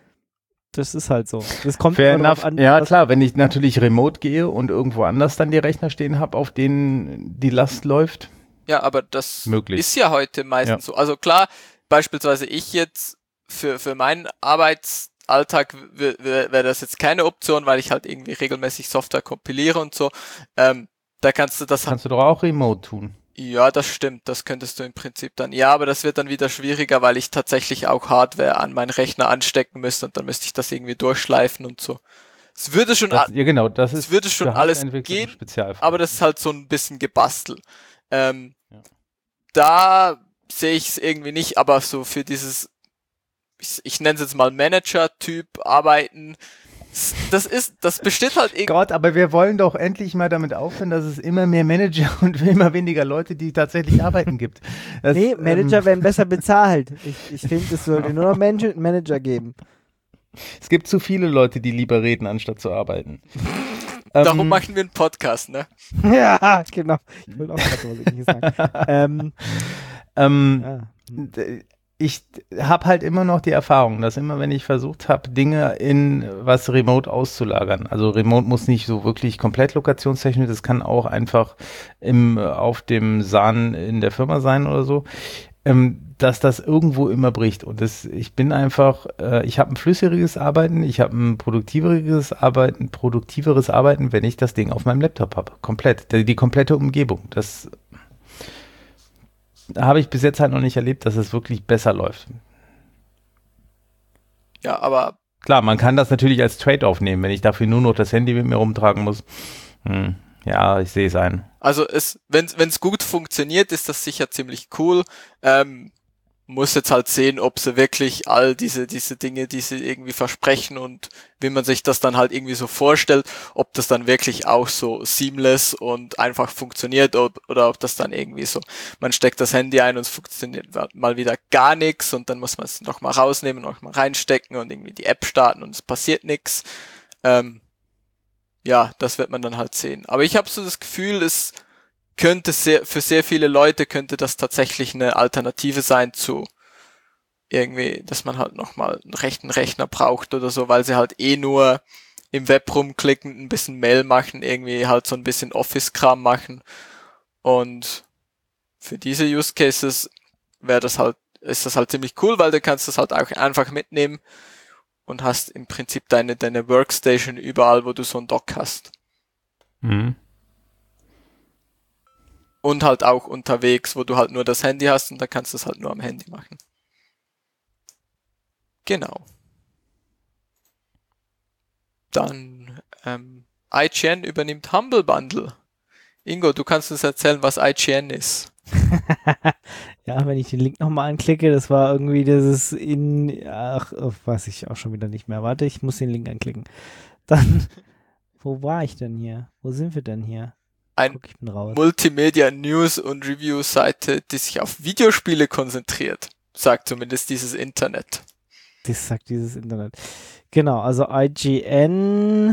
Speaker 2: Das ist halt so. Das kommt
Speaker 4: Fair
Speaker 2: immer drauf
Speaker 4: enough.
Speaker 2: an.
Speaker 4: Ja,
Speaker 2: was-
Speaker 4: klar, wenn ich natürlich remote gehe und irgendwo anders dann die Rechner stehen habe, auf denen die Last läuft.
Speaker 3: ja, aber das
Speaker 4: Möglich.
Speaker 3: ist ja heute meistens
Speaker 4: Ja.
Speaker 3: so. Also klar, beispielsweise ich jetzt für, für meinen Arbeitsalltag wäre wär das jetzt keine Option, weil ich halt irgendwie regelmäßig Software kompiliere und so. Ähm, da kannst du das halt,
Speaker 4: Kannst du doch auch remote tun.
Speaker 3: ja, das stimmt, das könntest du im Prinzip dann, ja, aber das wird dann wieder schwieriger, weil ich tatsächlich auch Hardware an meinen Rechner anstecken müsste und dann müsste ich das irgendwie durchschleifen und so. Es würde schon,
Speaker 4: Das, ja, genau, das ist
Speaker 3: würde schon
Speaker 4: für
Speaker 3: alles
Speaker 4: Hardwareentwicklung
Speaker 3: gehen,
Speaker 4: Spezialfall.
Speaker 3: aber das ist halt so ein bisschen Gebastel. Ähm,
Speaker 4: Ja.
Speaker 3: Da sehe ich es irgendwie nicht, aber so für dieses, ich, ich nenne es jetzt mal Manager-Typ arbeiten, s- das ist, das besteht halt irgendwie.
Speaker 4: Gott, aber wir wollen doch endlich mal damit aufhören, dass es immer mehr Manager und immer weniger Leute, die tatsächlich arbeiten gibt. Das,
Speaker 2: Nee, Manager
Speaker 4: ähm,
Speaker 2: werden besser bezahlt. Ich, ich finde, es sollte nur noch Man- Manager geben.
Speaker 4: Es gibt zu viele Leute, die lieber reden, anstatt zu arbeiten.
Speaker 3: Darum
Speaker 4: Ähm,
Speaker 3: machen wir einen Podcast, ne?
Speaker 2: Ja, genau. Ich wollte auch gerade was Ähnliches sagen. ähm,
Speaker 4: ähm,
Speaker 2: ja.
Speaker 4: ich habe halt immer noch die Erfahrung, dass immer, wenn ich versucht habe, Dinge in was remote auszulagern, also remote muss nicht so wirklich komplett lokationstechnisch, das kann auch einfach im, auf dem S A N in der Firma sein oder so, ähm, dass das irgendwo immer bricht. Und das, ich bin einfach, äh, ich habe ein flüssigeres Arbeiten, ich habe ein produktiveres Arbeiten, produktiveres Arbeiten, wenn ich das Ding auf meinem Laptop habe. Komplett. Die, die komplette Umgebung. Das habe ich bis jetzt halt noch nicht erlebt, dass es wirklich besser läuft.
Speaker 3: Ja, aber
Speaker 4: Klar, man kann das natürlich als Trade-off nehmen, wenn ich dafür nur noch das Handy mit mir rumtragen muss. Hm. Ja, ich sehe es ein.
Speaker 3: Also es, wenn es gut funktioniert, ist das sicher ziemlich cool. Ähm, muss jetzt halt sehen, ob sie wirklich all diese diese Dinge, die sie irgendwie versprechen und wie man sich das dann halt irgendwie so vorstellt, ob das dann wirklich auch so seamless und einfach funktioniert oder, oder ob das dann irgendwie so, man steckt das Handy ein und es funktioniert mal wieder gar nichts und dann muss man es nochmal rausnehmen, nochmal reinstecken und irgendwie die App starten und es passiert nichts. Ähm, ja, das wird man dann halt sehen. Aber ich habe so das Gefühl, es könnte sehr, für sehr viele Leute könnte das tatsächlich eine Alternative sein zu irgendwie, dass man halt nochmal einen rechten Rechner braucht oder so, weil sie halt eh nur im Web rumklicken, ein bisschen Mail machen, irgendwie halt so ein bisschen Office-Kram machen. Und für diese Use Cases wäre das halt, ist das halt ziemlich cool, weil du kannst das halt auch einfach mitnehmen und hast im Prinzip deine, deine Workstation überall, wo du so ein Dock hast.
Speaker 4: Mhm.
Speaker 3: Und halt auch unterwegs, wo du halt nur das Handy hast und da kannst du es halt nur am Handy machen. Genau. Dann ähm, I G N übernimmt Humble Bundle. Ingo, du kannst uns erzählen, was I G N ist.
Speaker 2: Ja, wenn ich den Link nochmal anklicke, das war irgendwie dieses in, ach, weiß ich auch schon wieder nicht mehr. Warte, ich muss den Link anklicken. Dann, wo war ich denn hier? Wo sind wir denn hier?
Speaker 3: Ein
Speaker 2: Guck, ich bin raus.
Speaker 3: Multimedia News und Review Seite, die sich auf Videospiele konzentriert, sagt zumindest dieses Internet.
Speaker 2: Das sagt dieses Internet. Genau, also I G N,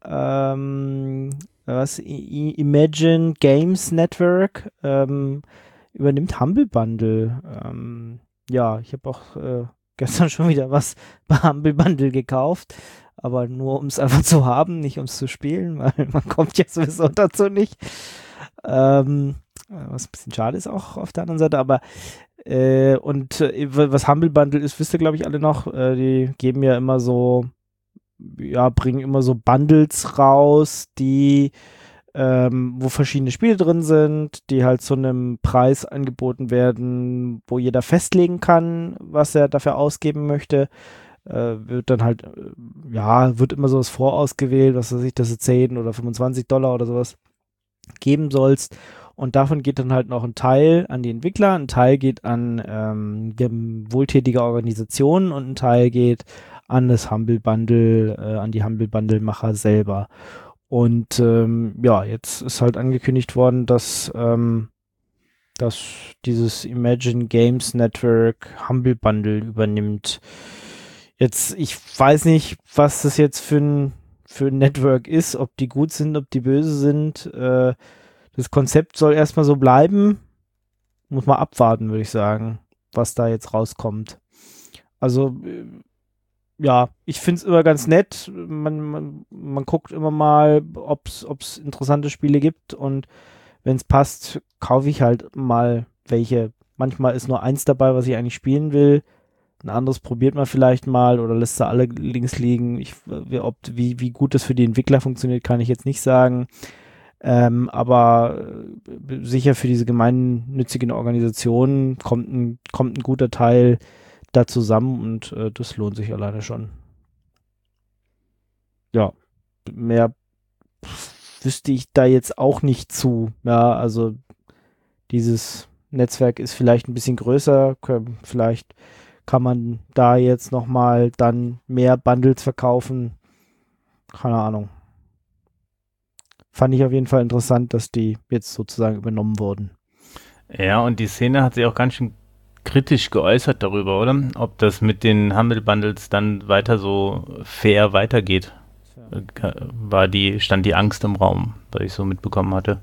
Speaker 2: ähm, was, I- Imagine Games Network, ähm, übernimmt Humble Bundle. Ähm, ja, ich habe auch äh, gestern schon wieder was bei Humble Bundle gekauft, aber nur um es einfach zu haben, nicht um es zu spielen, weil man kommt ja sowieso dazu nicht. Ähm, was ein bisschen schade ist auch auf der anderen Seite, aber äh, und äh, was Humble Bundle ist, wisst ihr, glaube ich, alle noch. Äh, die geben ja immer so, ja, bringen immer so Bundles raus, die ähm, wo verschiedene Spiele drin sind, die halt zu einem Preis angeboten werden, wo jeder festlegen kann, was er dafür ausgeben möchte. Äh, wird dann halt, äh, ja, wird immer sowas vorausgewählt, was weiß ich, dass du zehn oder fünfundzwanzig Dollar oder sowas geben sollst. Und davon geht dann halt noch ein Teil an die Entwickler, ein Teil geht an ähm, wohltätige Organisationen und ein Teil geht an das Humble Bundle, äh, an die Humble Bundle Macher selber. Und ähm, ja, jetzt ist halt angekündigt worden, dass, ähm, dass dieses Imagine Games Network Humble Bundle übernimmt. Jetzt, ich weiß nicht, was das jetzt für ein, für ein Network ist, ob die gut sind, ob die böse sind. Äh, das Konzept soll erstmal so bleiben. Muss man abwarten, würde ich sagen, was da jetzt rauskommt. Also, äh, ja, ich finde es immer ganz nett. Man, man, man guckt immer mal, ob es interessante Spiele gibt und wenn es passt, kaufe ich halt mal welche. Manchmal ist nur eins dabei, was ich eigentlich spielen will. Ein anderes probiert man vielleicht mal oder lässt da alle links liegen. Ich, ob, wie, wie gut das für die Entwickler funktioniert, kann ich jetzt nicht sagen. Ähm, aber äh, sicher für diese gemeinnützigen Organisationen kommt ein, kommt ein guter Teil da zusammen und äh, das lohnt sich alleine schon. Ja, mehr wüsste ich da jetzt auch nicht zu. Ja, also dieses Netzwerk ist vielleicht ein bisschen größer, vielleicht kann man da jetzt nochmal dann mehr Bundles verkaufen. Keine Ahnung. Fand ich auf jeden Fall interessant, dass die jetzt sozusagen übernommen wurden.
Speaker 4: Ja, und die Szene hat sich auch ganz schön kritisch geäußert darüber, oder? Ob das mit den Humble Bundles dann weiter so fair weitergeht. Ja. War die, stand die Angst im Raum, weil ich so mitbekommen hatte.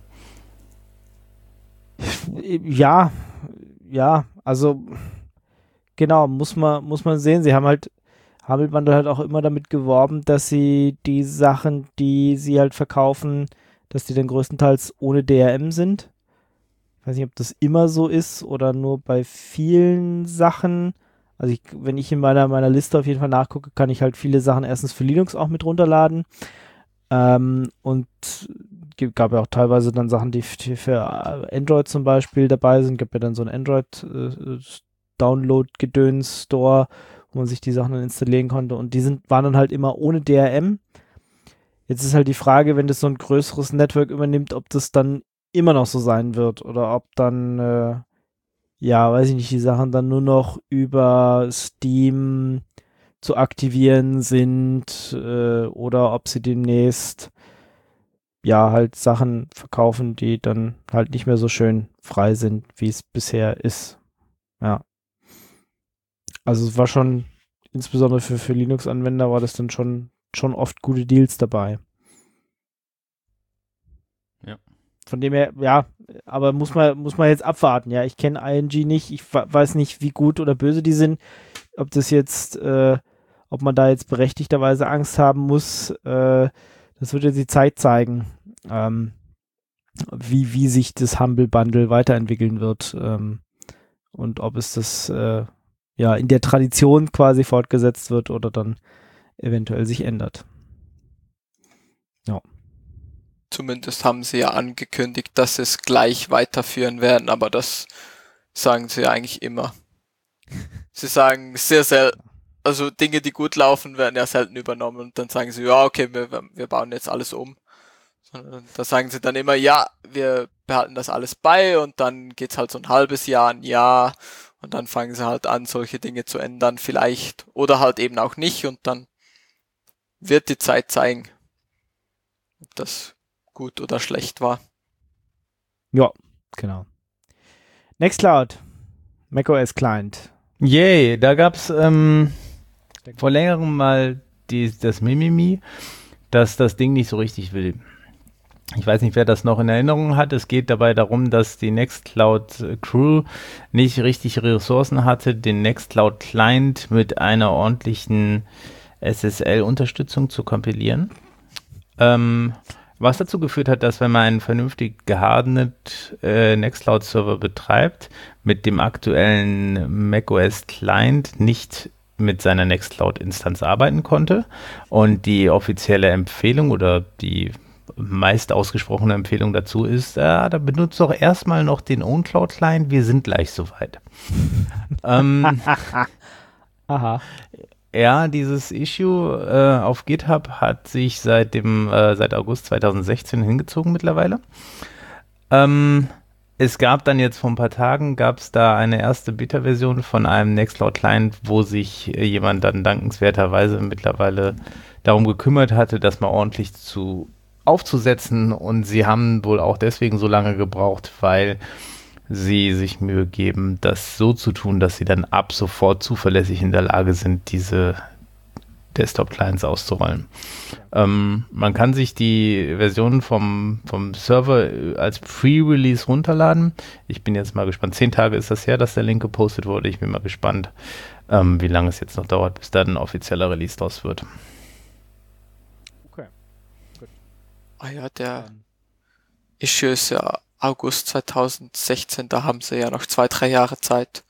Speaker 2: Ja, ja, also genau, muss man, muss man sehen. Sie haben halt, Humble Bundle hat auch immer damit geworben, dass sie die Sachen, die sie halt verkaufen, dass die dann größtenteils ohne D R M sind. Ich weiß nicht, ob das immer so ist oder nur bei vielen Sachen. Also ich, wenn ich in meiner, meiner Liste auf jeden Fall nachgucke, kann ich halt viele Sachen erstens für Linux auch mit runterladen. Ähm, und gab ja auch teilweise dann Sachen, die für Android zum Beispiel dabei sind. Gab ja dann so ein Android-Download-Gedöns-Store, wo man sich die Sachen dann installieren konnte. Und die sind, waren dann halt immer ohne D R M. Jetzt ist halt die Frage, wenn das so ein größeres Network übernimmt, ob das dann immer noch so sein wird oder ob dann, äh, ja, weiß ich nicht, die Sachen dann nur noch über Steam zu aktivieren sind äh, oder ob sie demnächst ja halt Sachen verkaufen, die dann halt nicht mehr so schön frei sind, wie es bisher ist. Ja. Also es war schon, insbesondere für, für Linux-Anwender war das dann schon, schon oft gute Deals dabei.
Speaker 4: Ja.
Speaker 2: Von dem her, ja, aber muss man, muss man jetzt abwarten, ja. Ich kenne I N G nicht, ich weiß nicht, wie gut oder böse die sind, ob das jetzt, äh, ob man da jetzt berechtigterweise Angst haben muss, äh, das wird jetzt die Zeit zeigen, ähm, wie, wie sich das Humble Bundle weiterentwickeln wird ähm, und ob es das äh, ja in der Tradition quasi fortgesetzt wird oder dann eventuell sich ändert. Ja.
Speaker 3: Zumindest haben sie ja angekündigt, dass sie es gleich weiterführen werden, aber das sagen sie ja eigentlich immer. Sie sagen sehr selten, also Dinge, die gut laufen, werden ja selten übernommen und dann sagen sie, ja, okay, wir, wir bauen jetzt alles um. Da sagen sie dann immer, ja, wir behalten das alles bei und dann geht's halt so ein halbes Jahr, ein Jahr und dann fangen sie halt an, solche Dinge zu ändern vielleicht oder halt eben auch nicht und dann wird die Zeit zeigen, ob das gut oder schlecht war.
Speaker 2: Ja, genau. Nextcloud, macOS Client.
Speaker 4: Yay, da gab's ähm, vor längerem mal die, das Mimimi, dass das Ding nicht so richtig will. Ich weiß nicht, wer das noch in Erinnerung hat. Es geht dabei darum, dass die Nextcloud Crew nicht richtig Ressourcen hatte, den Nextcloud Client mit einer ordentlichen S S L-Unterstützung zu kompilieren. Ähm, was dazu geführt hat, dass wenn man einen vernünftig gehardenet äh, Nextcloud-Server betreibt, mit dem aktuellen macOS Client nicht mit seiner Nextcloud-Instanz arbeiten konnte. Und die offizielle Empfehlung oder die meist ausgesprochene Empfehlung dazu ist, äh, da benutzt doch erstmal noch den OwnCloud-Client, wir sind gleich soweit. ähm,
Speaker 2: Aha.
Speaker 4: Ja, dieses Issue äh, auf GitHub hat sich seit dem äh, seit August zweitausendsechzehn hingezogen mittlerweile. Ähm, es gab dann jetzt vor ein paar Tagen, gab es da eine erste Beta-Version von einem Nextcloud-Client, wo sich äh, jemand dann dankenswerterweise mittlerweile darum gekümmert hatte, das mal ordentlich zu aufzusetzen, und sie haben wohl auch deswegen so lange gebraucht, weil sie sich Mühe geben, das so zu tun, dass sie dann ab sofort zuverlässig in der Lage sind, diese Desktop-Clients auszurollen. Ähm, man kann sich die Version vom, vom Server als Pre-Release runterladen. Ich bin jetzt mal gespannt. Zehn Tage ist das her, dass der Link gepostet wurde. Ich bin mal gespannt, ähm, wie lange es jetzt noch dauert, bis da ein offizieller Release draus wird.
Speaker 2: Okay. Gut.
Speaker 3: Ah ja, der Issue ist ja August zweitausendsechzehn, da haben sie ja noch zwei, drei Jahre Zeit,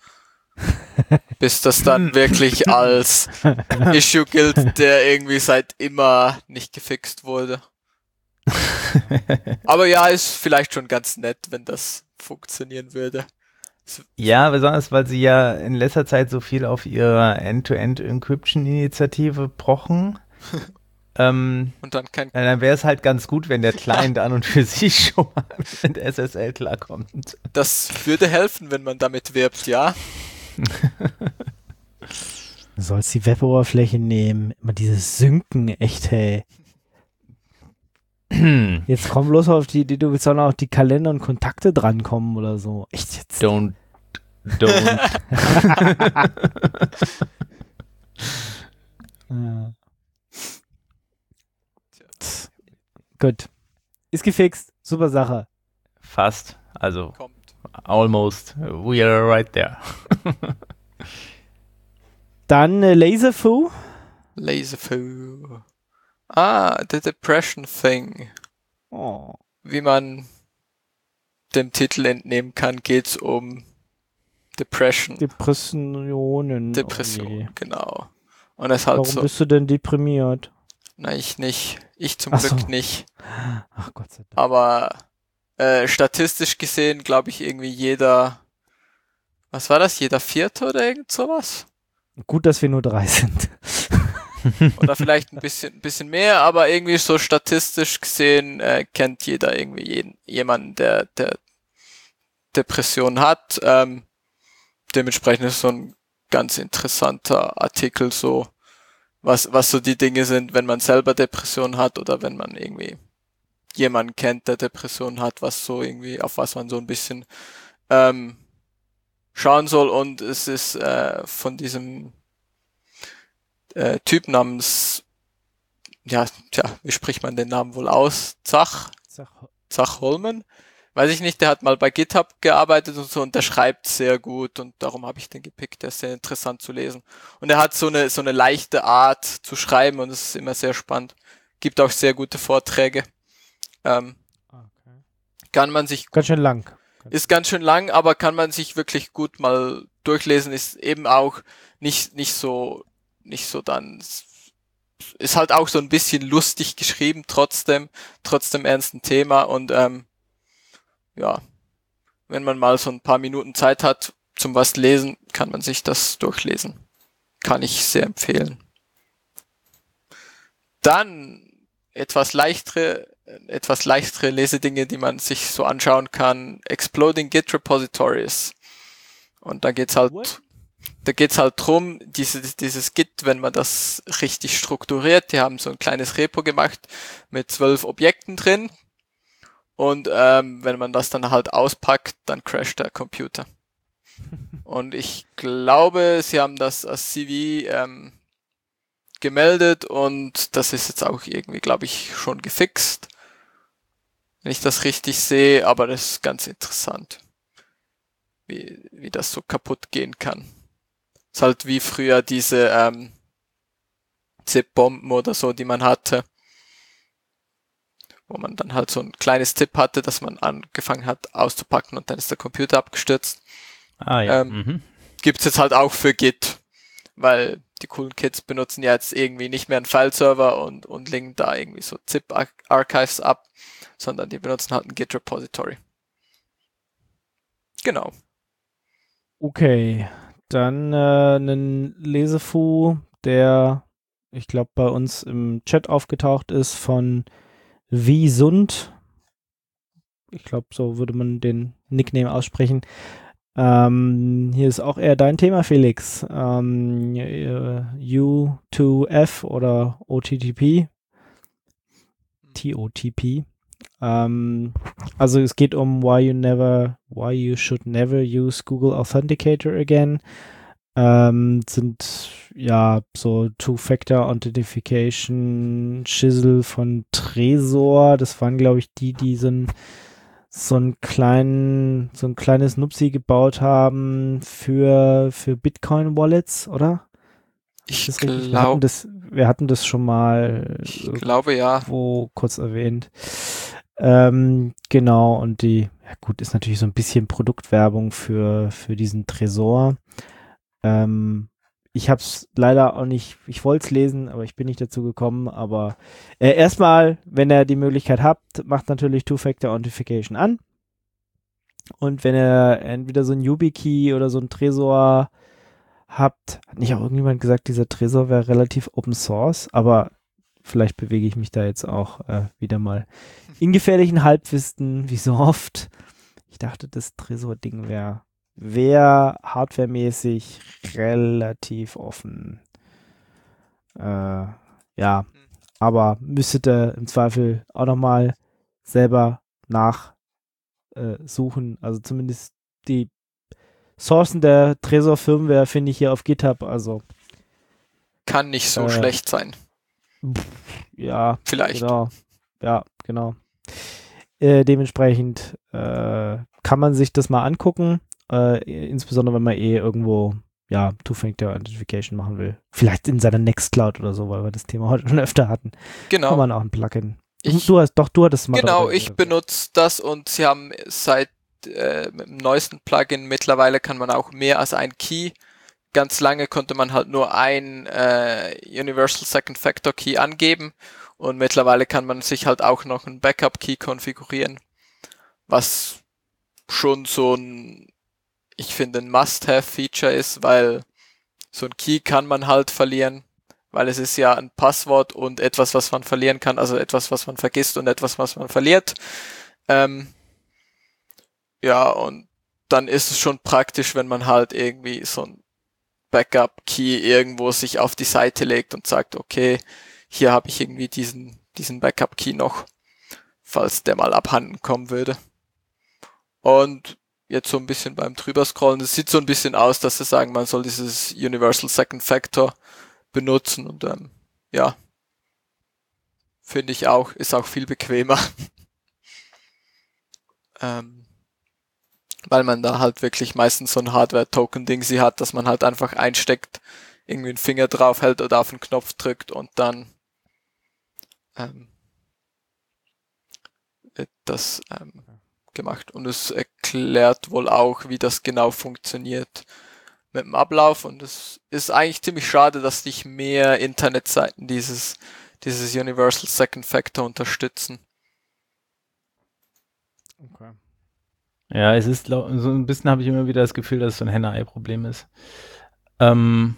Speaker 3: bis das dann wirklich als Issue gilt, der irgendwie seit immer nicht gefixt wurde. Aber ja, ist vielleicht schon ganz nett, wenn das funktionieren würde.
Speaker 4: Ja, besonders, weil sie ja in letzter Zeit so viel auf ihre End-to-End-Encryption-Initiative pochen. Ähm,
Speaker 3: und dann kein
Speaker 4: dann wäre es halt ganz gut, wenn der Client an und für sich schon mal mit S S L klarkommt.
Speaker 3: Das würde helfen, wenn man damit wirbt, ja.
Speaker 2: Du sollst die Web-Oberfläche nehmen. Immer dieses Synken, echt, hey. Jetzt komm bloß auf die Idee, du sollen auch die Kalender und Kontakte drankommen oder so. Echt jetzt?
Speaker 4: Don't. Don't.
Speaker 2: Ja. Gut. Ist gefixt. Super Sache.
Speaker 4: Fast. Also,
Speaker 3: Kommt.
Speaker 4: almost. We are right there.
Speaker 2: Dann äh, Laserfoo.
Speaker 3: Laserfoo. Ah, The Depression Thing.
Speaker 2: Oh.
Speaker 3: Wie man dem Titel entnehmen kann, geht's um Depression.
Speaker 2: Depressionen.
Speaker 3: Depression,
Speaker 2: Oh je.
Speaker 3: genau. Und es halt
Speaker 2: Warum
Speaker 3: so.
Speaker 2: bist du denn deprimiert?
Speaker 3: Nein, ich nicht. Ich zum
Speaker 2: Ach
Speaker 3: Glück
Speaker 2: so.
Speaker 3: nicht.
Speaker 2: Ach Gott sei Dank.
Speaker 3: Aber äh, statistisch gesehen, glaube ich, irgendwie jeder, was war das, jeder Vierte oder irgend sowas?
Speaker 2: Gut, dass wir nur drei sind.
Speaker 3: Oder vielleicht ein bisschen, bisschen mehr, aber irgendwie so statistisch gesehen äh, kennt jeder irgendwie jeden, jemanden, der, der Depression hat. Ähm, dementsprechend ist so ein ganz interessanter Artikel so, was, was so die Dinge sind, wenn man selber Depression hat oder wenn man irgendwie jemanden kennt, der Depression hat, was so irgendwie, auf was man so ein bisschen ähm, schauen soll. Und es ist äh, von diesem äh, Typ namens, ja, tja, wie spricht man den Namen wohl aus? Zach? Zach Holman? Weiß ich nicht, der hat mal bei GitHub gearbeitet und so und der schreibt sehr gut und darum habe ich den gepickt, der ist sehr interessant zu lesen. Und er hat so eine so eine leichte Art zu schreiben und es ist immer sehr spannend. Gibt auch sehr gute Vorträge. Ähm, okay. Kann man sich...
Speaker 2: Ganz schön lang.
Speaker 3: Ist ganz schön lang, aber kann man sich wirklich gut mal durchlesen, ist eben auch nicht nicht so, nicht so dann... Ist halt auch so ein bisschen lustig geschrieben, trotzdem, trotzdem ernsten Thema und ähm, ja, wenn man mal so ein paar Minuten Zeit hat zum was lesen, kann man sich das durchlesen. Kann ich sehr empfehlen. Dann etwas leichtere, etwas leichtere Lesedinge, die man sich so anschauen kann. Exploding Git Repositories. Und da geht's halt, What? da geht's halt drum, dieses, dieses Git, wenn man das richtig strukturiert, die haben so ein kleines Repo gemacht mit zwölf Objekten drin. Und ähm, wenn man das dann halt auspackt, dann crasht der Computer. Und ich glaube, sie haben das als C V ähm, gemeldet und das ist jetzt auch irgendwie, glaube ich, schon gefixt. Wenn ich das richtig sehe, aber das ist ganz interessant, wie, wie das so kaputt gehen kann. Ist halt wie früher diese ähm, Zip-Bomben oder so, die man hatte. Wo man dann halt so ein kleines Tipp hatte, dass man angefangen hat auszupacken und dann ist der Computer abgestürzt. Ah ja. Ähm, mhm. Gibt's jetzt halt auch für Git, weil die coolen Kids benutzen ja jetzt irgendwie nicht mehr einen File-Server und, und linken da irgendwie so Zip-Archives ab, sondern die benutzen halt ein Git-Repository. Genau.
Speaker 2: Okay, dann äh, einen Lesefu, der, ich glaube, bei uns im Chat aufgetaucht ist von Wie Sund, ich glaube, so würde man den Nickname aussprechen. Ähm, hier ist auch eher dein Thema, Felix. Ähm, U zwei F oder O T T P. T O T P. Ähm, also es geht um why you never, why you should never use Google Authenticator again. Ähm, sind ja so Two-Factor Authentification Schissel von Trezor. Das waren, glaube ich, die, die so ein, so ein kleinen, so ein kleines Nupsi gebaut haben für, für Bitcoin-Wallets, oder?
Speaker 3: Ich
Speaker 2: glaube, wir hatten das, wir hatten das schon mal
Speaker 3: ich glaube, ja.
Speaker 2: wo kurz erwähnt. Ähm, genau, und die, ja gut, ist natürlich so ein bisschen Produktwerbung für, für diesen Tresor. Ähm, ich habe es leider auch nicht, ich wollte es lesen, aber ich bin nicht dazu gekommen. Aber äh, erstmal, wenn ihr die Möglichkeit habt, macht natürlich Two-Factor Authentification an. Und wenn ihr entweder so ein YubiKey oder so ein Tresor habt, hat nicht auch irgendjemand gesagt, dieser Tresor wäre relativ Open Source, aber vielleicht bewege ich mich da jetzt auch äh, wieder mal in gefährlichen Halbwissen, wie so oft. Ich dachte, das Tresor-Ding wäre wäre hardwaremäßig relativ offen. Äh, ja, aber müsstet ihr im Zweifel auch nochmal selber nachsuchen. Also zumindest die Sourcen der Tresor-Firmware finde ich hier auf GitHub. Also
Speaker 3: kann nicht so
Speaker 2: äh,
Speaker 3: schlecht sein.
Speaker 2: Ja,
Speaker 3: vielleicht.
Speaker 2: Genau. Ja, genau. Äh, dementsprechend äh, kann man sich das mal angucken. Äh, insbesondere wenn man eh irgendwo ja Two-Factor Authentification machen will. Vielleicht in seiner Nextcloud oder so, weil wir das Thema heute schon öfter hatten.
Speaker 3: Genau.
Speaker 2: Kann man auch ein Plugin.
Speaker 3: Ich,
Speaker 2: du hast doch, du hattest mal.
Speaker 3: Genau, ich benutze das und sie haben seit äh, mit dem neuesten Plugin mittlerweile kann man auch mehr als ein Key. Ganz lange konnte man halt nur ein äh, Universal Second Factor Key angeben und mittlerweile kann man sich halt auch noch einen Backup Key konfigurieren, was schon so ein, ich finde, ein Must-Have-Feature ist, weil so ein Key kann man halt verlieren, weil es ist ja ein Passwort und etwas, was man verlieren kann, also etwas, was man vergisst und etwas, was man verliert. Ähm, ja, und dann ist es schon praktisch, wenn man halt irgendwie so ein Backup-Key irgendwo sich auf die Seite legt und sagt, okay, hier habe ich irgendwie diesen, diesen Backup-Key noch, falls der mal abhanden kommen würde. Und jetzt so ein bisschen beim drüberscrollen, es sieht so ein bisschen aus, dass sie sagen, man soll dieses Universal Second Factor benutzen und ähm, ja, finde ich auch, ist auch viel bequemer. ähm, weil man da halt wirklich meistens so ein Hardware-Token-Ding sie hat, dass man halt einfach einsteckt, irgendwie einen Finger drauf hält oder auf den Knopf drückt und dann ähm, wird das ähm, gemacht. Und es erklärt wohl auch, wie das genau funktioniert mit dem Ablauf. Und es ist eigentlich ziemlich schade, dass nicht mehr Internetseiten dieses, dieses Universal Second Factor unterstützen.
Speaker 2: Okay.
Speaker 4: Ja, es ist so ein bisschen, habe ich immer wieder das Gefühl, dass es so ein Henne-Ei-Problem ist. Ähm,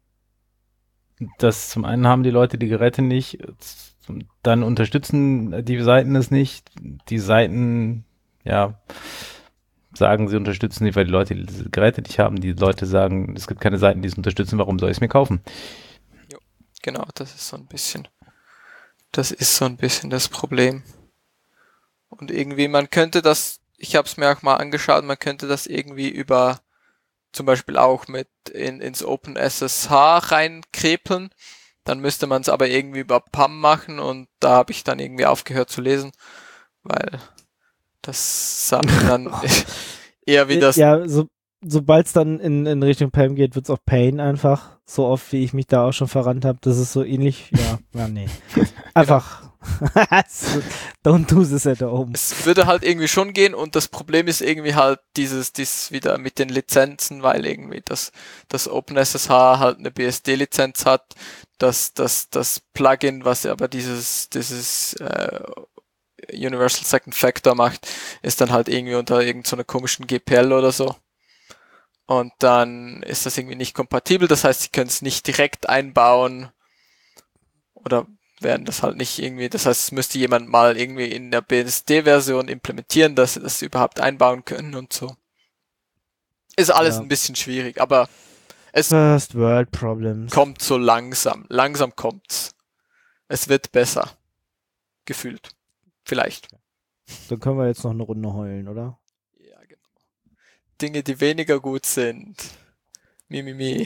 Speaker 4: das zum einen haben die Leute die Geräte nicht, dann unterstützen die Seiten es nicht. Die Seiten, ja, sagen, sie unterstützen nicht, weil die Leute diese Geräte nicht haben. Die Leute sagen, es gibt keine Seiten, die es unterstützen, warum soll ich es mir kaufen?
Speaker 3: Jo, genau, das ist so ein bisschen, das ist so ein bisschen das Problem. Und irgendwie, man könnte das, ich habe es mir auch mal angeschaut, man könnte das irgendwie über, zum Beispiel auch mit in, ins OpenSSH reinkrepeln. Dann müsste man es aber irgendwie über P A M machen und da habe ich dann irgendwie aufgehört zu lesen, weil das sah mir dann eher wie das...
Speaker 2: Ja, so, sobald es dann in, in Richtung P A M geht, wird es auch Pain einfach. So oft, wie ich mich da auch schon verrannt habe. Das ist so ähnlich. Ja, ja nee. Einfach. Don't do this at home.
Speaker 3: Es würde halt irgendwie schon gehen und das Problem ist irgendwie halt dieses, dieses wieder mit den Lizenzen, weil irgendwie das, das OpenSSH halt eine B S D-Lizenz hat, dass das, das Plugin, was aber dieses, dieses äh, Universal Second Factor macht, ist dann halt irgendwie unter irgendeiner komischen G P L oder so. Und dann ist das irgendwie nicht kompatibel, das heißt, sie können es nicht direkt einbauen oder werden das halt nicht irgendwie, das heißt, es müsste jemand mal irgendwie in der B S D-Version implementieren, dass sie das überhaupt einbauen können und so. Ist alles ja ein bisschen schwierig, aber es
Speaker 2: First World Problems.
Speaker 3: Kommt so langsam. Langsam kommt's. Es wird besser. Gefühlt. Vielleicht.
Speaker 2: Dann können wir jetzt noch eine Runde heulen, oder?
Speaker 3: Ja, genau. Dinge, die weniger gut sind. Mimimi.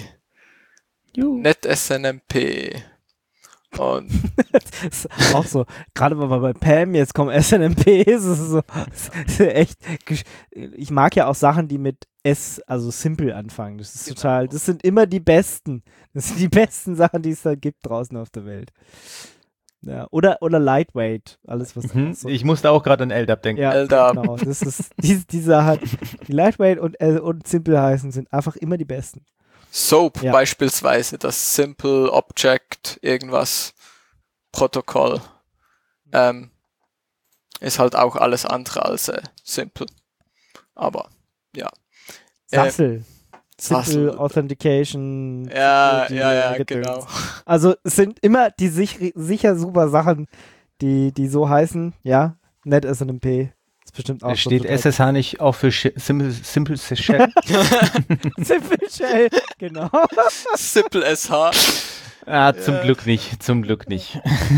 Speaker 3: NetSNMP. Und
Speaker 2: das ist auch so, gerade wenn wir bei P A M, jetzt kommen S N M P, ist es so, ist echt, ich mag ja auch Sachen, die mit S, also Simple anfangen, das ist genau. Total, das sind immer die besten, das sind die besten Sachen, die es da gibt draußen auf der Welt. Ja, oder, oder Lightweight, alles was
Speaker 4: mhm,
Speaker 2: so.
Speaker 4: Ich musste auch gerade an L D A P denken.
Speaker 3: Ja, L D A P.
Speaker 2: Genau, das ist, die, die Sachen, die Lightweight und, und Simple heißen, sind einfach immer die besten.
Speaker 3: SOAP
Speaker 2: ja.
Speaker 3: beispielsweise, das Simple Object irgendwas Protokoll, ähm, ist halt auch alles andere als äh, Simple. Aber, ja.
Speaker 2: S A S L.
Speaker 3: Äh,
Speaker 2: Simple
Speaker 3: Sassel.
Speaker 2: Authentication.
Speaker 3: Ja,
Speaker 2: die,
Speaker 3: ja, ja,
Speaker 2: die
Speaker 3: genau.
Speaker 2: Also es sind immer die sich, sicher super Sachen, die, die so heißen, ja, NetSNMP. Bestimmt auch
Speaker 4: es steht so S S H nicht auch für Sh- Simple, Simple Shell?
Speaker 2: Simple Shell, genau.
Speaker 3: Simple S H.
Speaker 4: Ah, zum
Speaker 3: ja.
Speaker 4: Glück nicht, zum Glück nicht.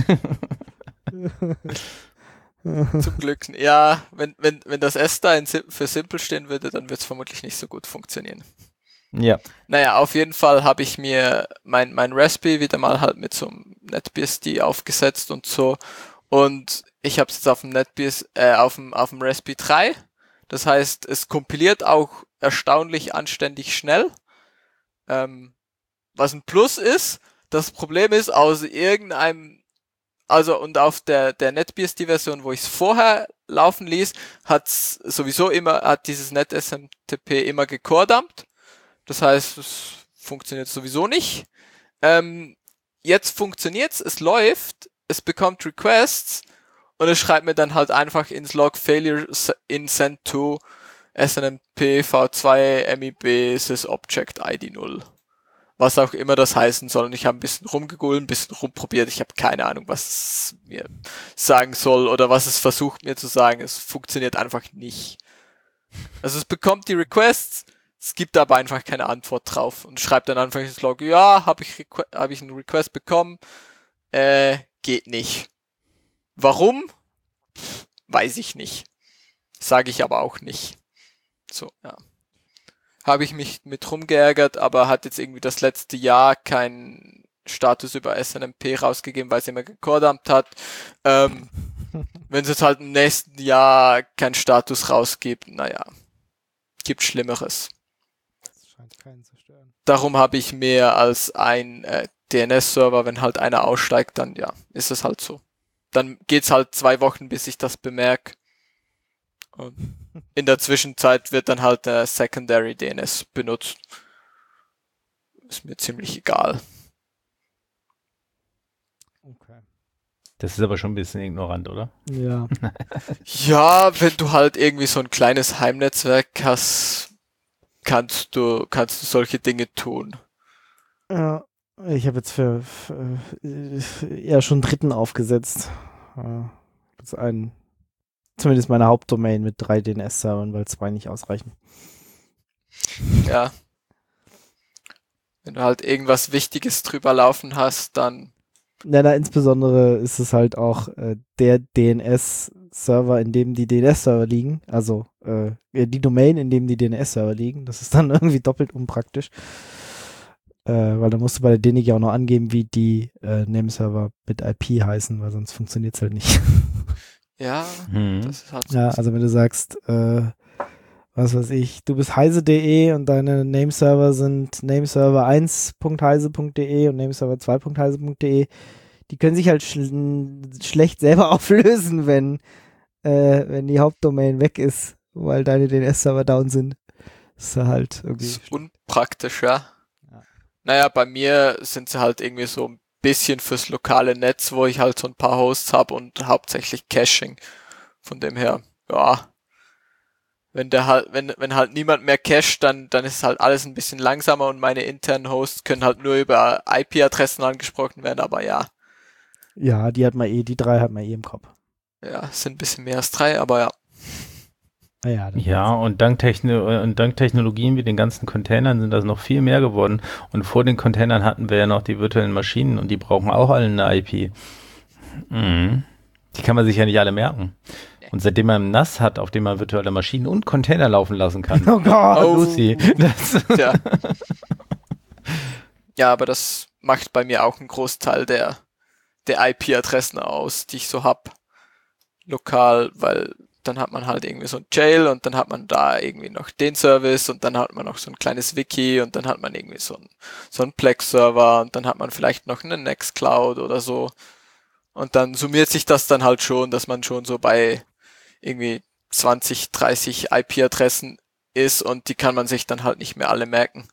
Speaker 3: Zum Glück. Ja, wenn, wenn, wenn das S da in Sim- für Simple stehen würde, dann wird es vermutlich nicht so gut funktionieren.
Speaker 4: Ja.
Speaker 3: Naja, auf jeden Fall habe ich mir mein, mein Raspberry wieder mal halt mit so einem NetBSD aufgesetzt und so. Und ich habe es jetzt auf dem NetBSD, äh, auf dem, auf dem Raspberry drei. Das heißt, es kompiliert auch erstaunlich anständig schnell. Ähm, was ein Plus ist, das Problem ist, aus irgendeinem, also und auf der, der NetBSD-Version, wo ich es vorher laufen ließ, hat's sowieso immer, hat dieses NetSMTP immer gecoredumpt. Das heißt, es funktioniert sowieso nicht. Ähm, jetzt funktioniert's, es läuft, es bekommt Requests und es schreibt mir dann halt einfach ins Log Failure in Send to S N M P v zwei M I B sys Object I D null. was auch immer das heißen soll. Und ich habe ein bisschen rumgegoogelt, ein bisschen rumprobiert. Ich habe keine Ahnung, was es mir sagen soll oder was es versucht mir zu sagen. Es funktioniert einfach nicht. Also es bekommt die Requests, es gibt aber einfach keine Antwort drauf und schreibt dann einfach ins Log, ja, habe ich, Requ- hab ich einen Request bekommen, äh, geht nicht. Warum? Pff, weiß ich nicht. Sage ich aber auch nicht. So, ja. Habe ich mich mit rumgeärgert, aber hat jetzt irgendwie das letzte Jahr keinen Status über S N M P rausgegeben, weil es immer gekordamt hat. Ähm, wenn es jetzt halt im nächsten Jahr keinen Status rausgibt, naja, gibt Schlimmeres.
Speaker 2: Das scheint keinen zu stören.
Speaker 3: Darum habe ich mehr als ein äh, D N S-Server, wenn halt einer aussteigt, dann ja, ist es halt so. Dann geht's halt zwei Wochen, bis ich das bemerke. Und in der Zwischenzeit wird dann halt der Secondary D N S benutzt. Ist mir ziemlich egal.
Speaker 2: Okay.
Speaker 4: Das ist aber schon ein bisschen ignorant, oder?
Speaker 2: Ja.
Speaker 3: Ja, wenn du halt irgendwie so ein kleines Heimnetzwerk hast, kannst du, kannst du solche Dinge tun.
Speaker 2: Ja, ich habe jetzt für, für äh, eher schon dritten aufgesetzt. Äh, jetzt einen, zumindest meine Hauptdomain mit drei D N S-Servern, weil zwei nicht ausreichen.
Speaker 3: Ja. Wenn du halt irgendwas Wichtiges drüber laufen hast, dann
Speaker 2: Ja, na, insbesondere ist es halt auch äh, der D N S-Server, in dem die D N S-Server liegen, also äh, die Domain, in dem die D N S-Server liegen. Das ist dann irgendwie doppelt unpraktisch, äh, weil da musst du bei der D N I G auch noch angeben, wie die äh, Nameserver mit I P heißen, weil sonst funktioniert es halt nicht.
Speaker 3: ja,
Speaker 4: Mhm.
Speaker 3: das ist halt so.
Speaker 2: Ja, also wenn du sagst, äh, was weiß ich, du bist heise punkt de und deine Nameserver sind nameserver eins punkt heise punkt de und nameserver zwei punkt heise punkt de, die können sich halt schl schlecht selber auflösen, wenn, äh, wenn die Hauptdomain weg ist, weil deine D N S-Server down sind. Das ist halt irgendwie...
Speaker 3: ist unpraktisch, ja.
Speaker 2: Ja.
Speaker 3: Naja, bei mir sind sie halt irgendwie so ein bisschen fürs lokale Netz, wo ich halt so ein paar Hosts habe und hauptsächlich Caching. Von dem her, ja. Wenn der halt, wenn, wenn halt niemand mehr cached, dann, dann ist halt alles ein bisschen langsamer und meine internen Hosts können halt nur über I P-Adressen angesprochen werden, aber ja.
Speaker 2: Ja, die hat man eh, die drei hat man eh im Kopf.
Speaker 3: Ja, es sind ein bisschen mehr als drei, aber ja.
Speaker 2: Ah ja, dann
Speaker 4: Ja, und dank, Techno und dank Technologien wie den ganzen Containern sind das noch viel mehr geworden. Und vor den Containern hatten wir ja noch die virtuellen Maschinen und die brauchen auch alle eine I P. Mhm. Die kann man sich ja nicht alle merken. Und seitdem man N A S hat, auf dem man virtuelle Maschinen und Container laufen lassen kann.
Speaker 2: Oh Gott!
Speaker 3: Oh.
Speaker 4: Lucy. Das
Speaker 3: Ja. Ja, aber das macht bei mir auch einen Großteil der, der I P-Adressen aus, die ich so hab. Lokal, weil dann hat man halt irgendwie so ein Jail und dann hat man da irgendwie noch den Service und dann hat man noch so ein kleines Wiki und dann hat man irgendwie so ein, so ein Plex-Server und dann hat man vielleicht noch eine Nextcloud oder so. Und dann summiert sich das dann halt schon, dass man schon so bei irgendwie zwanzig, dreißig I P-Adressen ist und die kann man sich dann halt nicht mehr alle merken.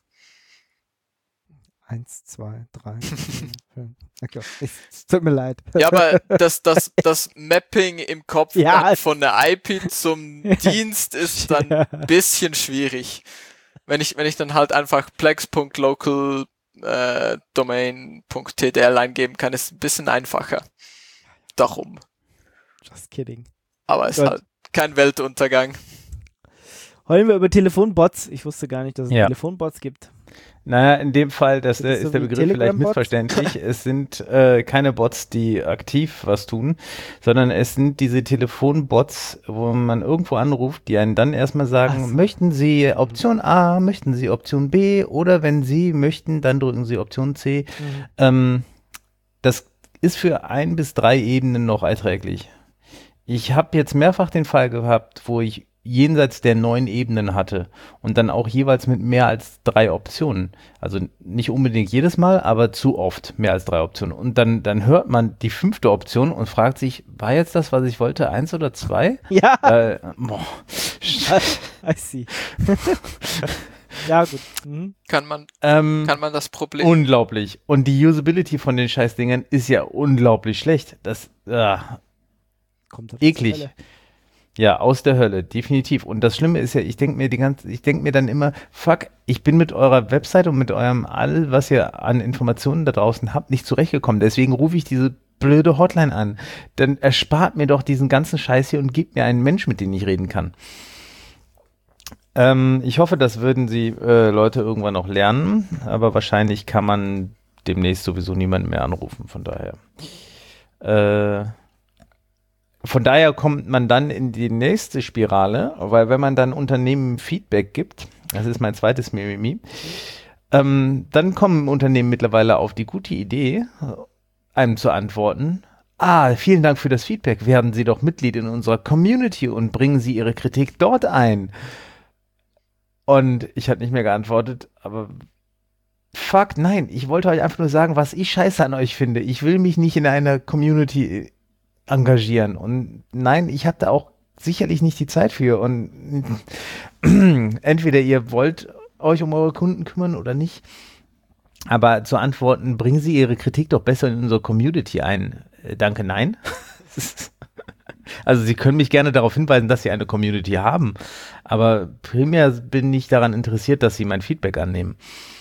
Speaker 2: Eins, zwei, drei, vier, fünf. Okay. Es tut mir leid.
Speaker 3: Ja, aber das, das, das Mapping im Kopf
Speaker 2: Ja.
Speaker 3: von der I P zum Dienst ist dann
Speaker 2: Ja.
Speaker 3: ein bisschen schwierig. Wenn ich, wenn ich dann halt einfach plex.local äh, domain.tdl eingeben kann, ist es ein bisschen einfacher. Darum.
Speaker 2: Just kidding.
Speaker 3: Aber es ist
Speaker 2: Gut.
Speaker 3: halt kein Weltuntergang.
Speaker 2: Heulen wir über Telefonbots. Ich wusste gar nicht, dass es
Speaker 4: Ja.
Speaker 2: Telefonbots gibt.
Speaker 4: Naja, in dem Fall, das,
Speaker 2: Das ist
Speaker 4: äh,
Speaker 2: so
Speaker 4: ist der
Speaker 2: wie
Speaker 4: Begriff vielleicht
Speaker 2: Telegram-Bots?
Speaker 4: missverständlich. Es sind äh, keine Bots, die aktiv was tun, sondern es sind diese Telefonbots, wo man irgendwo anruft, die einen dann erstmal sagen,
Speaker 2: Ach so.
Speaker 4: möchten Sie Option A, möchten Sie Option B oder wenn Sie möchten, dann drücken Sie Option C.
Speaker 2: Mhm.
Speaker 4: Ähm, das ist für ein bis drei Ebenen noch erträglich. Ich habe jetzt mehrfach den Fall gehabt, wo ich jenseits der neun Ebenen hatte und dann auch jeweils mit mehr als drei Optionen. Also nicht unbedingt jedes Mal, aber zu oft mehr als drei Optionen. Und dann, dann hört man die fünfte Option und fragt sich, war jetzt das, was ich wollte, eins oder zwei?
Speaker 2: Ja,
Speaker 4: Äh, boah.
Speaker 2: I see. Ja, gut. Mhm.
Speaker 3: Kann man,
Speaker 4: ähm,
Speaker 3: kann man das Problem.
Speaker 4: unglaublich. Und die Usability von den Scheißdingern ist ja unglaublich schlecht. Das, äh,
Speaker 2: Kommt auf
Speaker 4: eklig.
Speaker 2: die Fälle.
Speaker 4: Ja, aus der Hölle, definitiv. Und das Schlimme ist ja, ich denke mir die ganze, ich denke mir dann immer, fuck, ich bin mit eurer Webseite und mit eurem all, was ihr an Informationen da draußen habt, nicht zurechtgekommen. Deswegen rufe ich diese blöde Hotline an. Dann erspart mir doch diesen ganzen Scheiß hier und gebt mir einen Mensch, mit dem ich reden kann. Ähm, ich hoffe, das würden Sie äh, Leute irgendwann noch lernen, aber wahrscheinlich kann man demnächst sowieso niemanden mehr anrufen, von daher. Äh, Von daher kommt man dann in die nächste Spirale, weil wenn man dann Unternehmen Feedback gibt, das ist mein zweites Mimimi, ähm, dann kommen Unternehmen mittlerweile auf die gute Idee, einem zu antworten, ah, vielen Dank für das Feedback, werden Sie doch Mitglied in unserer Community und bringen Sie Ihre Kritik dort ein. Und ich hatte nicht mehr geantwortet, aber fuck, nein, ich wollte euch einfach nur sagen, was ich scheiße an euch finde. Ich will mich nicht in einer Community engagieren. Und nein, ich habe da auch sicherlich nicht die Zeit für. Und entweder ihr wollt euch um eure Kunden kümmern oder nicht. Aber zu antworten, bringen Sie Ihre Kritik doch besser in unsere Community ein. Äh, danke, nein. Also Sie können mich gerne darauf hinweisen, dass Sie eine Community haben. Aber primär bin ich daran interessiert, dass Sie mein Feedback annehmen.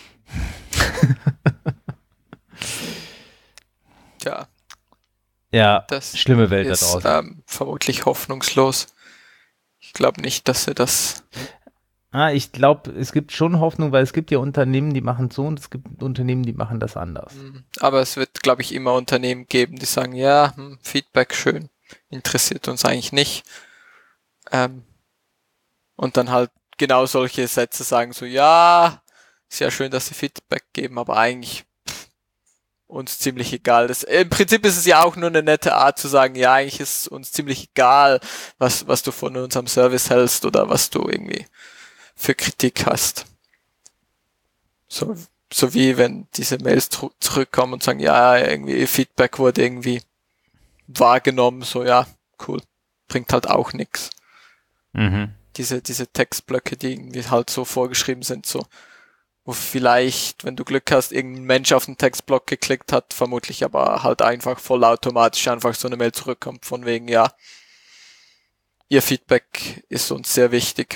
Speaker 3: Tja.
Speaker 4: Ja,
Speaker 3: Das
Speaker 4: schlimme Welt
Speaker 3: ist
Speaker 4: da draußen.
Speaker 3: ähm, vermutlich hoffnungslos. Ich glaube nicht, dass sie das...
Speaker 4: Ah, ich glaube, es gibt schon Hoffnung, weil es gibt ja Unternehmen, die machen so und es gibt Unternehmen, die machen das anders.
Speaker 3: Aber es wird, glaube ich, immer Unternehmen geben, die sagen, ja, hm, Feedback schön, interessiert uns eigentlich nicht. Ähm, und dann halt genau solche Sätze sagen, so, ja, ist ja schön, dass sie Feedback geben, aber eigentlich pff, uns ziemlich egal. Das, im Prinzip ist es ja auch nur eine nette Art zu sagen, ja, eigentlich ist uns ziemlich egal, was, was du von unserem Service hältst oder was du irgendwie für Kritik hast. So, so wie wenn diese Mails tr- zurückkommen und sagen, ja, irgendwie ihr Feedback wurde irgendwie wahrgenommen, so ja, cool, bringt halt auch nichts.
Speaker 4: Mhm.
Speaker 3: Diese, diese Textblöcke, die irgendwie halt so vorgeschrieben sind, so, wo vielleicht, wenn du Glück hast, irgendein Mensch auf den Textblock geklickt hat, vermutlich aber halt einfach vollautomatisch einfach so eine Mail zurückkommt von wegen, ja, ihr Feedback ist uns sehr wichtig.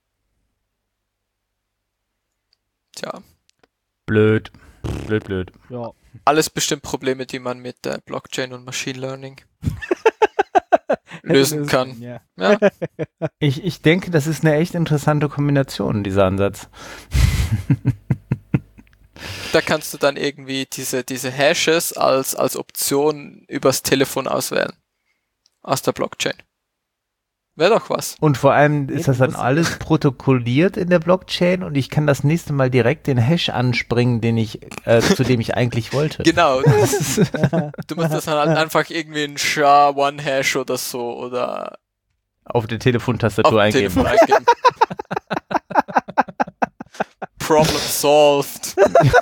Speaker 3: Tja.
Speaker 4: Blöd. Blöd, blöd.
Speaker 2: Ja.
Speaker 3: Alles bestimmt Probleme, die man mit äh, Blockchain und Machine Learning lösen kann.
Speaker 2: Ja.
Speaker 3: Ja.
Speaker 4: Ich, ich denke, das ist eine echt interessante Kombination, dieser Ansatz.
Speaker 3: Da kannst du dann irgendwie diese, diese Hashes als, als Option übers Telefon auswählen. Aus der Blockchain. Wäre doch was.
Speaker 4: Und vor allem
Speaker 2: Nee,
Speaker 4: ist das
Speaker 2: du
Speaker 4: dann
Speaker 2: musst-
Speaker 4: alles protokolliert in der Blockchain und ich kann das nächste Mal direkt den Hash anspringen, den ich, äh, zu dem ich eigentlich wollte.
Speaker 3: Genau. Du musst das dann halt einfach irgendwie in S H A, One-Hash oder so oder
Speaker 4: Auf der
Speaker 3: auf
Speaker 4: Telefontastatur
Speaker 3: dem
Speaker 4: eingeben.
Speaker 3: Telefon eingeben. Problem solved.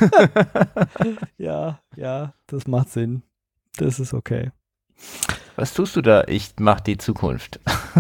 Speaker 2: Ja, ja, das macht Sinn. Das ist okay.
Speaker 4: Was tust du da? Ich mach die Zukunft.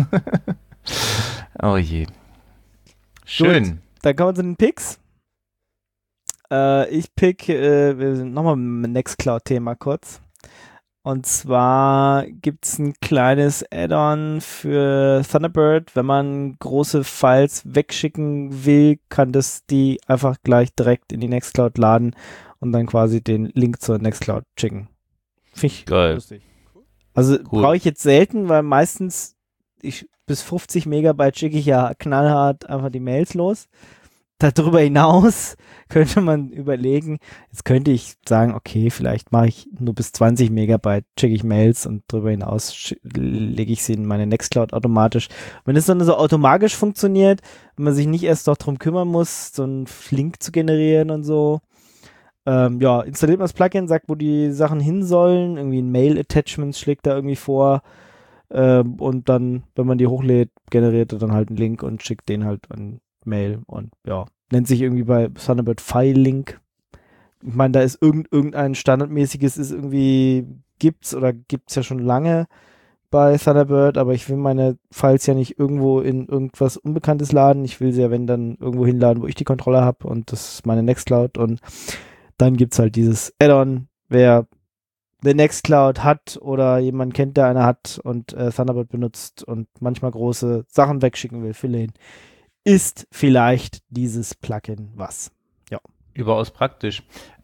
Speaker 4: Oh je. Schön.
Speaker 2: Dann kommen wir zu den Picks. Äh, ich pick, äh, wir sind nochmal mit dem Nextcloud-Thema kurz. Und zwar gibt es ein kleines Add-on für Thunderbird. Wenn man große Files wegschicken will, kann das die einfach gleich direkt in die Nextcloud laden und dann quasi den Link zur Nextcloud schicken. Finde ich
Speaker 4: Geil.
Speaker 2: lustig. Also
Speaker 4: Cool.
Speaker 2: brauche ich jetzt selten, weil meistens ich, bis fünfzig Megabyte schicke ich ja knallhart einfach die Mails los. Darüber hinaus könnte man überlegen, jetzt könnte ich sagen, okay, vielleicht mache ich nur bis zwanzig Megabyte, schicke ich Mails und darüber hinaus sch- lege ich sie in meine Nextcloud automatisch. Wenn es dann so automatisch funktioniert, wenn man sich nicht erst noch drum kümmern muss, so einen Link zu generieren und so, ähm, ja, installiert man das Plugin, sagt, wo die Sachen hin sollen, irgendwie ein Mail-Attachment schlägt da irgendwie vor, ähm, und dann, wenn man die hochlädt, generiert er dann halt einen Link und schickt den halt an Mail und ja, nennt sich irgendwie bei Thunderbird File-Link. Ich meine, da ist irgend, irgendein standardmäßiges, ist irgendwie, gibt's oder gibt's ja schon lange bei Thunderbird, aber ich will meine Files ja nicht irgendwo in irgendwas Unbekanntes laden. Ich will sie ja, wenn, dann irgendwo hinladen, wo ich die Kontrolle habe und das ist meine Nextcloud und dann gibt's halt dieses Add-on. Wer The Nextcloud hat oder jemand kennt, der eine hat und äh, Thunderbird benutzt und manchmal große Sachen wegschicken will, Philean, ist vielleicht dieses Plugin was. Ja.
Speaker 4: Überaus praktisch.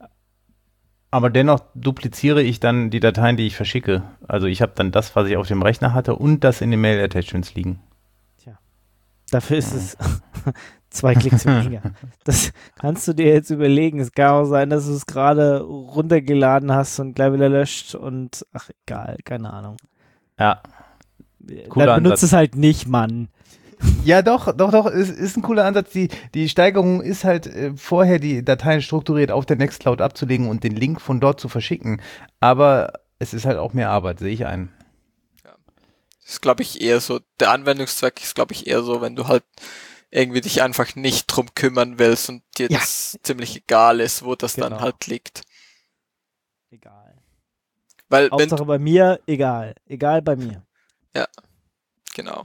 Speaker 4: Aber dennoch dupliziere ich dann die Dateien, die ich verschicke. Also ich habe dann das, was ich auf dem Rechner hatte und das in den Mail-Attachments liegen.
Speaker 2: Tja. Dafür ist es zwei Klicks weniger. Das kannst du dir jetzt überlegen. Es kann auch sein, dass du es gerade runtergeladen hast und gleich wieder löscht und ach egal, keine Ahnung.
Speaker 4: Ja.
Speaker 2: Cooler Dann benutzt Ansatz. Es halt nicht, Mann.
Speaker 4: Ja, doch, doch, doch, es ist ein cooler Ansatz. Die, die Steigerung ist halt äh, vorher die Dateien strukturiert auf der Nextcloud abzulegen und den Link von dort zu verschicken. Aber es ist halt auch mehr Arbeit, sehe ich ein.
Speaker 3: Ja. Das ist, glaube ich, eher so, der Anwendungszweck ist, glaube ich, eher so, wenn du halt irgendwie dich einfach nicht drum kümmern willst und dir ja. das ziemlich egal ist, wo das genau. dann halt liegt.
Speaker 2: Egal.
Speaker 3: Weil,
Speaker 2: Hauptsache
Speaker 3: wenn,
Speaker 2: bei mir, egal. Egal bei mir.
Speaker 3: Ja, genau.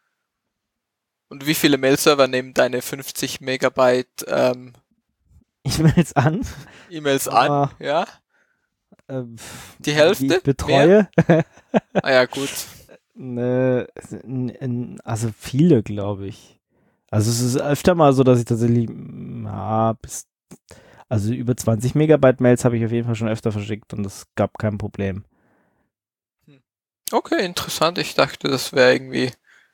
Speaker 3: Und wie viele Mail-Server nehmen deine fünfzig Megabyte ähm,
Speaker 2: E-Mails an?
Speaker 3: E-Mails an, ja?
Speaker 2: Ähm,
Speaker 3: die Hälfte?
Speaker 2: Die ich betreue?
Speaker 3: Ah ja, gut.
Speaker 2: Ne, also viele, glaube ich. Also es ist öfter mal so, dass ich tatsächlich ja, bis, also über zwanzig Megabyte Mails habe ich auf jeden Fall schon öfter verschickt und es gab kein Problem.
Speaker 3: Okay, interessant. Ich dachte, das wäre irgendwie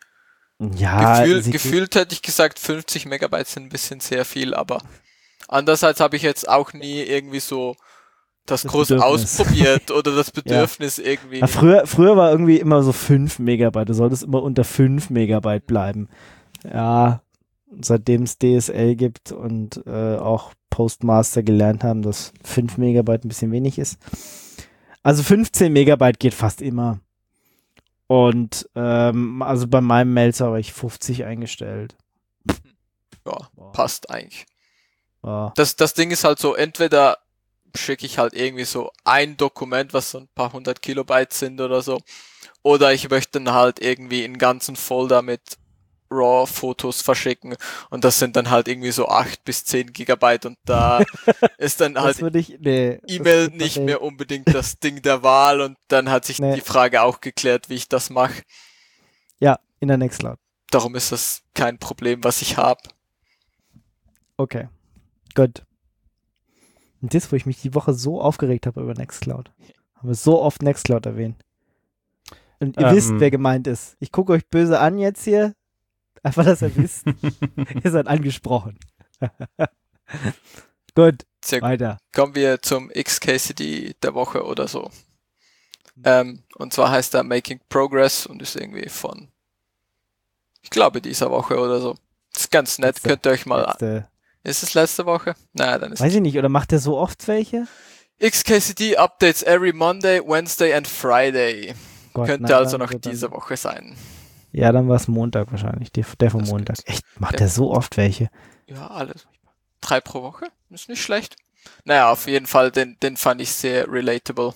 Speaker 2: Ja,
Speaker 3: Gefühl, gefühlt hätte ich gesagt, fünfzig Megabyte sind ein bisschen sehr viel, aber andererseits habe ich jetzt auch nie irgendwie so das, das groß Bedürfnis. ausprobiert oder das Bedürfnis ja. irgendwie.
Speaker 2: Ja, früher, früher war irgendwie immer so fünf Megabyte, du solltest immer unter fünf Megabyte bleiben. Ja, seitdem es D S L gibt und äh, auch Postmaster gelernt haben, dass fünf Megabyte ein bisschen wenig ist. Also fünfzehn Megabyte geht fast immer. Und ähm, also bei meinem Mail-Server habe ich fünfzig eingestellt.
Speaker 3: Ja, wow. Passt eigentlich.
Speaker 2: Wow.
Speaker 3: Das, das Ding ist halt so, entweder schicke ich halt irgendwie so ein Dokument, was so ein paar hundert Kilobyte sind oder so, oder ich möchte dann halt irgendwie einen ganzen Folder mit RAW-Fotos verschicken und das sind dann halt irgendwie so acht bis zehn Gigabyte und da ist dann halt nee, E-Mail nicht mehr nicht. unbedingt das Ding der Wahl und dann hat sich nee. die Frage auch geklärt, wie ich das mache.
Speaker 2: Ja, in der Nextcloud.
Speaker 3: Darum ist das kein Problem, was ich habe.
Speaker 2: Okay, gut. Und das, wo ich mich die Woche so aufgeregt habe über Nextcloud. Haben wir so oft Nextcloud erwähnt. Und ihr ähm. wisst, wer gemeint ist. Ich gucke euch böse an jetzt hier. Einfach, dass ihr wisst, ihr seid angesprochen. Gut, Sehr weiter.
Speaker 3: Kommen wir zum X K C D der Woche oder so. Ähm, und zwar heißt er Making Progress und ist irgendwie von, ich glaube, dieser Woche oder so. Ist ganz nett, letzte, könnt ihr euch mal letzte. Ist es letzte Woche? Naja, dann ist
Speaker 2: Weiß ich nicht, oder macht er so oft welche?
Speaker 3: X K C D Updates every Monday, Wednesday and Friday. Gott, Könnte also noch diese Woche sein.
Speaker 2: Ja, dann war es Montag wahrscheinlich, der, der vom Montag. Echt, macht der so oft welche?
Speaker 3: Ja, alles. Drei pro Woche? Ist nicht schlecht. Naja, auf jeden Fall, den, den fand ich sehr relatable.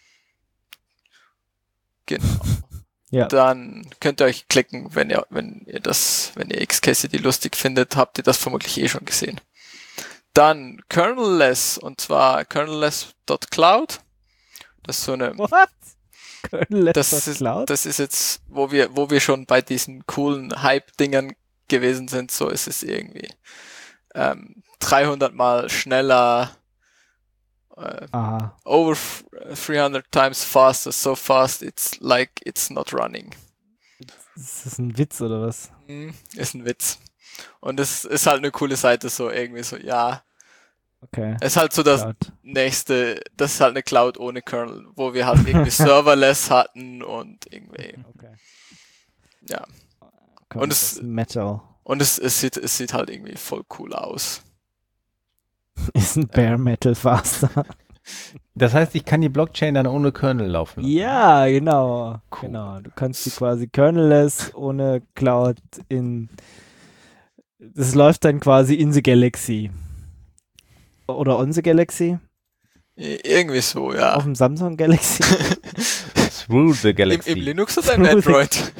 Speaker 3: Genau.
Speaker 2: Ja.
Speaker 3: Dann könnt ihr euch klicken, wenn ihr, wenn ihr das, wenn ihr X K C D lustig findet, habt ihr das vermutlich eh schon gesehen. Dann Kernelless, und zwar kernelless dot cloud. Das ist so eine...
Speaker 2: What?
Speaker 3: Das ist, das ist jetzt, wo wir, wo wir schon bei diesen coolen Hype-Dingern gewesen sind, so ist es irgendwie ähm, dreihundert mal schneller, äh, over three hundred times faster, so fast it's like it's not running.
Speaker 2: Ist das ein Witz oder was?
Speaker 3: Mm, ist ein Witz. Und es ist halt eine coole Seite, so irgendwie so, ja.
Speaker 2: Okay.
Speaker 3: Es ist halt so das Cloud. nächste, das ist halt eine Cloud ohne Kernel, wo wir halt irgendwie Serverless hatten und irgendwie.
Speaker 2: Okay.
Speaker 3: Ja.
Speaker 2: Komm,
Speaker 3: und es,
Speaker 2: Metal.
Speaker 3: Und es, es, sieht, es sieht halt irgendwie voll cool aus.
Speaker 2: Ist ein Bare Metal faster.
Speaker 4: Das heißt, ich kann die Blockchain dann ohne Kernel laufen lassen.
Speaker 2: Ja, genau. Cool. Genau. Du kannst die quasi kernelless ohne Cloud in. Das läuft dann quasi in the Galaxy. Oder on the Galaxy?
Speaker 3: Irgendwie so, ja.
Speaker 2: Auf dem Samsung Galaxy?
Speaker 4: Through the Galaxy.
Speaker 3: Im, im Linux oder im Android?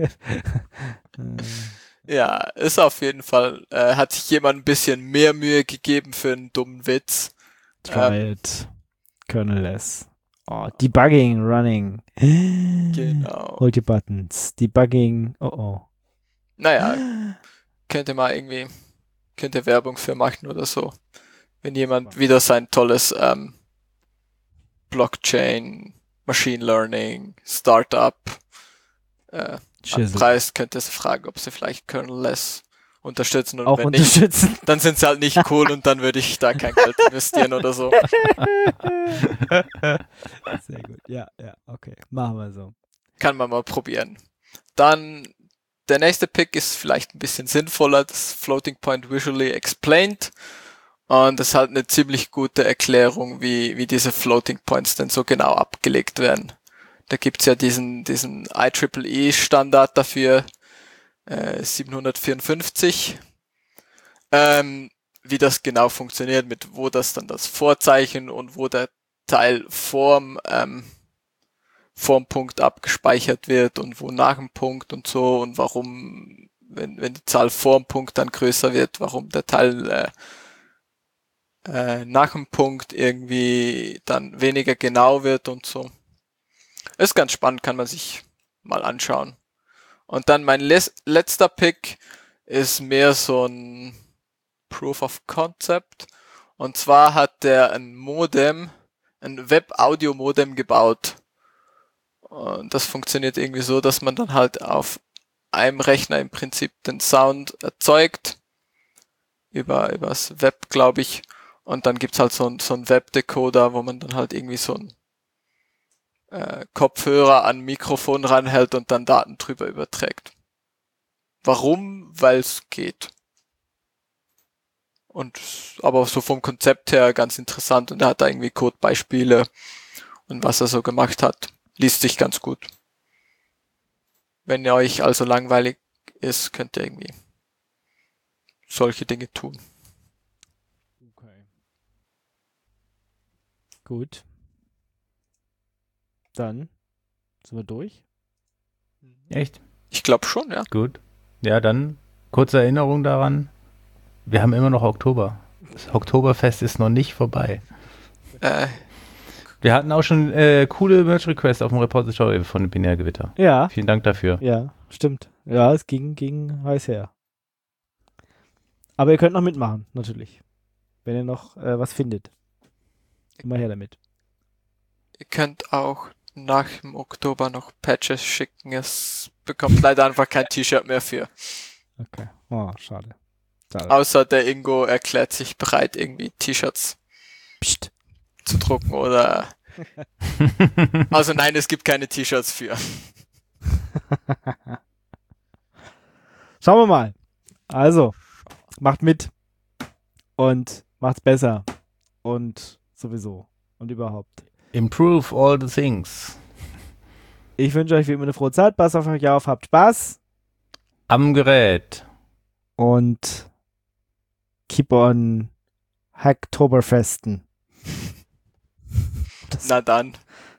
Speaker 3: Ja, ist auf jeden Fall, äh, hat sich jemand ein bisschen mehr Mühe gegeben für einen dummen Witz.
Speaker 2: Try ähm, it. Kernelless. Oh, Debugging, Running.
Speaker 3: Genau.
Speaker 2: Hold your buttons. Debugging, oh oh.
Speaker 3: Naja, könnte mal irgendwie, könnte Werbung für machen oder so. Wenn jemand wieder sein tolles ähm, Blockchain, Machine Learning, Startup äh, anpreist, könnte sie fragen, ob sie vielleicht Kernel-less unterstützen und
Speaker 2: auch
Speaker 3: wenn
Speaker 2: unterstützen.
Speaker 3: nicht, dann sind sie halt nicht cool und dann würde ich da kein Geld investieren oder so.
Speaker 2: Sehr gut, ja, ja, okay, machen wir so.
Speaker 3: Kann man mal probieren. Dann der nächste Pick ist vielleicht ein bisschen sinnvoller, das Floating Point Visually Explained. Und das ist halt eine ziemlich gute Erklärung, wie, wie diese Floating Points denn so genau abgelegt werden. Da gibt's ja diesen, diesen I triple E Standard dafür, äh, siebenhundertvierundfünfzig. Ähm, wie das genau funktioniert, mit wo das dann das Vorzeichen und wo der Teil vorm, ähm, vorm Punkt abgespeichert wird und wo nach dem Punkt und so und warum, wenn, wenn die Zahl vorm Punkt dann größer wird, warum der Teil äh, äh, nach dem Punkt irgendwie dann weniger genau wird und so. Ist ganz spannend, kann man sich mal anschauen. Und dann mein les- letzter Pick ist mehr so ein Proof of Concept. Und zwar hat der ein Modem, ein Web-Audio-Modem gebaut. Und das funktioniert irgendwie so, dass man dann halt auf einem Rechner im Prinzip den Sound erzeugt. Über, übers Web, glaube ich. Und dann gibt's halt so ein, so ein Web-Decoder, wo man dann halt irgendwie so ein äh, Kopfhörer an Mikrofon ranhält und dann Daten drüber überträgt. Warum? Weil es geht. Und aber so vom Konzept her ganz interessant und er hat da irgendwie Codebeispiele und was er so gemacht hat, liest sich ganz gut. Wenn ihr euch also langweilig ist, könnt ihr irgendwie solche Dinge tun.
Speaker 2: Okay. Gut. Dann sind wir durch.
Speaker 4: Echt?
Speaker 3: Ich glaube schon, ja.
Speaker 4: Gut. Ja, dann kurze Erinnerung daran. Wir haben immer noch Oktober. Das Oktoberfest ist noch nicht vorbei.
Speaker 3: Äh,
Speaker 4: Wir hatten auch schon äh, coole Merch-Requests auf dem Repository von Binärgewitter.
Speaker 2: Ja.
Speaker 4: Vielen Dank dafür.
Speaker 2: Ja, stimmt. Ja, es ging, ging heiß her. Aber ihr könnt noch mitmachen, natürlich. Wenn ihr noch äh, was findet. Immer her damit.
Speaker 3: ihr könnt auch nach dem Oktober noch Patches schicken. Es bekommt leider einfach kein T-Shirt mehr für.
Speaker 2: Okay. Oh, schade. schade.
Speaker 3: Außer der Ingo erklärt sich bereit, irgendwie T-Shirts
Speaker 2: Psst.
Speaker 3: zu drucken oder... Also nein, es gibt keine T-Shirts für.
Speaker 2: Schauen wir mal. Also, macht mit. Und macht's besser. Und sowieso. Und überhaupt.
Speaker 4: Improve all the things.
Speaker 2: Ich wünsche euch wie immer eine frohe Zeit. Passt auf euch auf. Habt Spaß.
Speaker 4: Am Gerät.
Speaker 2: Und keep on Hacktoberfesten.
Speaker 3: Na dann.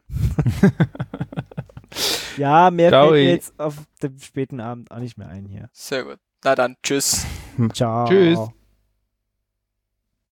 Speaker 2: Ja, mehr
Speaker 4: Ciao.
Speaker 2: fällt mir jetzt auf dem späten Abend auch nicht mehr ein hier.
Speaker 3: Sehr gut. Na dann, tschüss.
Speaker 2: Ciao.
Speaker 4: Tschüss.